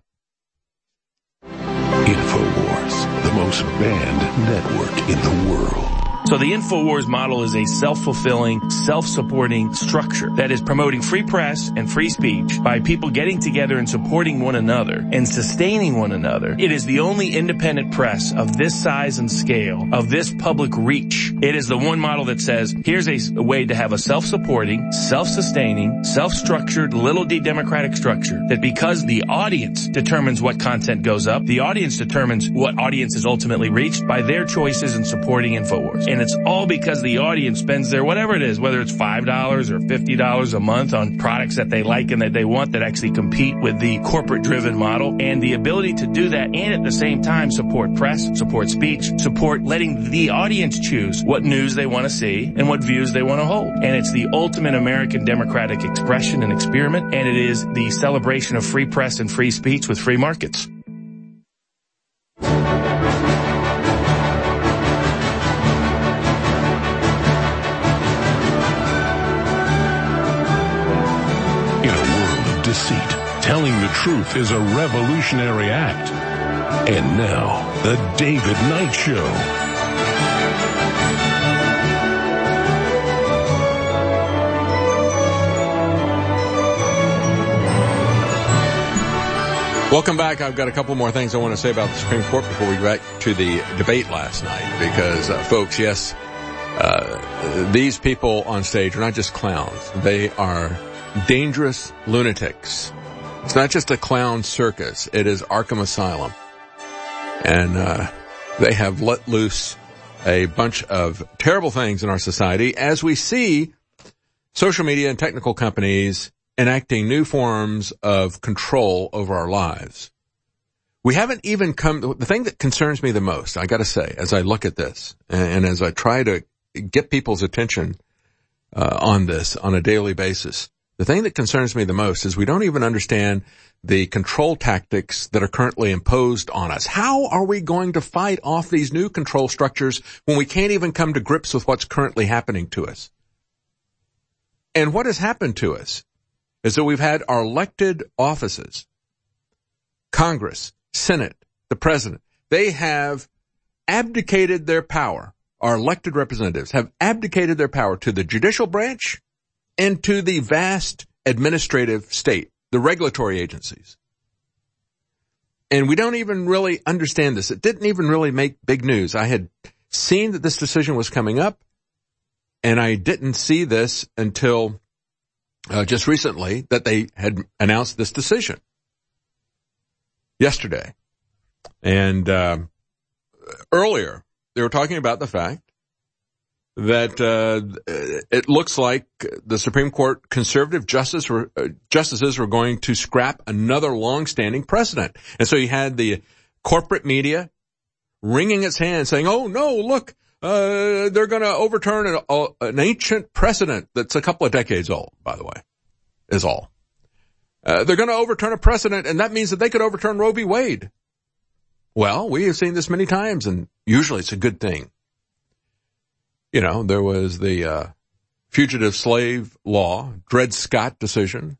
InfoWars, the most banned network in the world. So the InfoWars model is a self-fulfilling, self-supporting structure that is promoting free press and free speech by people getting together and supporting one another and sustaining one another. It is the only independent press of this size and scale, of this public reach. It is the one model that says, here's a, a way to have a self-supporting, self-sustaining, self-structured, little d democratic structure that because the audience determines what content goes up, the audience determines what audience is ultimately reached by their choices in supporting InfoWars. And it's all because the audience spends their whatever it is, whether it's five dollars or fifty dollars a month on products that they like and that they want that actually compete with the corporate-driven model. And the ability to do that and at the same time support press, support speech, support letting the audience choose what news they want to see and what views they want to hold. And it's the ultimate American democratic expression and experiment, and it is the celebration of free press and free speech with free markets. Deceit. Telling the truth is a revolutionary act. And now, the David Knight Show. Welcome back. I've got a couple more things I want to say about the Supreme Court before we get back to the debate last night. Because, uh, folks, yes, uh, these people on stage are not just clowns. They are dangerous lunatics. It's not just a clown circus. It is Arkham Asylum. And uh they have let loose a bunch of terrible things in our society as we see social media and technical companies enacting new forms of control over our lives. We haven't even come... The thing that concerns me the most, I gotta say, as I look at this, and, and as I try to get people's attention uh on this on a daily basis, the thing that concerns me the most is we don't even understand the control tactics that are currently imposed on us. How are we going to fight off these new control structures when we can't even come to grips with what's currently happening to us? And what has happened to us is that we've had our elected offices, Congress, Senate, the President, they have abdicated their power. Our elected representatives have abdicated their power to the judicial branch and to the vast administrative state, the regulatory agencies. And we don't even really understand this. It didn't even really make big news. I had seen that this decision was coming up, and I didn't see this until uh, just recently that they had announced this decision yesterday. And uh, earlier, they were talking about the fact that uh, it looks like the Supreme Court conservative justice were, uh, justices were going to scrap another long-standing precedent. And so you had the corporate media wringing its hands saying, oh, no, look, uh, they're going to overturn an, uh, an ancient precedent that's a couple of decades old, by the way, is all. Uh, they're going to overturn a precedent, and that means that they could overturn Roe v. Wade. Well, we have seen this many times, and usually it's a good thing. You know, there was the uh, fugitive slave law, Dred Scott decision.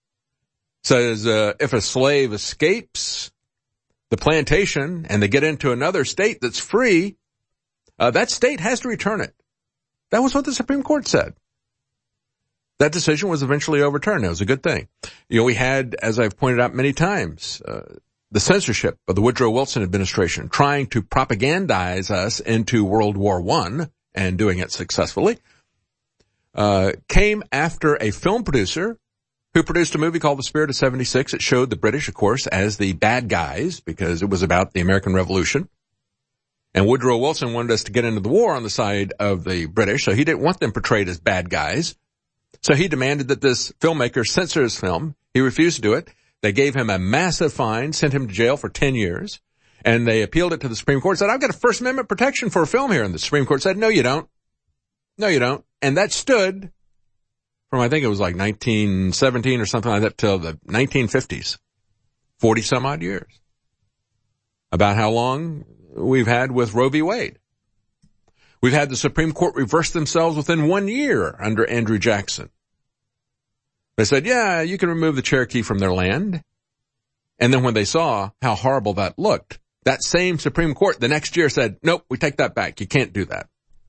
Says uh, if a slave escapes the plantation and they get into another state that's free, uh, that state has to return it. That was what the Supreme Court said. That decision was eventually overturned. It was a good thing. You know, we had, as I've pointed out many times, uh, the censorship of the Woodrow Wilson administration trying to propagandize us into World War One, and doing it successfully, uh, came after a film producer who produced a movie called The Spirit of seventy-six. It showed the British, of course, as the bad guys because it was about the American Revolution. And Woodrow Wilson wanted us to get into the war on the side of the British, so he didn't want them portrayed as bad guys. So he demanded that this filmmaker censor his film. He refused to do it. They gave him a massive fine, sent him to jail for ten years. And they appealed it to the Supreme Court, said, I've got a First Amendment protection for a film here. And the Supreme Court said, no, you don't. No, you don't. And that stood from, I think it was like nineteen seventeen or something like that till the nineteen fifties. forty some odd years. About how long we've had with Roe v. Wade. We've had the Supreme Court reverse themselves within one year under Andrew Jackson. They said, yeah, you can remove the Cherokee from their land. And then when they saw how horrible that looked, that same Supreme Court the next year said, nope, we take that back. You can't do that.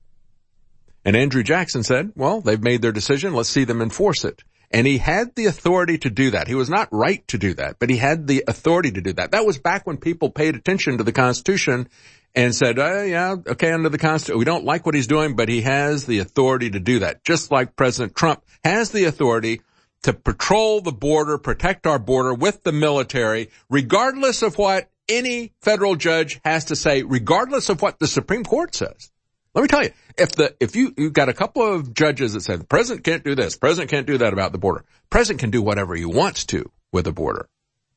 And Andrew Jackson said, well, they've made their decision. Let's see them enforce it. And he had the authority to do that. He was not right to do that, but he had the authority to do that. That was back when people paid attention to the Constitution and said, oh, yeah, okay, under the Constitution, we don't like what he's doing, but he has the authority to do that. Just like President Trump has the authority to patrol the border, protect our border with the military, regardless of what any federal judge has to say, regardless of what the Supreme Court says. Let me tell you, if the, if you, you've got a couple of judges that say the president can't do this, president can't do that about the border. President can do whatever he wants to with the border.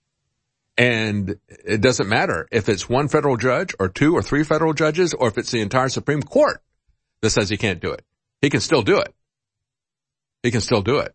And it doesn't matter if it's one federal judge or two or three federal judges or if it's the entire Supreme Court that says he can't do it. He can still do it. He can still do it.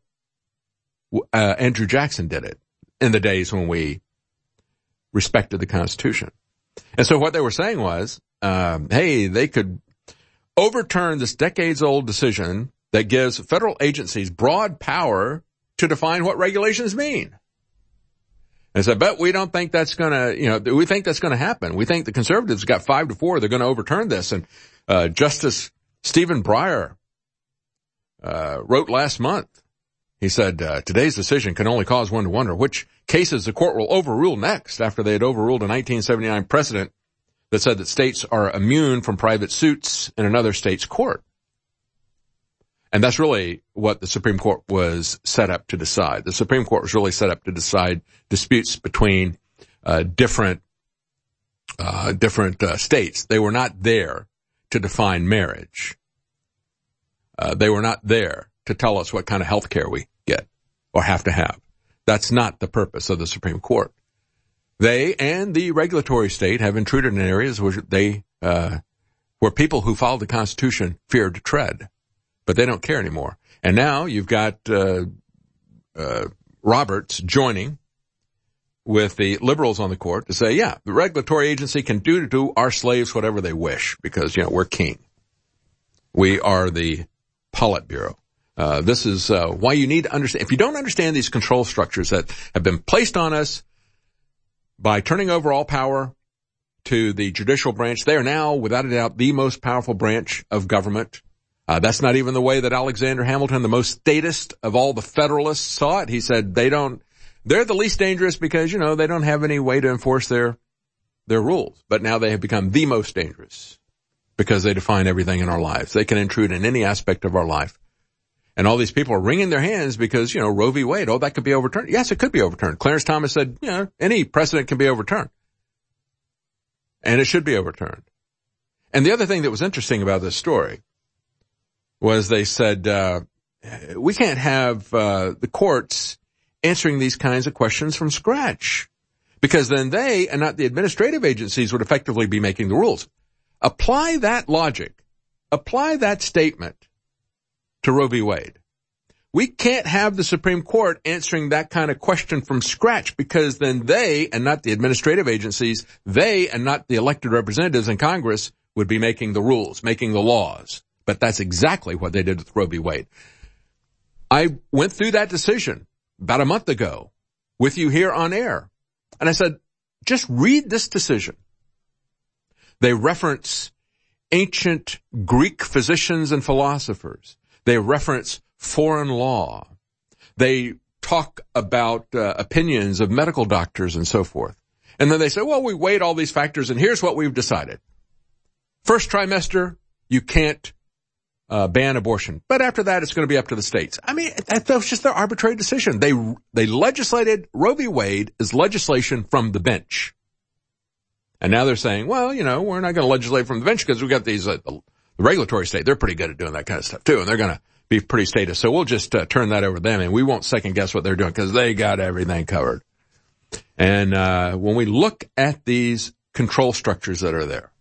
Uh, Andrew Jackson did it in the days when we respected the Constitution. And so what they were saying was, um, hey, they could overturn this decades-old decision that gives federal agencies broad power to define what regulations mean. And so, but we don't think that's going to, you know, we think that's going to happen. We think the conservatives got five to four. They're going to overturn this. And uh, Justice Stephen Breyer uh, wrote last month. He said, uh, today's decision can only cause one to wonder which cases the court will overrule next after they had overruled a nineteen seventy-nine precedent that said that states are immune from private suits in another state's court. And that's really what the Supreme Court was set up to decide. The Supreme Court was really set up to decide disputes between uh, different uh, different uh, states. They were not there to define marriage. Uh, they were not there to tell us what kind of health care we get or have to have. That's not the purpose of the Supreme Court. They and the regulatory state have intruded in areas where they, uh, where people who followed the Constitution feared to tread, but they don't care anymore. And now you've got, uh, uh, Roberts joining with the liberals on the court to say, yeah, the regulatory agency can do to our slaves whatever they wish because, you know, we're king. We are the Politburo. Uh, this is, uh, why you need to understand. If you don't understand these control structures that have been placed on us by turning over all power to the judicial branch, they are now, without a doubt, the most powerful branch of government. Uh, that's not even the way that Alexander Hamilton, the most statist of all the Federalists, saw it. He said they don't, they're the least dangerous because, you know, they don't have any way to enforce their, their rules. But now they have become the most dangerous because they define everything in our lives. They can intrude in any aspect of our life. And all these people are wringing their hands because, you know, Roe v. Wade, oh, that could be overturned. Yes, it could be overturned. Clarence Thomas said, you know, any precedent can be overturned. And it should be overturned. And the other thing that was interesting about this story was they said, uh, we can't have uh, the courts answering these kinds of questions from scratch, because then they, and not the administrative agencies, would effectively be making the rules. Apply that logic, apply that statement to Roe v. Wade. We can't have the Supreme Court answering that kind of question from scratch, because then they, and not the administrative agencies, they, and not the elected representatives in Congress, would be making the rules, making the laws. But that's exactly what they did with Roe v. Wade. I went through that decision about a month ago with you here on air, and I said, just read this decision. They reference ancient Greek physicians and philosophers. They reference foreign law. They talk about uh, opinions of medical doctors and so forth. And then they say, well, we weighed all these factors, and here's what we've decided. First trimester, you can't uh, ban abortion. But after that, it's going to be up to the states. I mean, that, that was just their arbitrary decision. They they legislated Roe v. Wade as legislation from the bench. And now they're saying, well, you know, we're not going to legislate from the bench because we've got these, uh, the regulatory state. They're pretty good at doing that kind of stuff, too. And they're going to be pretty statist. So we'll just uh, turn that over to them, and we won't second guess what they're doing because they got everything covered. And uh when we look at these control structures that are there,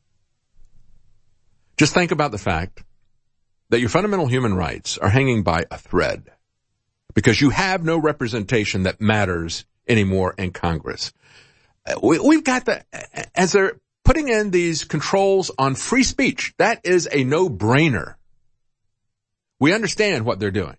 just think about the fact that your fundamental human rights are hanging by a thread because you have no representation that matters anymore in Congress. We, we've got the, as they're putting in these controls on free speech, that is a no-brainer. We understand what they're doing.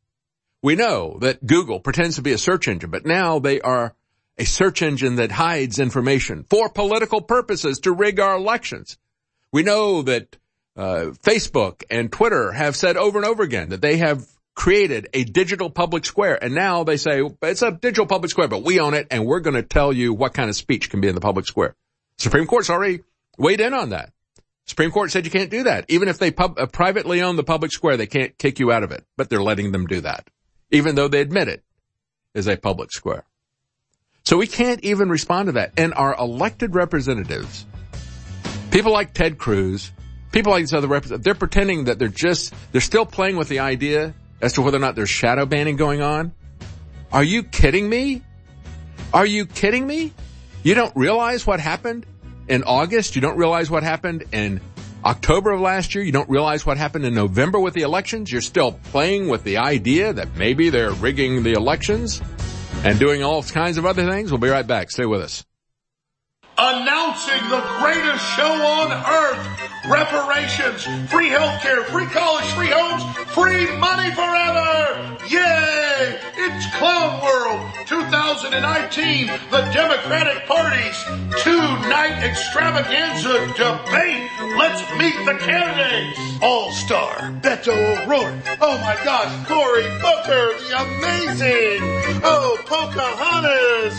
We know that Google pretends to be a search engine, but now they are a search engine that hides information for political purposes to rig our elections. We know that uh, Facebook and Twitter have said over and over again that they have created a digital public square, and now they say it's a digital public square, but we own it, and we're going to tell you what kind of speech can be in the public square. Supreme Court's already weighed in on that. Supreme Court said you can't do that. Even if they pub- uh, privately own the public square, they can't kick you out of it, but they're letting them do that, even though they admit it is a public square. So we can't even respond to that. And our elected representatives, people like Ted Cruz, people like these other representatives, they're pretending that they're just, they're still playing with the idea as to whether or not there's shadow banning going on. Are you kidding me? Are you kidding me? You don't realize what happened in August? You don't realize what happened in October of last year? You don't realize what happened in November with the elections? You're still playing with the idea that maybe they're rigging the elections and doing all kinds of other things? We'll be right back. Stay with us. Announcing the greatest show on earth. Reparations, free healthcare, free college, free homes, free money forever. Yay! It's Clown World twenty nineteen, the Democratic Party's two-night extravaganza debate. Let's meet the candidates. All-Star, Beto O'Rourke. Oh my gosh, Cory Booker, the amazing. Oh, Pocahontas,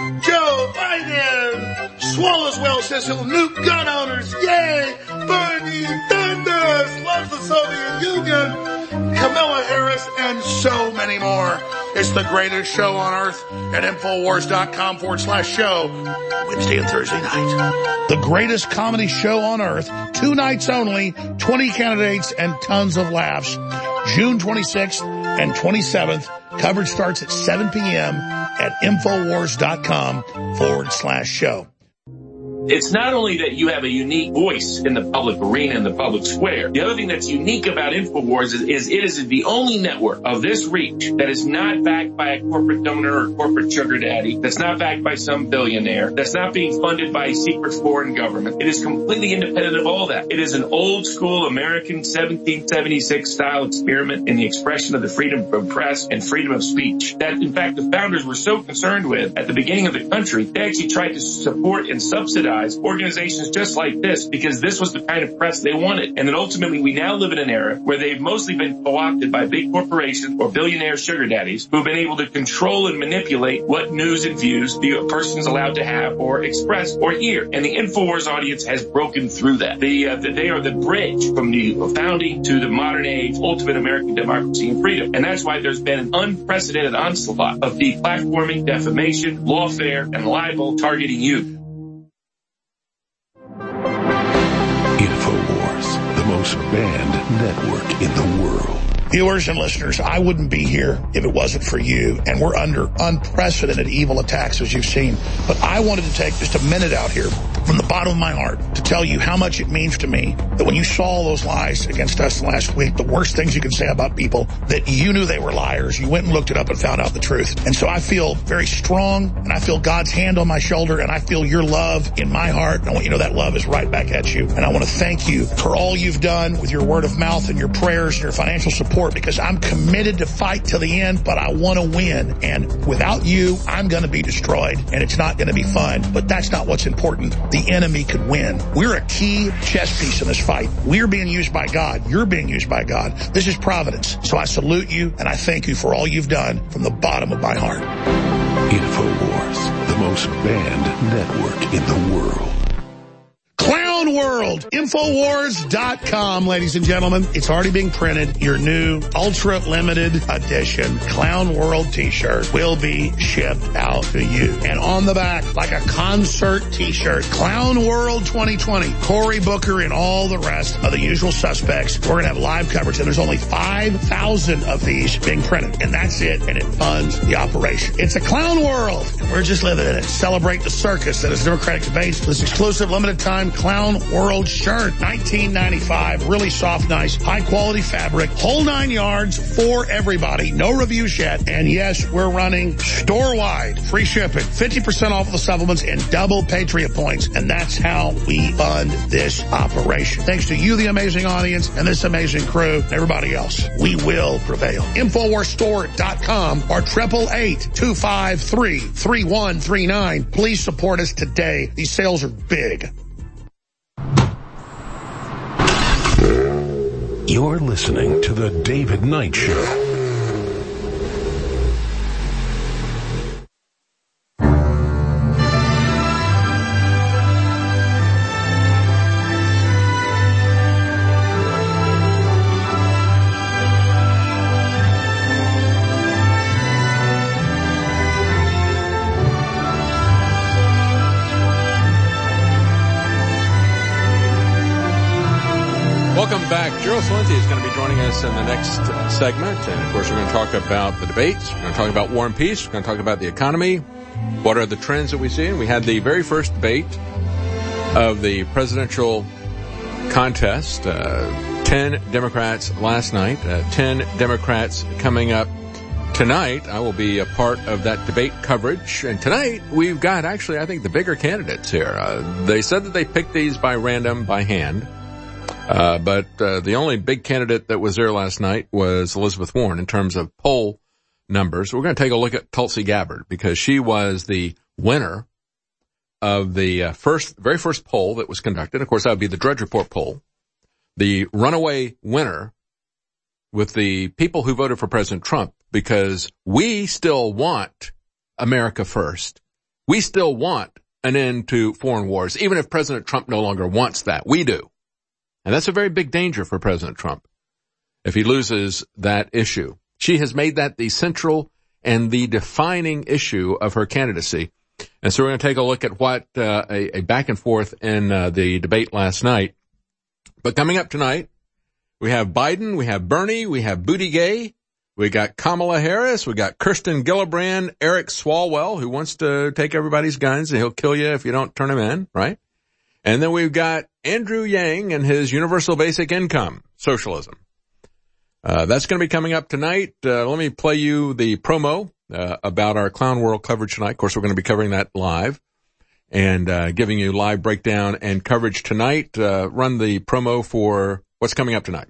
Joe Biden. Swallowswell says he'll nuke gun owners. Yay! Bernie Sanders loves the Soviet Union. Kamala Harris and so many more. It's the greatest show on earth at Infowars.com forward slash show. Wednesday and Thursday night. The greatest comedy show on earth. Two nights only. twenty candidates and tons of laughs. June twenty-sixth and twenty-seventh. Coverage starts at seven p.m. at Infowars.com forward slash show. It's not only that you have a unique voice in the public arena, in the public square. The other thing that's unique about InfoWars is, is it is the only network of this reach that is not backed by a corporate donor or corporate sugar daddy, that's not backed by some billionaire, that's not being funded by a secret foreign government. It is completely independent of all that. It is an old school American seventeen seventy-six style experiment in the expression of the freedom of press and freedom of speech that, in fact, the founders were so concerned with at the beginning of the country, they actually tried to support and subsidize organizations just like this because this was the kind of press they wanted. And then ultimately we now live in an era where they've mostly been co-opted by big corporations or billionaire sugar daddies who've been able to control and manipulate what news and views the person's allowed to have or express or hear. And the InfoWars audience has broken through that. The, uh, the, they are the bridge from the founding to the modern age, ultimate American democracy and freedom. And that's why there's been an unprecedented onslaught of deplatforming, defamation, lawfare, and libel targeting you. most banned network in the world. Viewers and listeners, I wouldn't be here if it wasn't for you, and we're under unprecedented evil attacks, as you've seen. But I wanted to take just a minute out here from the bottom of my heart to tell you how much it means to me that when you saw those lies against us last week, the worst things you can say about people, that you knew they were liars, you went and looked it up and found out the truth. And so I feel very strong, and I feel God's hand on my shoulder, and I feel your love in my heart. And I want you to know that love is right back at you. And I want to thank you for all you've done with your word of mouth and your prayers and your financial support, because I'm committed to fight till the end, but I want to win. And without you, I'm going to be destroyed, and it's not going to be fun. But that's not what's important. The enemy could win. We're a key chess piece in this fight. We're being used by God. You're being used by God. This is providence. So I salute you, and I thank you for all you've done from the bottom of my heart. InfoWars, the most banned network in the world. Clown World, Infowars dot com, ladies and gentlemen. It's already being printed. Your new ultra limited edition Clown World t-shirt will be shipped out to you. And on the back, like a concert t-shirt, Clown World twenty twenty, Cory Booker and all the rest of the usual suspects. We're going to have live coverage, and there's only five thousand of these being printed. And that's it, and it funds the operation. It's a Clown World, and we're just living in it. Celebrate the circus that is Democratic debates. This exclusive limited time Clown World shirt, nineteen ninety-five, really soft, nice, high quality fabric, whole nine yards for everybody. No reviews yet. And yes, we're running store wide free shipping, fifty percent off of the supplements, and double Patriot points. And that's how we fund this operation. Thanks to you, the amazing audience, and this amazing crew, and everybody else. We will prevail. Infowars Store dot com or triple eight, two five three, three one three nine. Please support us today. These sales are big. You're listening to The David Knight Show. Welcome back. Gerald Celente is going to be joining us in the next segment. And, of course, we're going to talk about the debates. We're going to talk about war and peace. We're going to talk about the economy. What are the trends that we see? And we had the very first debate of the presidential contest. Uh, ten Democrats last night. Uh, ten Democrats coming up tonight. I will be a part of that debate coverage. And tonight, we've got, actually, I think, the bigger candidates here. Uh, they said that they picked these by random, by hand. Uh, but, uh, the only big candidate that was there last night was Elizabeth Warren in terms of poll numbers. We're going to take a look at Tulsi Gabbard because she was the winner of the uh, first, very first poll that was conducted. Of course, that would be the Drudge Report poll. The runaway winner with the people who voted for President Trump, because we still want America first. We still want an end to foreign wars, even if President Trump no longer wants that. We do. And that's a very big danger for President Trump if he loses that issue. She has made that the central and the defining issue of her candidacy. And so we're going to take a look at what uh, a, a back and forth in uh, the debate last night. But coming up tonight, we have Biden, we have Bernie, we have Buttigieg, we got Kamala Harris, we got Kirsten Gillibrand, Eric Swalwell, who wants to take everybody's guns and he'll kill you if you don't turn him in, right? And then we've got Andrew Yang and his universal basic income, socialism. Uh, that's going to be coming up tonight. Uh, let me play you the promo uh, about our Clown World coverage tonight. Of course, we're going to be covering that live and uh, giving you live breakdown and coverage tonight. Uh, run the promo for what's coming up tonight.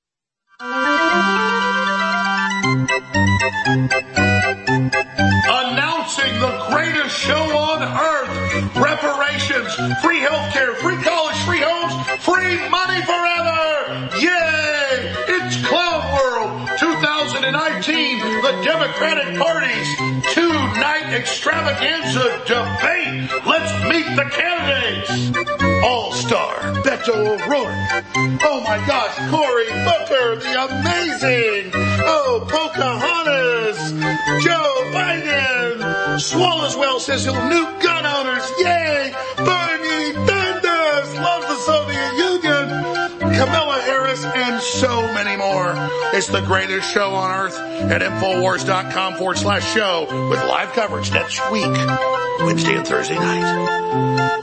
Announcing the greatest show on earth, reparations, free healthcare, free college, free homes, free money forever. Yay! It's Clown World twenty nineteen, the Democratic Party's two-night extravaganza debate. Let's meet the candidates. All-Star, Beto O'Rourke. Oh my gosh, Cory Booker, the amazing. Oh, Pocahontas, Joe Biden. Swallowswell says he'll nuke gun owners. Yay! Bernie Sanders loves the Soviet Union. Kamala Harris this and so many more. It's the greatest show on earth at Infowars.com forward slash show with live coverage next week, Wednesday and Thursday night.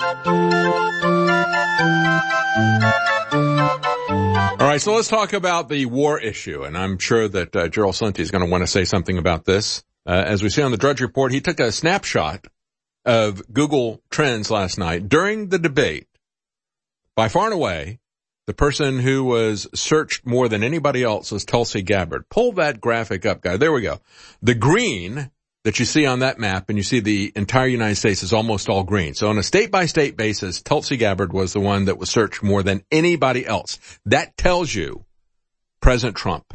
All right, so let's talk about the war issue, and I'm sure that uh, Gerald Celente is going to want to say something about this. Uh, as we see on the Drudge Report, he took a snapshot of Google Trends last night during the debate. By far and away, the person who was searched more than anybody else was Tulsi Gabbard. Pull that graphic up, guys. There we go. The green that you see on that map, and you see the entire United States is almost all green. So on a state-by-state basis, Tulsi Gabbard was the one that was searched more than anybody else. That tells you, President Trump,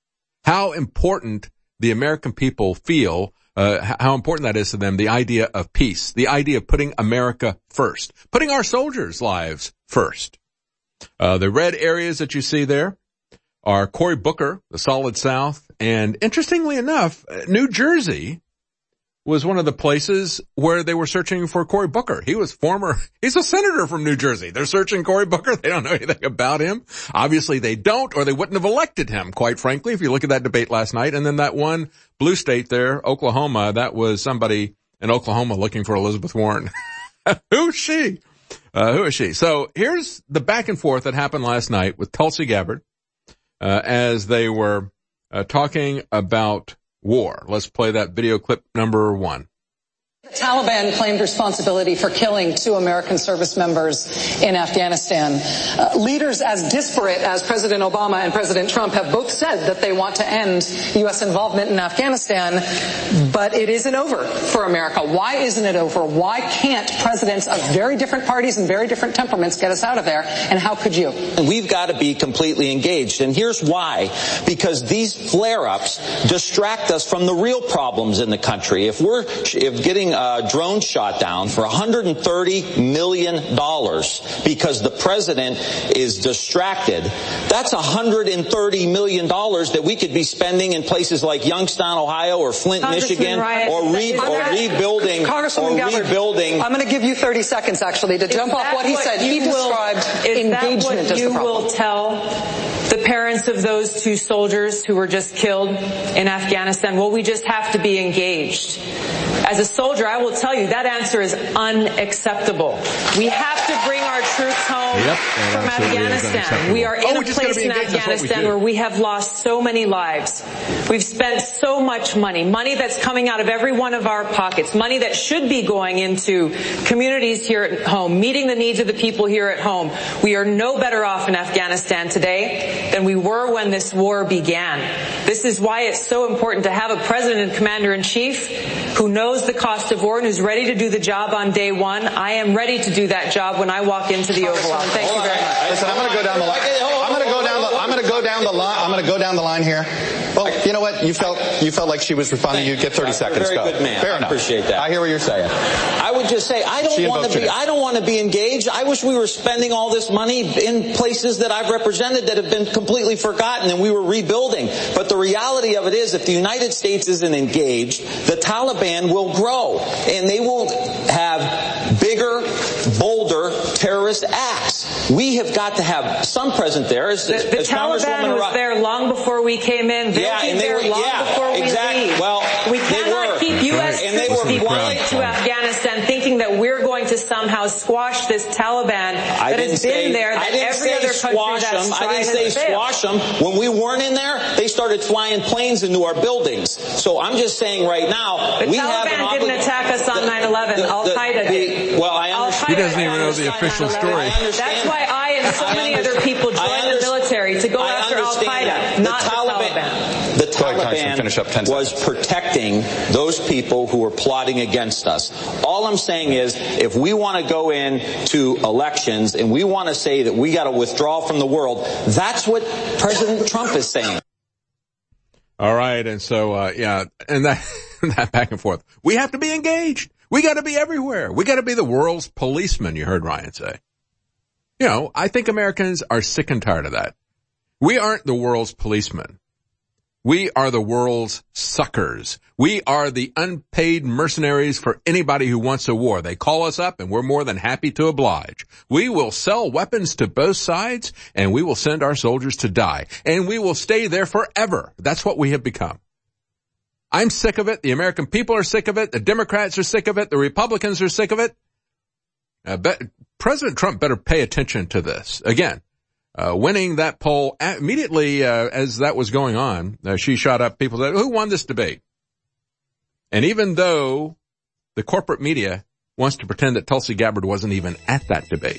how important the American people feel, uh, how important that is to them, the idea of peace, the idea of putting America first, putting our soldiers' lives first. Uh, the red areas that you see there are Cory Booker, the Solid South, and interestingly enough, New Jersey was one of the places where they were searching for Cory Booker. He was former, he's a senator from New Jersey. They're searching Cory Booker. They don't know anything about him. Obviously they don't, or they wouldn't have elected him, quite frankly, if you look at that debate last night. And then that one blue state there, Oklahoma, that was somebody in Oklahoma looking for Elizabeth Warren. Who's she? Uh, who is she? So here's the back and forth that happened last night with Tulsi Gabbard, uh, as they were, uh, talking about war. Let's play that video clip number one. The Taliban claimed responsibility for killing two American service members in Afghanistan. Uh, leaders as disparate as President Obama and President Trump have both said that they want to end U S involvement in Afghanistan, but it isn't over for America. Why isn't it over? Why can't presidents of very different parties and very different temperaments get us out of there? And how could you? And we've got to be completely engaged. And here's why. Because these flare-ups distract us from the real problems in the country. If we're if getting Uh, drone shot down for one hundred thirty million dollars because the president is distracted. That's one hundred thirty million dollars that we could be spending in places like Youngstown, Ohio, or Flint, Michigan, Ryan, or, re- or rebuilding, or rebuilding. I'm going to give you thirty seconds, actually, to Is jump off what he what said. He will, described is engagement that what as the you problem. will tell the parents of those two soldiers who were just killed in Afghanistan? Well, we just have to be engaged. As a soldier, I will tell you that answer is unacceptable. We have to bring our troops home yep, from Afghanistan. We are in oh, a place in Afghanistan we where we have lost so many lives. We've spent so much money, money that's coming out of every one of our pockets, money that should be going into communities here at home, meeting the needs of the people here at home. We are no better off in Afghanistan today than we were when this war began. This is why it's so important to have a president and commander-in-chief who knows the cost of war and who's ready to do the job on day one. I am ready to do that job when I walk into the Oval Office. Thank you very much. Listen, I'm going to go down the line. I'm going to go down the. I'm going to go down the line. I'm going to go down the line here. Well, you know what? You felt you felt like she was responding. You get thirty seconds. Very go. good man. Fair I enough. appreciate that. I hear what you're saying. I would just say I don't want to be. I don't want to be engaged. I wish we were spending all this money in places that I've represented that have been completely forgotten, and we were rebuilding. But the reality of it is, if the United States isn't engaged, the Taliban will grow, and they will have bigger, bolder terrorist acts. We have got to have some present there. As, the the as Taliban was there long before we came in. They'll yeah, be and they there were, long yeah, before we exactly. leave. Well, we cannot keep U S and they troops were deployed to Afghanistan thinking that we're going to somehow squash this Taliban I that has say, been there, that I didn't every say other country squash that's them. tried I didn't say has failed. squash them. When we weren't in there, they started flying planes into our buildings. So I'm just saying right now, the we Taliban have an obli- didn't attack us on nine eleven. Al-Qaeda did. Well, I understand. He doesn't even know the official story. That's why I and so many other people joined the military to go I after Al-Qaeda, not the Taliban. The Taliban was protecting those people who were plotting against us. All I'm saying is, if we want to go into elections and we want to say that we got to withdraw from the world, that's what President Trump is saying. All right, and so, uh, yeah, and that, that back and forth. We have to be engaged. We got to be everywhere. We got to be the world's policeman, you heard Ryan say. You know, I think Americans are sick and tired of that. We aren't the world's policemen. We are the world's suckers. We are the unpaid mercenaries for anybody who wants a war. They call us up and we're more than happy to oblige. We will sell weapons to both sides and we will send our soldiers to die. And we will stay there forever. That's what we have become. I'm sick of it. The American people are sick of it. The Democrats are sick of it. The Republicans are sick of it. Uh, but President Trump better pay attention to this. Again, Uh, winning that poll immediately, uh, as that was going on, uh, she shot up. People said, who won this debate? And even though the corporate media wants to pretend that Tulsi Gabbard wasn't even at that debate,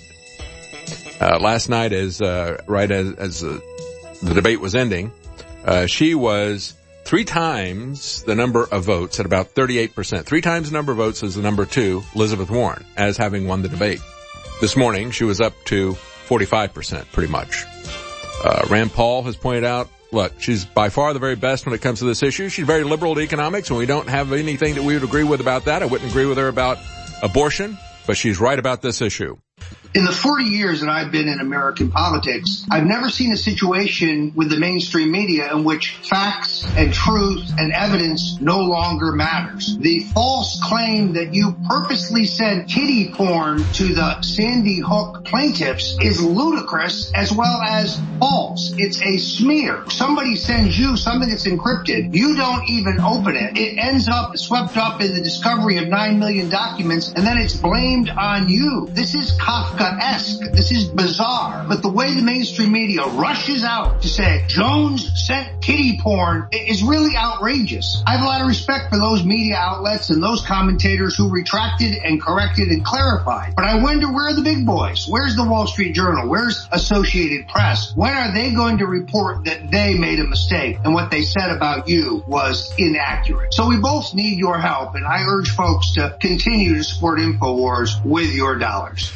uh, last night as, uh, right as, as uh, the debate was ending, uh, she was three times the number of votes at about thirty-eight percent. Three times the number of votes as the number two, Elizabeth Warren, as having won the debate. This morning, she was up to forty-five percent, pretty much. Uh, Rand Paul has pointed out, look, she's by far the very best when it comes to this issue. She's very liberal to economics, and we don't have anything that we would agree with about that. I wouldn't agree with her about abortion, but she's right about this issue. In the forty years that I've been in American politics, I've never seen a situation with the mainstream media in which facts and truth and evidence no longer matters. The false claim that you purposely sent kiddie porn to the Sandy Hook plaintiffs is ludicrous as well as false. It's a smear. Somebody sends you something that's encrypted. You don't even open it. It ends up swept up in the discovery of nine million documents, and then it's blamed on you. This is Kafka-esque. This is bizarre. But the way the mainstream media rushes out to say Jones sent kiddie porn is really outrageous. I have a lot of respect for those media outlets and those commentators who retracted and corrected and clarified. But I wonder, where are the big boys? Where's the Wall Street Journal? Where's Associated Press? When are they going to report that they made a mistake and what they said about you was inaccurate? So we both need your help, and I urge folks to continue to support InfoWars with your dollars.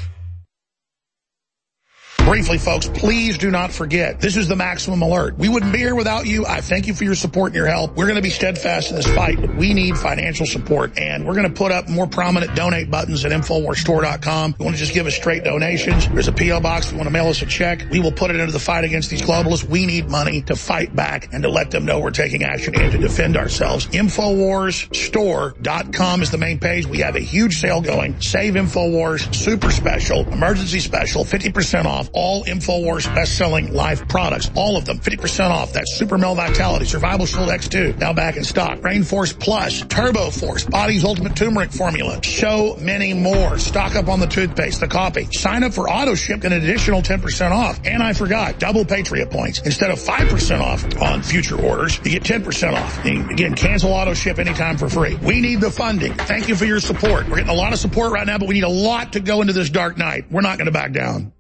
Briefly, folks, please do not forget, this is the Maximum Alert. We wouldn't be here without you. I thank you for your support and your help. We're going to be steadfast in this fight, but we need financial support, and we're going to put up more prominent donate buttons at Infowars Store dot com. If you want to just give us straight donations, there's a P O box. If you want to mail us a check, we will put it into the fight against these globalists. We need money to fight back and to let them know we're taking action and to defend ourselves. Infowars Store dot com is the main page. We have a huge sale going. Save Infowars, super special, emergency special, fifty percent off. All InfoWars best-selling life products. All of them, fifty percent off. That's Super Male Vitality, Survival Shield X two, now back in stock. Rainforce Plus, Turbo Force, Body's Ultimate Turmeric Formula. So many more. Stock up on the toothpaste, the coffee. Sign up for auto ship and an additional ten percent off. And I forgot, double Patriot points. Instead of five percent off on future orders, you get ten percent off. And again, cancel auto ship anytime for free. We need the funding. Thank you for your support. We're getting a lot of support right now, but we need a lot to go into this dark night. We're not going to back down.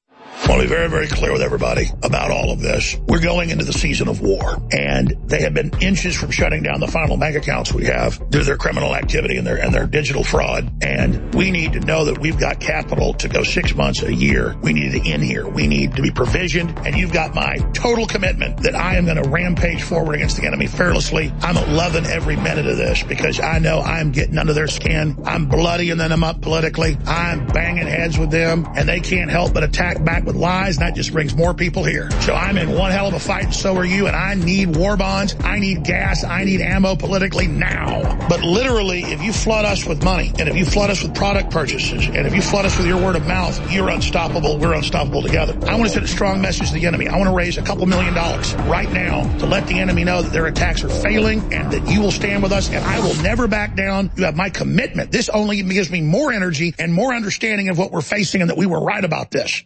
I want to be very, very clear with everybody about all of this. We're going into the season of war, and they have been inches from shutting down the final bank accounts we have due to their criminal activity and their and their digital fraud. And we need to know that we've got capital to go six months, a year. We need it in here. We need to be provisioned, and you've got my total commitment that I am going to rampage forward against the enemy fearlessly. I'm loving every minute of this because I know I'm getting under their skin. I'm bloodying them up politically. I'm banging heads with them, and they can't help but attack back with lies, and that just brings more people here. So I'm in one hell of a fight, and so are you, and I need war bonds, I need gas, I need ammo politically now. But literally, if you flood us with money, and if you flood us with product purchases, and if you flood us with your word of mouth, you're unstoppable, we're unstoppable together. I want to send a strong message to the enemy. I want to raise a couple million dollars right now to let the enemy know that their attacks are failing and that you will stand with us, and I will never back down. You have my commitment. This only gives me more energy and more understanding of what we're facing and that we were right about this.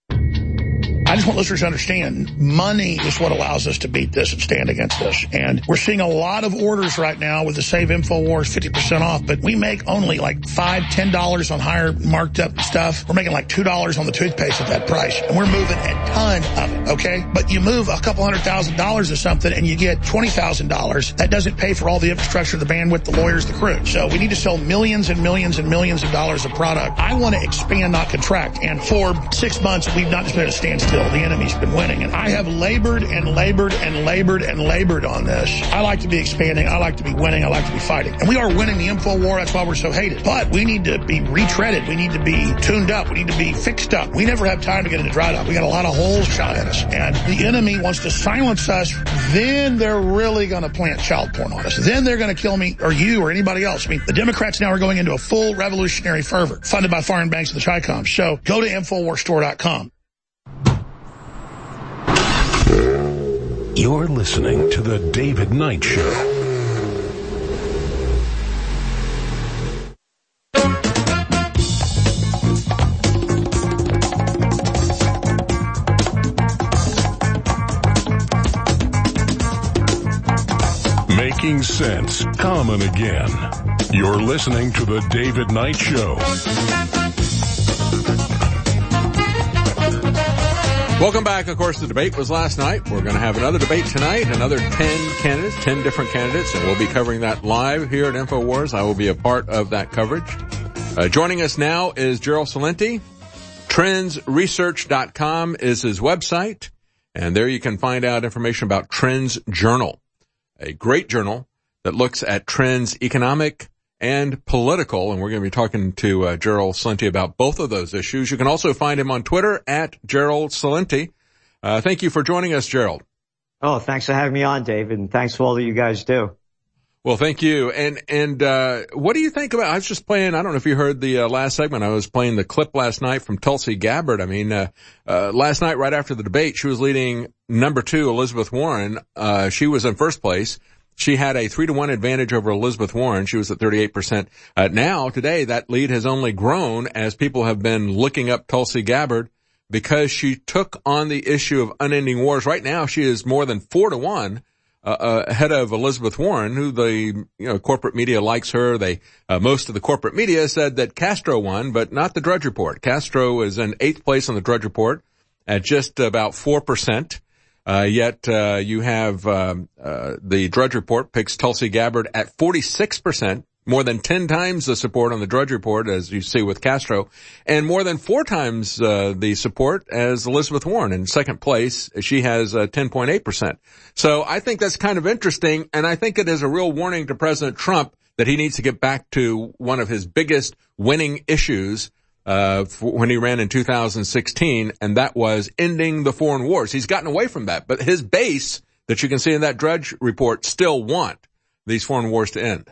I just want listeners to understand, money is what allows us to beat this and stand against this. And we're seeing a lot of orders right now with the Save InfoWars fifty percent off, but we make only like five dollars, ten dollars on higher marked up stuff. We're making like two dollars on the toothpaste at that price. And we're moving a ton of it, okay? But you move a couple hundred thousand dollars or something and you get twenty thousand dollars. That doesn't pay for all the infrastructure, the bandwidth, the lawyers, the crew. So we need to sell millions and millions and millions of dollars of product. I want to expand, not contract. And for six months, we've not just been at a standstill. still. The enemy's been winning. And I have labored and labored and labored and labored on this. I like to be expanding. I like to be winning. I like to be fighting. And we are winning the info war. That's why we're so hated. But we need to be retreaded. We need to be tuned up. We need to be fixed up. We never have time to get into dry dock. We got a lot of holes shot at us. And the enemy wants to silence us. Then they're really going to plant child porn on us. Then they're going to kill me or you or anybody else. I mean, the Democrats now are going into a full revolutionary fervor funded by foreign banks and the Chi-Coms. So go to infowars store dot com. You're listening to The David Knight Show. Making sense common again. You're listening to The David Knight Show. Welcome back. Of course, the debate was last night. We're going to have another debate tonight, another ten candidates, ten different candidates, and we'll be covering that live here at InfoWars. I will be a part of that coverage. Uh, joining us now is Gerald Celente. trends research dot com is his website, and there you can find out information about Trends Journal, a great journal that looks at trends, economic and political, and we're going to be talking to uh, Gerald Celente about both of those issues. You can also find him on Twitter at Gerald Celente. Uh, thank you for joining us, Gerald. Oh, thanks for having me on, David, and thanks for all that you guys do. Well, thank you. And and uh what do you think about, I was just playing, I don't know if you heard the uh, last segment, I was playing the clip last night from Tulsi Gabbard. I mean, uh, uh last night right after the debate, she was leading number two, Elizabeth Warren. Uh She was in first place. She had a three to one advantage over Elizabeth Warren. She was at thirty-eight percent. Uh, now, today, that lead has only grown as people have been looking up Tulsi Gabbard because she took on the issue of unending wars. Right now, she is more than four to one uh, uh, ahead of Elizabeth Warren, who the you know corporate media likes her. They uh, most of the corporate media said that Castro won, but not the Drudge Report. Castro is in eighth place on the Drudge Report at just about four percent. Uh, yet, uh, you have, um, uh, the Drudge Report picks Tulsi Gabbard at forty-six percent, more than ten times the support on the Drudge Report, as you see with Castro, and more than four times, uh, the support as Elizabeth Warren. In second place, she has, uh, ten point eight percent. So I think that's kind of interesting, and I think it is a real warning to President Trump that he needs to get back to one of his biggest winning issues, Uh, when he ran in two thousand sixteen, and that was ending the foreign wars. He's gotten away from that, but his base that you can see in that Drudge Report still want these foreign wars to end.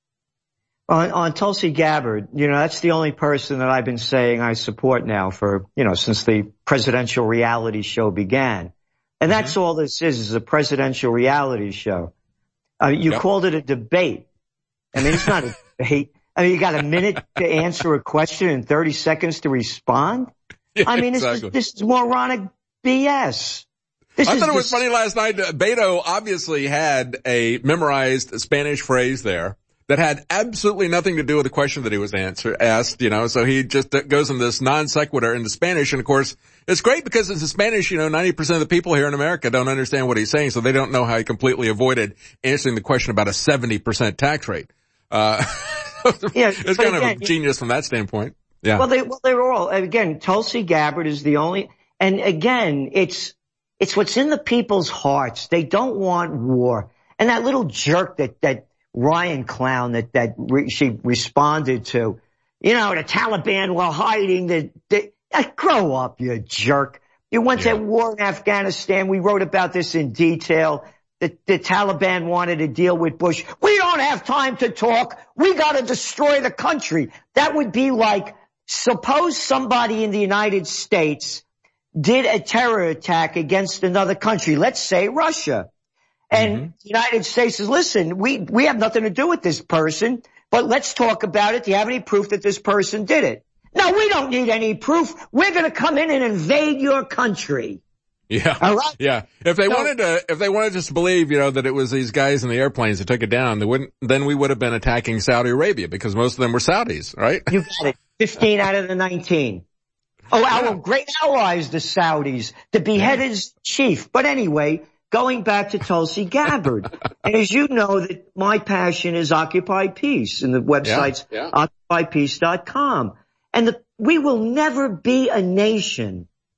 On, on Tulsi Gabbard, you know, that's the only person that I've been saying I support now for, you know, since the presidential reality show began. And that's mm-hmm. all this is, is a presidential reality show. Uh, you yep. called it a debate. I mean, it's not a debate. I mean, you got a minute to answer a question and thirty seconds to respond? Yeah, I mean, exactly. this, is, this is moronic B S. This I is thought it was this, funny last night. Beto obviously had a memorized Spanish phrase there that had absolutely nothing to do with the question that he was answer, asked, you know, so he just goes in this non sequitur into Spanish. And of course, it's great because it's in Spanish, you know, ninety percent of the people here in America don't understand what he's saying, so they don't know how he completely avoided answering the question about a seventy percent tax rate. Uh, yeah, it's kind again, of a genius from that standpoint. Yeah. Well, they, well, they were all, again, Tulsi Gabbard is the only, and again, it's, it's what's in the people's hearts. They don't want war. And that little jerk that, that Ryan clown that, that re, she responded to, you know, the Taliban were hiding the, the uh, grow up, you jerk. You went yeah. to war in Afghanistan. We wrote about this in detail. The, the Taliban wanted to deal with Bush. We don't have time to talk. We got to destroy the country. That would be like, suppose somebody in the United States did a terror attack against another country, let's say Russia. And mm-hmm. the United States says, listen, we, we have nothing to do with this person, but let's talk about it. Do you have any proof that this person did it? No, we don't need any proof. We're going to come in and invade your country. Yeah. All right. Yeah. If they so, wanted to, if they wanted us to believe, you know, that it was these guys in the airplanes that took it down, they wouldn't, then we would have been attacking Saudi Arabia because most of them were Saudis, right? You got it. fifteen out of the nineteen. Oh, our yeah. great allies, the Saudis, the beheaded chief. But anyway, going back to Tulsi Gabbard. And as you know, that my passion is Occupy Peace, and the website's yeah. Yeah. occupy peace dot com. And the, we will never be a nation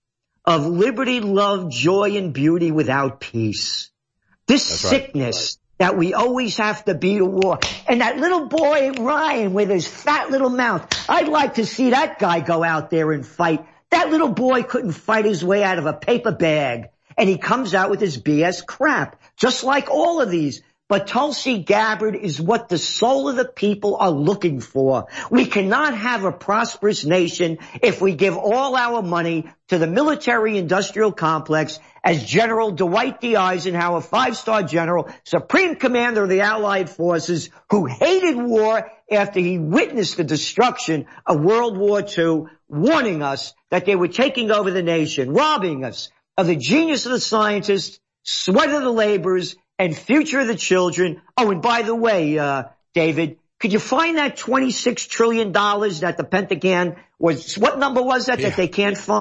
of liberty, love, joy, and beauty without peace. This That's sickness right. that we always have to beat a war. And that little boy, Ryan, with his fat little mouth, I'd like to see that guy go out there and fight. That little boy couldn't fight his way out of a paper bag. And he comes out with his B S crap, just like all of these. But Tulsi Gabbard is what the soul of the people are looking for. We cannot have a prosperous nation if we give all our money to the military-industrial complex, as General Dwight D. Eisenhower, five-star general, supreme commander of the Allied forces, who hated war after he witnessed the destruction of World War Two, warning us that they were taking over the nation, robbing us of the genius of the scientists, sweat of the laborers, and future of the children. Oh, and by the way, uh, David, could you find that twenty-six trillion dollars that the Pentagon was, what number was that yeah. that they can't find?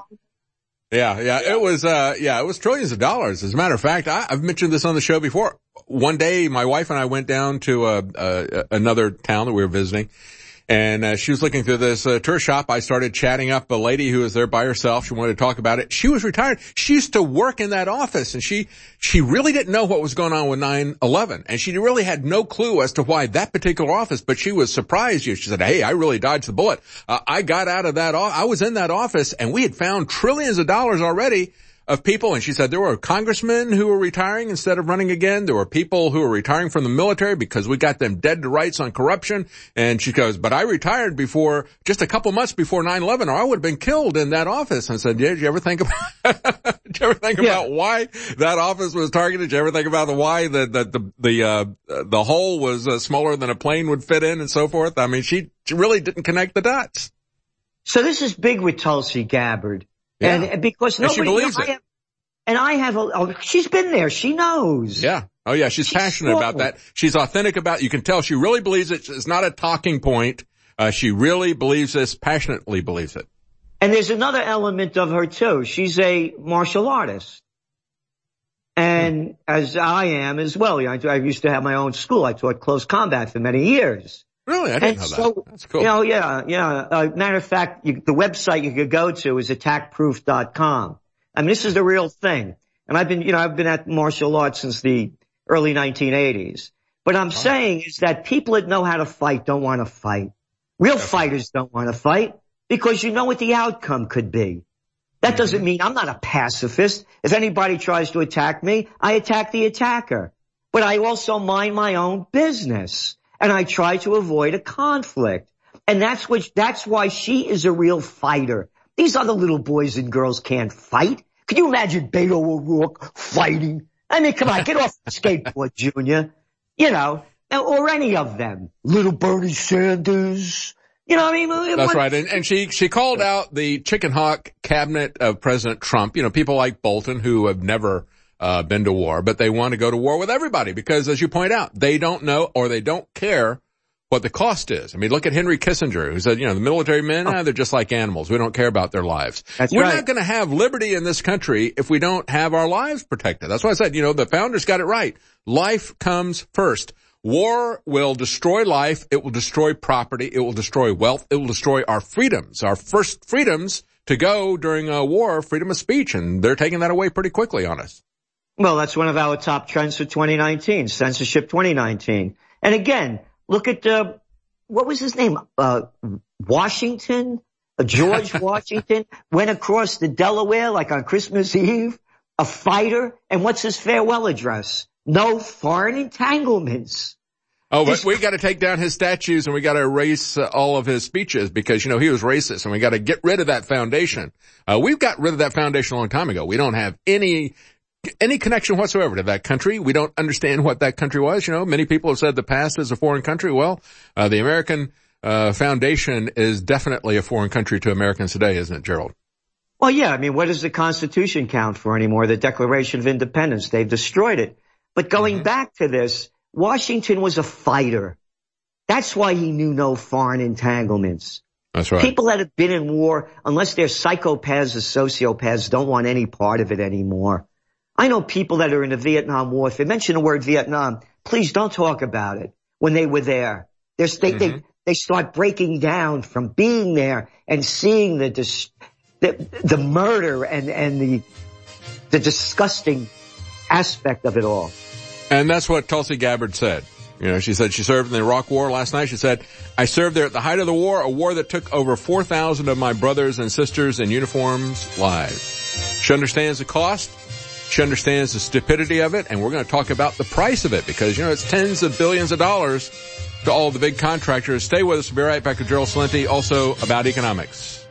Yeah, yeah, it was, uh, yeah, it was trillions of dollars. As a matter of fact, I, I've mentioned this on the show before. One day, my wife and I went down to, uh, uh another town that we were visiting. And uh, she was looking through this uh, tour shop. I started chatting up a lady who was there by herself. She wanted to talk about it. She was retired. She used to work in that office, and she she really didn't know what was going on with nine eleven. And she really had no clue as to why that particular office, but she was surprised. She said, hey, I really dodged the bullet. Uh, I got out of that. O- I was in that office, and we had found trillions of dollars already of people. And she said there were congressmen who were retiring instead of running again. There were people who were retiring from the military because we got them dead to rights on corruption. And she goes, but I retired before, just a couple months before nine eleven, or I would have been killed in that office. And I said, yeah, did you ever think about, did you ever think yeah. about why that office was targeted? Did you ever think about the why the, the, the, the, uh, the hole was uh, smaller than a plane would fit in and so forth? I mean, she, she really didn't connect the dots. So this is big with Tulsi Gabbard. Yeah. And because nobody, and she believes you know, it. I have, and I have a, oh, she's been there. She knows. Yeah. Oh yeah. She's, she's passionate strong. about that. She's authentic about it. You can tell she really believes it. It's not a talking point. Uh, she really believes this, passionately believes it. And there's another element of her too. She's a martial artist. And hmm. as I am as well. You know, I, I used to have my own school. I taught close combat for many years. Really? I didn't and know so, that. That's cool. You know, yeah, yeah. Uh, matter of fact, you, the website you could go to is attack proof dot com. I mean, this is the real thing. And I've been, you know, I've been at martial arts since the early nineteen eighties. But I'm oh. saying is that people that know how to fight don't want to fight. Real okay. fighters don't want to fight because you know what the outcome could be. That mm-hmm. doesn't mean I'm not a pacifist. If anybody tries to attack me, I attack the attacker. But I also mind my own business. And I try to avoid a conflict. And that's which, that's why she is a real fighter. These other little boys and girls can't fight. Can you imagine Beto O'Rourke fighting? I mean, come on, get off the skateboard, Junior. You know, or any of them. Little Bernie Sanders. You know what I mean? That's right. And, and she, she called out the chicken hawk cabinet of President Trump. You know, people like Bolton who have never Uh, been to war, but they want to go to war with everybody because, as you point out, they don't know or they don't care what the cost is. I mean, look at Henry Kissinger, who said, you know, the military men, oh. they're just like animals. We don't care about their lives. That's We're right. not going to have liberty in this country if we don't have our lives protected. That's why I said, you know, the founders got it right. Life comes first. War will destroy life. It will destroy property. It will destroy wealth. It will destroy our freedoms, our first freedoms to go during a war, freedom of speech, and they're taking that away pretty quickly on us. Well, that's one of our top trends for twenty nineteen, censorship twenty nineteen. And again, look at, uh, what was his name? Uh, Washington? Uh, George Washington went across the Delaware like on Christmas Eve, a fighter. And what's his farewell address? No foreign entanglements. Oh, but we got to take down his statues and we got to erase uh, all of his speeches because, you know, he was racist and we got to get rid of that foundation. Uh, we've got rid of that foundation a long time ago. We don't have any Any connection whatsoever to that country. We don't understand what that country was. You know, many people have said the past is a foreign country. Well, uh, the American uh, Foundation is definitely a foreign country to Americans today, isn't it, Gerald? Well, yeah. I mean, what does the Constitution count for anymore? The Declaration of Independence. They've destroyed it. But going mm-hmm. back to this, Washington was a fighter. That's why he knew no foreign entanglements. That's right. People that have been in war, unless they're psychopaths or sociopaths, don't want any part of it anymore. I know people that are in the Vietnam War. If they mention the word Vietnam, please don't talk about it when they were there. They're, they, mm-hmm. they, they start breaking down from being there and seeing the, dis- the, the murder and, and the, the disgusting aspect of it all. And that's what Tulsi Gabbard said. You know, she said she served in the Iraq War last night. She said, I served there at the height of the war, a war that took over four thousand of my brothers and sisters in uniforms lives. She understands the cost. She understands the stupidity of it. And we're going to talk about the price of it because, you know, it's tens of billions of dollars to all the big contractors. Stay with us. We'll be right back with Gerald Celente, also about economics.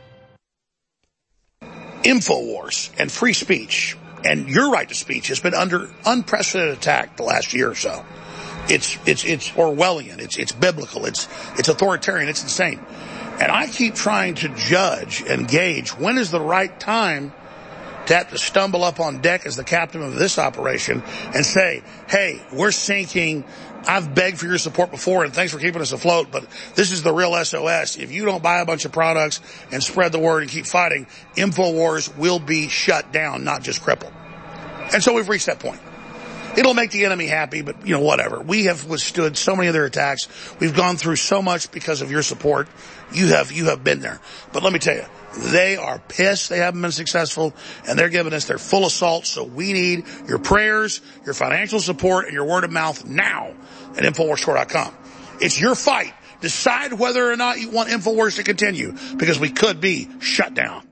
InfoWars and free speech and your right to speech has been under unprecedented attack the last year or so. It's, it's, it's Orwellian. It's, it's biblical. It's, it's authoritarian. It's insane. And I keep trying to judge and gauge when is the right time to have to stumble up on deck as the captain of this operation and say, hey, we're sinking. I've begged for your support before and thanks for keeping us afloat, but this is the real S O S. If you don't buy a bunch of products and spread the word and keep fighting, InfoWars will be shut down, not just crippled. And so we've reached that point. It'll make the enemy happy, but, you know, whatever. We have withstood so many of their attacks. We've gone through so much because of your support. You have, you have been there. But let me tell you, they are pissed they haven't been successful, and they're giving us their full assault. So we need your prayers, your financial support, and your word of mouth now at InfoWars Store dot com. It's your fight. Decide whether or not you want InfoWars to continue, because we could be shut down.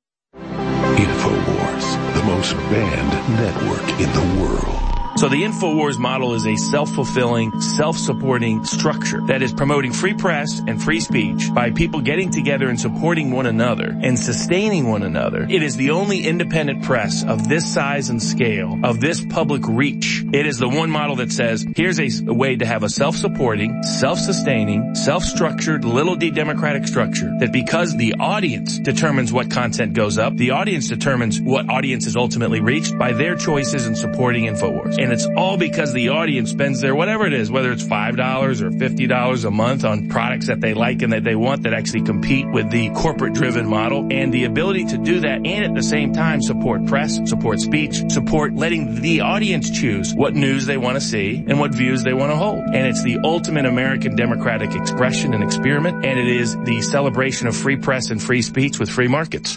InfoWars, the most banned network in the world. So the InfoWars model is a self-fulfilling, self-supporting structure that is promoting free press and free speech by people getting together and supporting one another and sustaining one another. It is the only independent press of this size and scale, of this public reach. It is the one model that says, here's a, a way to have a self-supporting, self-sustaining, self-structured, little d democratic structure that because the audience determines what content goes up, the audience determines what audience is ultimately reached by their choices in supporting InfoWars. And it's all because the audience spends their whatever it is, whether it's five dollars or fifty dollars a month on products that they like and that they want that actually compete with the corporate-driven model. And the ability to do that and at the same time support press, support speech, support letting the audience choose what news they want to see and what views they want to hold. And it's the ultimate American democratic expression and experiment. And it is the celebration of free press and free speech with free markets.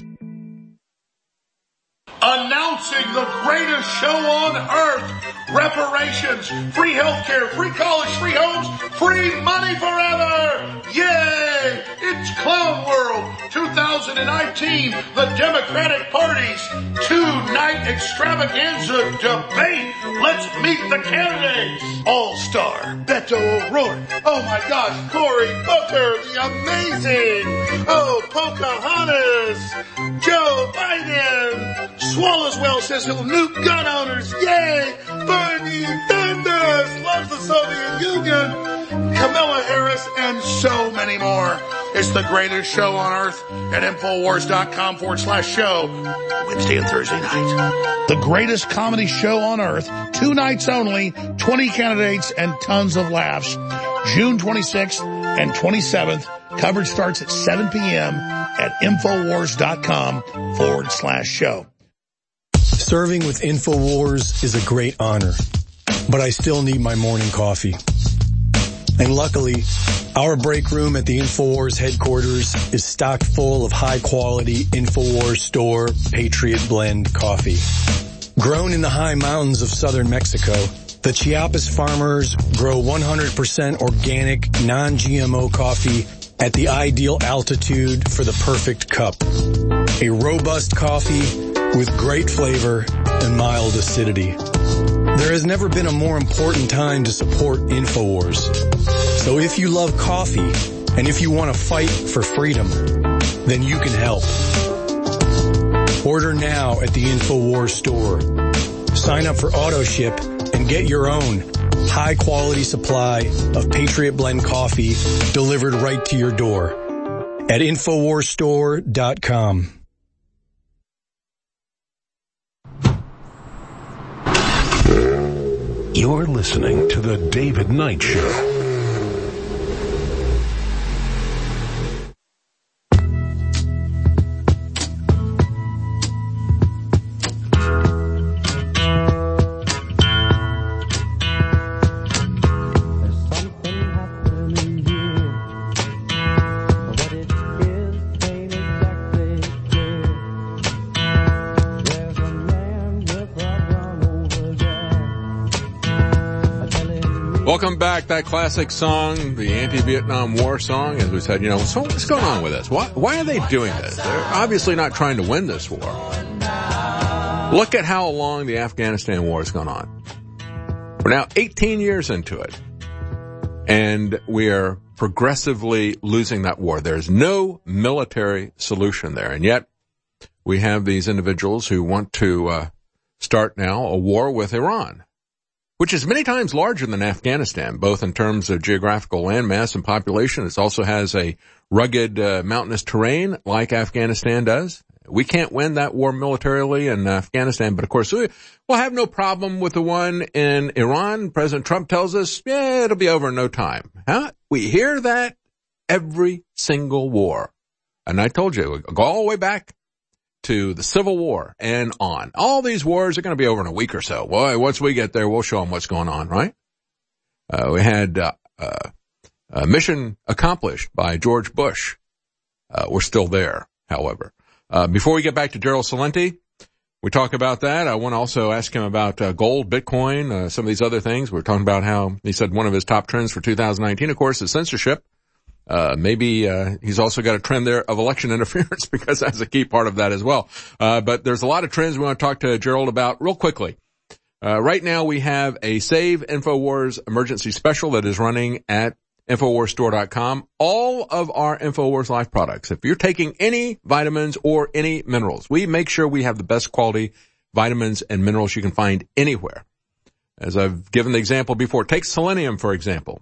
Announcing the greatest show on earth. Reparations, free healthcare, free college, free homes, free money forever. Yay! It's Clown World twenty nineteen, the Democratic Party's two-night extravaganza debate. Let's meet the candidates. All-Star, Beto O'Rourke. Oh my gosh, Cory Booker, the amazing. Oh, Pocahontas, Joe Biden, Swallowswell says he'll nuke gun owners. Yay! Bernie Sanders loves the Soviet Union. Kamala Harris and so many more. It's the greatest show on earth at InfoWars.com forward slash show. Wednesday and Thursday night. The greatest comedy show on earth. Two nights only. twenty candidates and tons of laughs. June twenty-sixth and twenty-seventh. Coverage starts at seven p.m. at InfoWars.com forward slash show. Serving with InfoWars is a great honor, but I still need my morning coffee. And luckily, our break room at the InfoWars headquarters is stocked full of high-quality InfoWars Store Patriot Blend coffee. Grown in the high mountains of southern Mexico, the Chiapas farmers grow one hundred percent organic, non-G M O coffee at the ideal altitude for the perfect cup. A robust coffee with great flavor and mild acidity. There has never been a more important time to support InfoWars. So if you love coffee and if you want to fight for freedom, then you can help. Order now at the InfoWars store. Sign up for AutoShip and get your own high-quality supply of Patriot Blend coffee delivered right to your door at InfoWars Store dot com. You're listening to The David Knight Show. Welcome back. That classic song, the anti-Vietnam War song, as we said, you know, so what's going on with this? Why, why are they doing this? They're obviously not trying to win this war. Look at how long the Afghanistan war has gone on. We're now eighteen years into it, and we are progressively losing that war. There's no military solution there, and yet we have these individuals who want to uh, start now a war with Iran, which is many times larger than Afghanistan, both in terms of geographical landmass and population. It also has a rugged uh, mountainous terrain like Afghanistan does. We can't win that war militarily in Afghanistan, but of course we, we'll have no problem with the one in Iran. President Trump tells us, yeah, it'll be over in no time. Huh? We hear that every single war. And I told you, go all the way back to the Civil War and on. All these wars are going to be over in a week or so. Boy, once we get there, we'll show them what's going on, right? Uh, we had uh, uh, a mission accomplished by George Bush. Uh, we're still there, however. Uh, before we get back to Gerald Celente, we talk about that. I want to also ask him about uh, gold, Bitcoin, uh, some of these other things. We're talking about how he said one of his top trends for two thousand nineteen, of course, is censorship. Uh, maybe, uh, he's also got a trend there of election interference because that's a key part of that as well. Uh, but there's a lot of trends we want to talk to Gerald about real quickly. Uh, right now we have a Save InfoWars emergency special that is running at Infowars Store dot com. All of our Infowars Life products, if you're taking any vitamins or any minerals, we make sure we have the best quality vitamins and minerals you can find anywhere. As I've given the example before, take selenium, for example.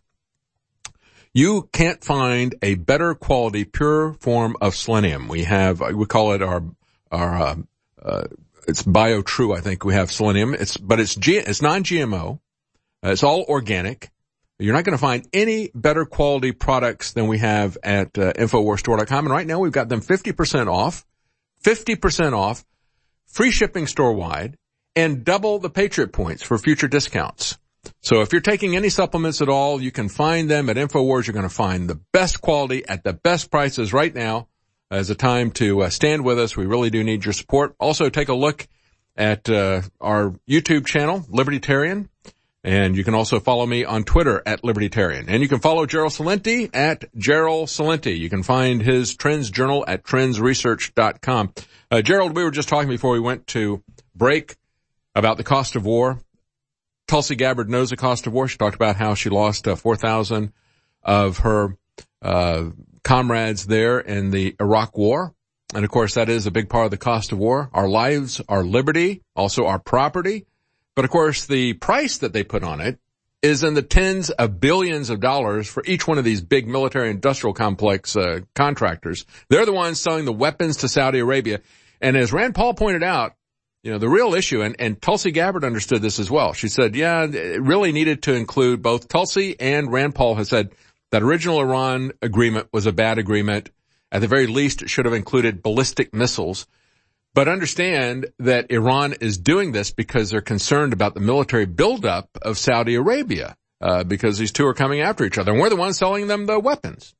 You can't find a better quality, pure form of selenium. We have, we call it our, our, uh, uh, it's BioTrue, I think we have selenium. It's, but it's G, it's non-G M O. Uh, it's all organic. You're not going to find any better quality products than we have at uh, Infowars Store dot com. And right now we've got them fifty percent off, fifty percent off, free shipping store-wide, and double the Patriot points for future discounts. So if you're taking any supplements at all, you can find them at Infowars. You're going to find the best quality at the best prices right now as a time to uh, stand with us. We really do need your support. Also, take a look at uh, our YouTube channel, Libertarian. And you can also follow me on Twitter at Libertarian. And you can follow Gerald Celente at Gerald Celente. You can find his Trends Journal at trends research dot com. Uh, Gerald, we were just talking before we went to break about the cost of war. Tulsi Gabbard knows the cost of war. She talked about how she lost uh, four thousand of her uh comrades there in the Iraq War. And, of course, that is a big part of the cost of war. Our lives, our liberty, also our property. But, of course, the price that they put on it is in the tens of billions of dollars for each one of these big military-industrial complex uh, contractors. They're the ones selling the weapons to Saudi Arabia. And as Rand Paul pointed out, you know, the real issue, and, and Tulsi Gabbard understood this as well. She said, yeah, it really needed to include both Tulsi and Rand Paul has said that original Iran agreement was a bad agreement. At the very least, it should have included ballistic missiles. But understand that Iran is doing this because they're concerned about the military buildup of Saudi Arabia, uh, because these two are coming after each other. And we're the ones selling them the weapons.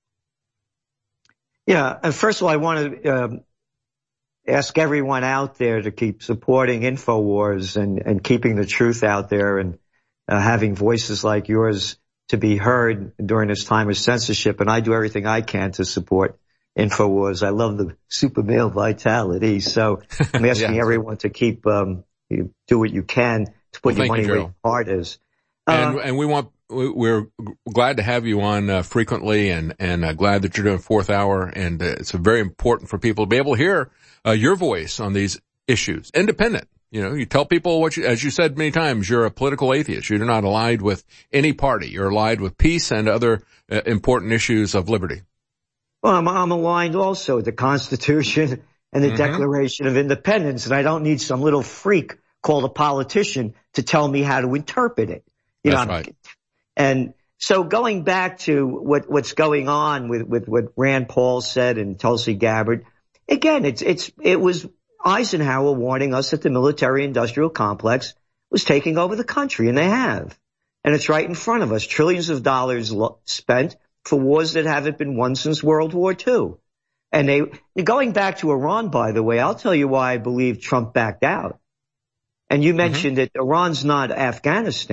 Yeah. And first of all, I want to um, ask everyone out there to keep supporting InfoWars and, and keeping the truth out there and uh, having voices like yours to be heard during this time of censorship. And I do everything I can to support InfoWars. I love the super male vitality. So I'm asking yeah. everyone to keep, um, you do what you can to put well, your money you, where your heart is. And, uh, and we want, we're glad to have you on uh, frequently and, and uh, glad that you're doing fourth hour. And uh, it's very important for people to be able to hear uh, your voice on these issues. Independent. You know, you tell people what you, as you said many times, you're a political atheist. You're not allied with any party. You're allied with peace and other uh, important issues of liberty. Well, I'm, I'm aligned also with the Constitution and the mm-hmm. Declaration of Independence, and I don't need some little freak called a politician to tell me how to interpret it. You That's know, right. And so going back to what, what's going on with, with what Rand Paul said and Tulsi Gabbard, again, it's, it's, it was Eisenhower warning us that the military-industrial complex was taking over the country, and they have. And it's right in front of us. Trillions of dollars lo- spent for wars that haven't been won since World War Two. And they, going back to Iran, by the way, I'll tell you why I believe Trump backed out. And you mentioned mm-hmm. that Iran's not Afghanistan.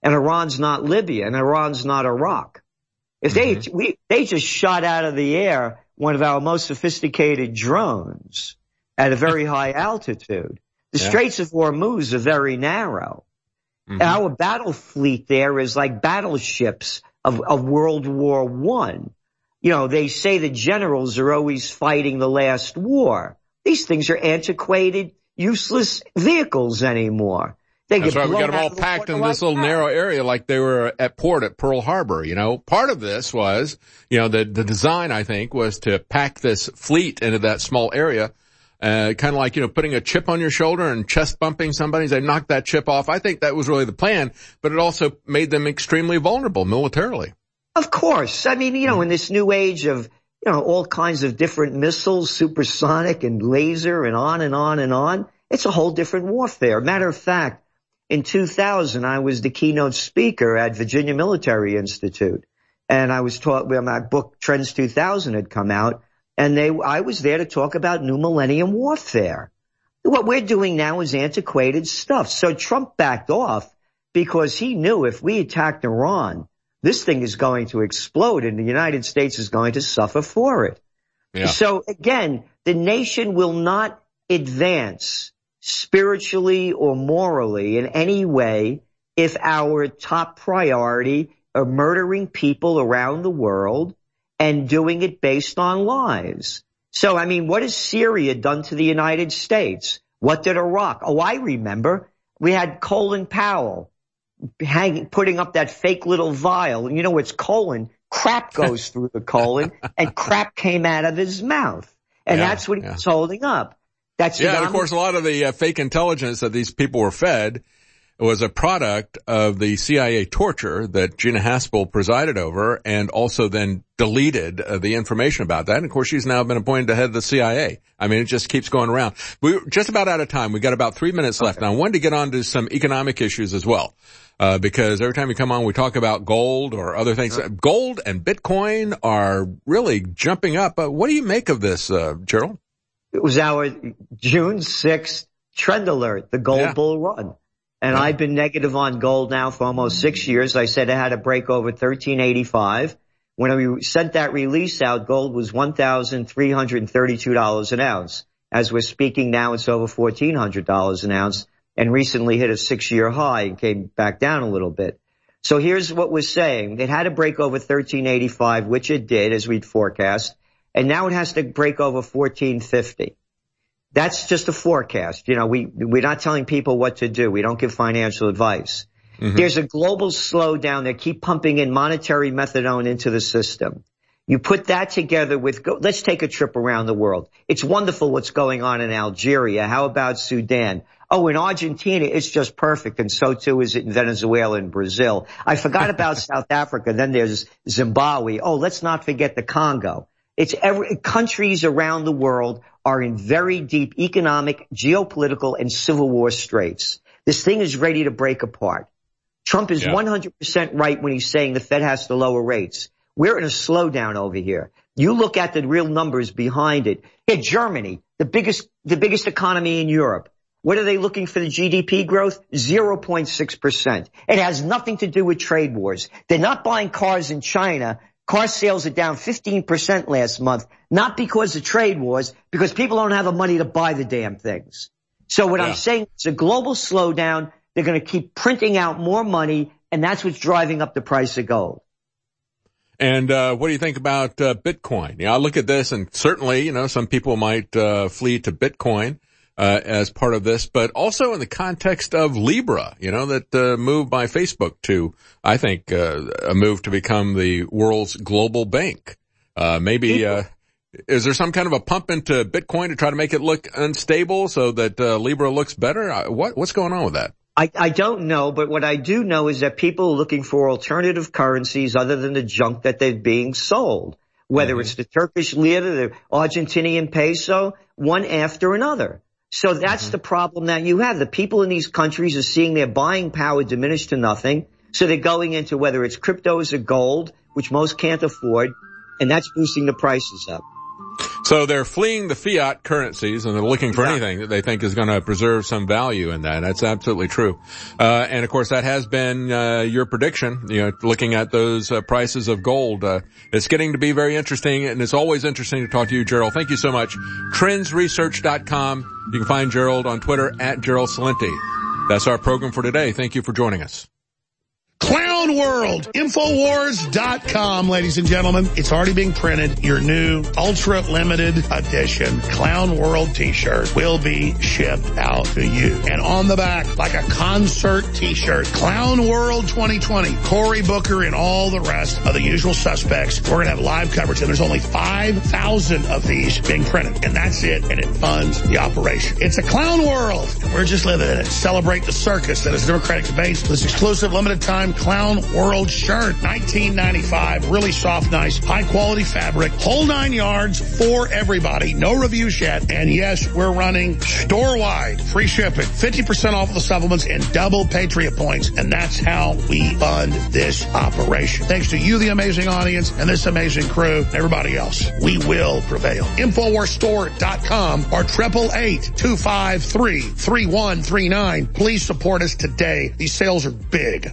And Iran's not Libya, and Iran's not Iraq. If they, mm-hmm. we, they just shot out of the air one of our most sophisticated drones at a very high altitude. The yeah. Straits of Hormuz are very narrow. Mm-hmm. Our battle fleet there is like battleships of, of World War One. You know, they say the generals are always fighting the last war. These things are antiquated, useless vehicles anymore. They That's get right. We got them all the packed in like this little that. narrow area like they were at port at Pearl Harbor. You know, part of this was, you know, the, the design, I think, was to pack this fleet into that small area. Uh, kind of like, you know, putting a chip on your shoulder and chest bumping somebody. They knocked that chip off. I think that was really the plan, but it also made them extremely vulnerable militarily. Of course. I mean, you know, in this new age of, you know, all kinds of different missiles, supersonic and laser and on and on and on, it's a whole different warfare. Matter of fact, in two thousand, I was the keynote speaker at Virginia Military Institute, and I was taught where my book Trends two thousand had come out, and they, I was there to talk about new millennium warfare. What we're doing now is antiquated stuff. So Trump backed off because he knew if we attacked Iran, this thing is going to explode and the United States is going to suffer for it. Yeah. So again, the nation will not advance spiritually or morally in any way if our top priority are murdering people around the world and doing it based on lies. So, I mean, what has Syria done to the United States? What did Iraq? Oh, I remember. We had Colin Powell hanging, putting up that fake little vial. And you know, it's colon. Crap goes through the colon, and crap came out of his mouth. And yeah, that's what he yeah. was holding up. That's yeah, and of course, a lot of the uh, fake intelligence that these people were fed was a product of the C I A torture that Gina Haspel presided over, and also then deleted uh, the information about that. And of course, she's now been appointed to head of the C I A. I mean, it just keeps going around. We're just about out of time. We got about three minutes left. Okay. Now, I wanted to get on to some economic issues as well, uh, because every time we come on, we talk about gold or other things. Sure. Gold and Bitcoin are really jumping up. Uh, what do you make of this, uh, Gerald? It was our June sixth trend alert, the gold yeah. bull run. And yeah. I've been negative on gold now for almost six years. I said I had to break over thirteen eighty-five. When we sent that release out, gold was one thousand three hundred thirty-two dollars an ounce. As we're speaking now, it's over fourteen hundred dollars an ounce, and recently hit a six-year high and came back down a little bit. So here's what we're saying. It had to break over thirteen eighty-five, which it did, as we'd forecast. And now it has to break over fourteen fifty. That's just a forecast. You know, we, we're not telling people what to do. We don't give financial advice. Mm-hmm. There's a global slowdown. They keep pumping in monetary methadone into the system. You put that together with, go, let's take a trip around the world. It's wonderful what's going on in Algeria. How about Sudan? Oh, in Argentina, it's just perfect. And so too is it in Venezuela and Brazil. I forgot about South Africa. Then there's Zimbabwe. Oh, let's not forget the Congo. It's every, countries around the world are in very deep economic, geopolitical, and civil war straits. This thing is ready to break apart. Trump is yeah. one hundred percent right when he's saying the Fed has to lower rates. We're in a slowdown over here. You look at the real numbers behind it. Here, Germany, the biggest, the biggest economy in Europe. What are they looking for the G D P growth? zero point six percent. It has nothing to do with trade wars. They're not buying cars in China. Car sales are down fifteen percent last month, not because of trade wars, because people don't have the money to buy the damn things. So what yeah. I'm saying is a global slowdown. They're going to keep printing out more money, and that's what's driving up the price of gold. And uh what do you think about uh, Bitcoin? Yeah, I look at this, and certainly, you know, some people might uh flee to Bitcoin uh as part of this, but also in the context of Libra, you know, that uh, move by Facebook to, I think, uh, a move to become the world's global bank. Uh maybe uh is there some kind of a pump into Bitcoin to try to make it look unstable so that uh, Libra looks better? Uh, what what's going on with that? I, I don't know, but what I do know is that people are looking for alternative currencies other than the junk that they're being sold, whether mm-hmm. it's the Turkish lira, the Argentinian peso, one after another. So that's mm-hmm. the problem that you have. The people in these countries are seeing their buying power diminish to nothing. So they're going into whether it's cryptos or gold, which most can't afford, and that's boosting the prices up. So they're fleeing the fiat currencies, and they're looking for Exactly. anything that they think is going to preserve some value in that. That's absolutely true. Uh, and of course, that has been uh, your prediction, you know, looking at those uh, prices of gold. Uh, it's getting to be very interesting, and it's always interesting to talk to you, Gerald. Thank you so much. trends research dot com. You can find Gerald on Twitter at Gerald Celente. That's our program for today. Thank you for joining us. Clown World, Infowars dot com, ladies and gentlemen. It's already being printed. Your new ultra limited edition Clown World t-shirt will be shipped out to you. And on the back, like a concert t-shirt, Clown World twenty twenty, Cory Booker and all the rest of the usual suspects. We're going to have live coverage, and there's only five thousand of these being printed. And that's it, and it funds the operation. It's a Clown World, and we're just living in it. Celebrate the circus that is Democratic debates with this exclusive limited time Clown World shirt. nineteen ninety-five, really soft, nice, high quality fabric, whole nine yards for everybody. No reviews yet. And yes, we're running store-wide free shipping, fifty percent off of the supplements and double Patriot points. And that's how we fund this operation. Thanks to you, the amazing audience, and this amazing crew, and everybody else. We will prevail. Infowars store dot com or triple eight, two five three, three one three nine. Please support us today. These sales are big.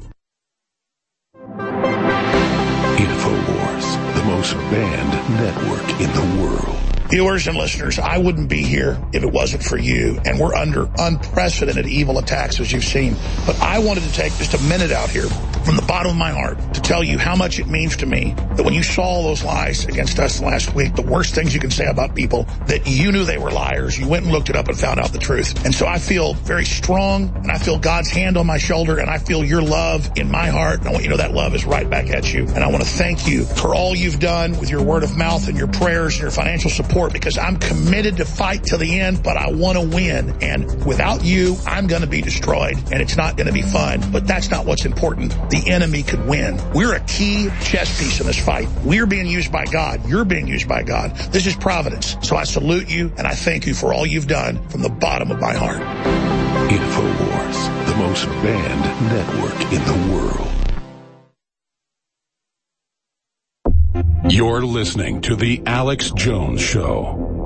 InfoWars, the most banned network in the world. Viewers and listeners, I wouldn't be here if it wasn't for you, and we're under unprecedented evil attacks, as you've seen. But I wanted to take just a minute out here from the bottom of my heart to tell you how much it means to me that when you saw all those lies against us last week, the worst things you can say about people, that you knew they were liars, you went and looked it up and found out the truth. And so I feel very strong, and I feel God's hand on my shoulder, and I feel your love in my heart, and I want you to know that love is right back at you. And I want to thank you for all you've done with your word of mouth and your prayers and your financial support, because I'm committed to fight till the end, but I want to win. And without you, I'm going to be destroyed, and it's not going to be fun. But that's not what's important. The enemy could win. We're a key chess piece in this fight. We're being used by God. You're being used by God. This is providence. So I salute you, and I thank you for all you've done from the bottom of my heart. InfoWars, the most banned network in the world. You're listening to The Alex Jones Show.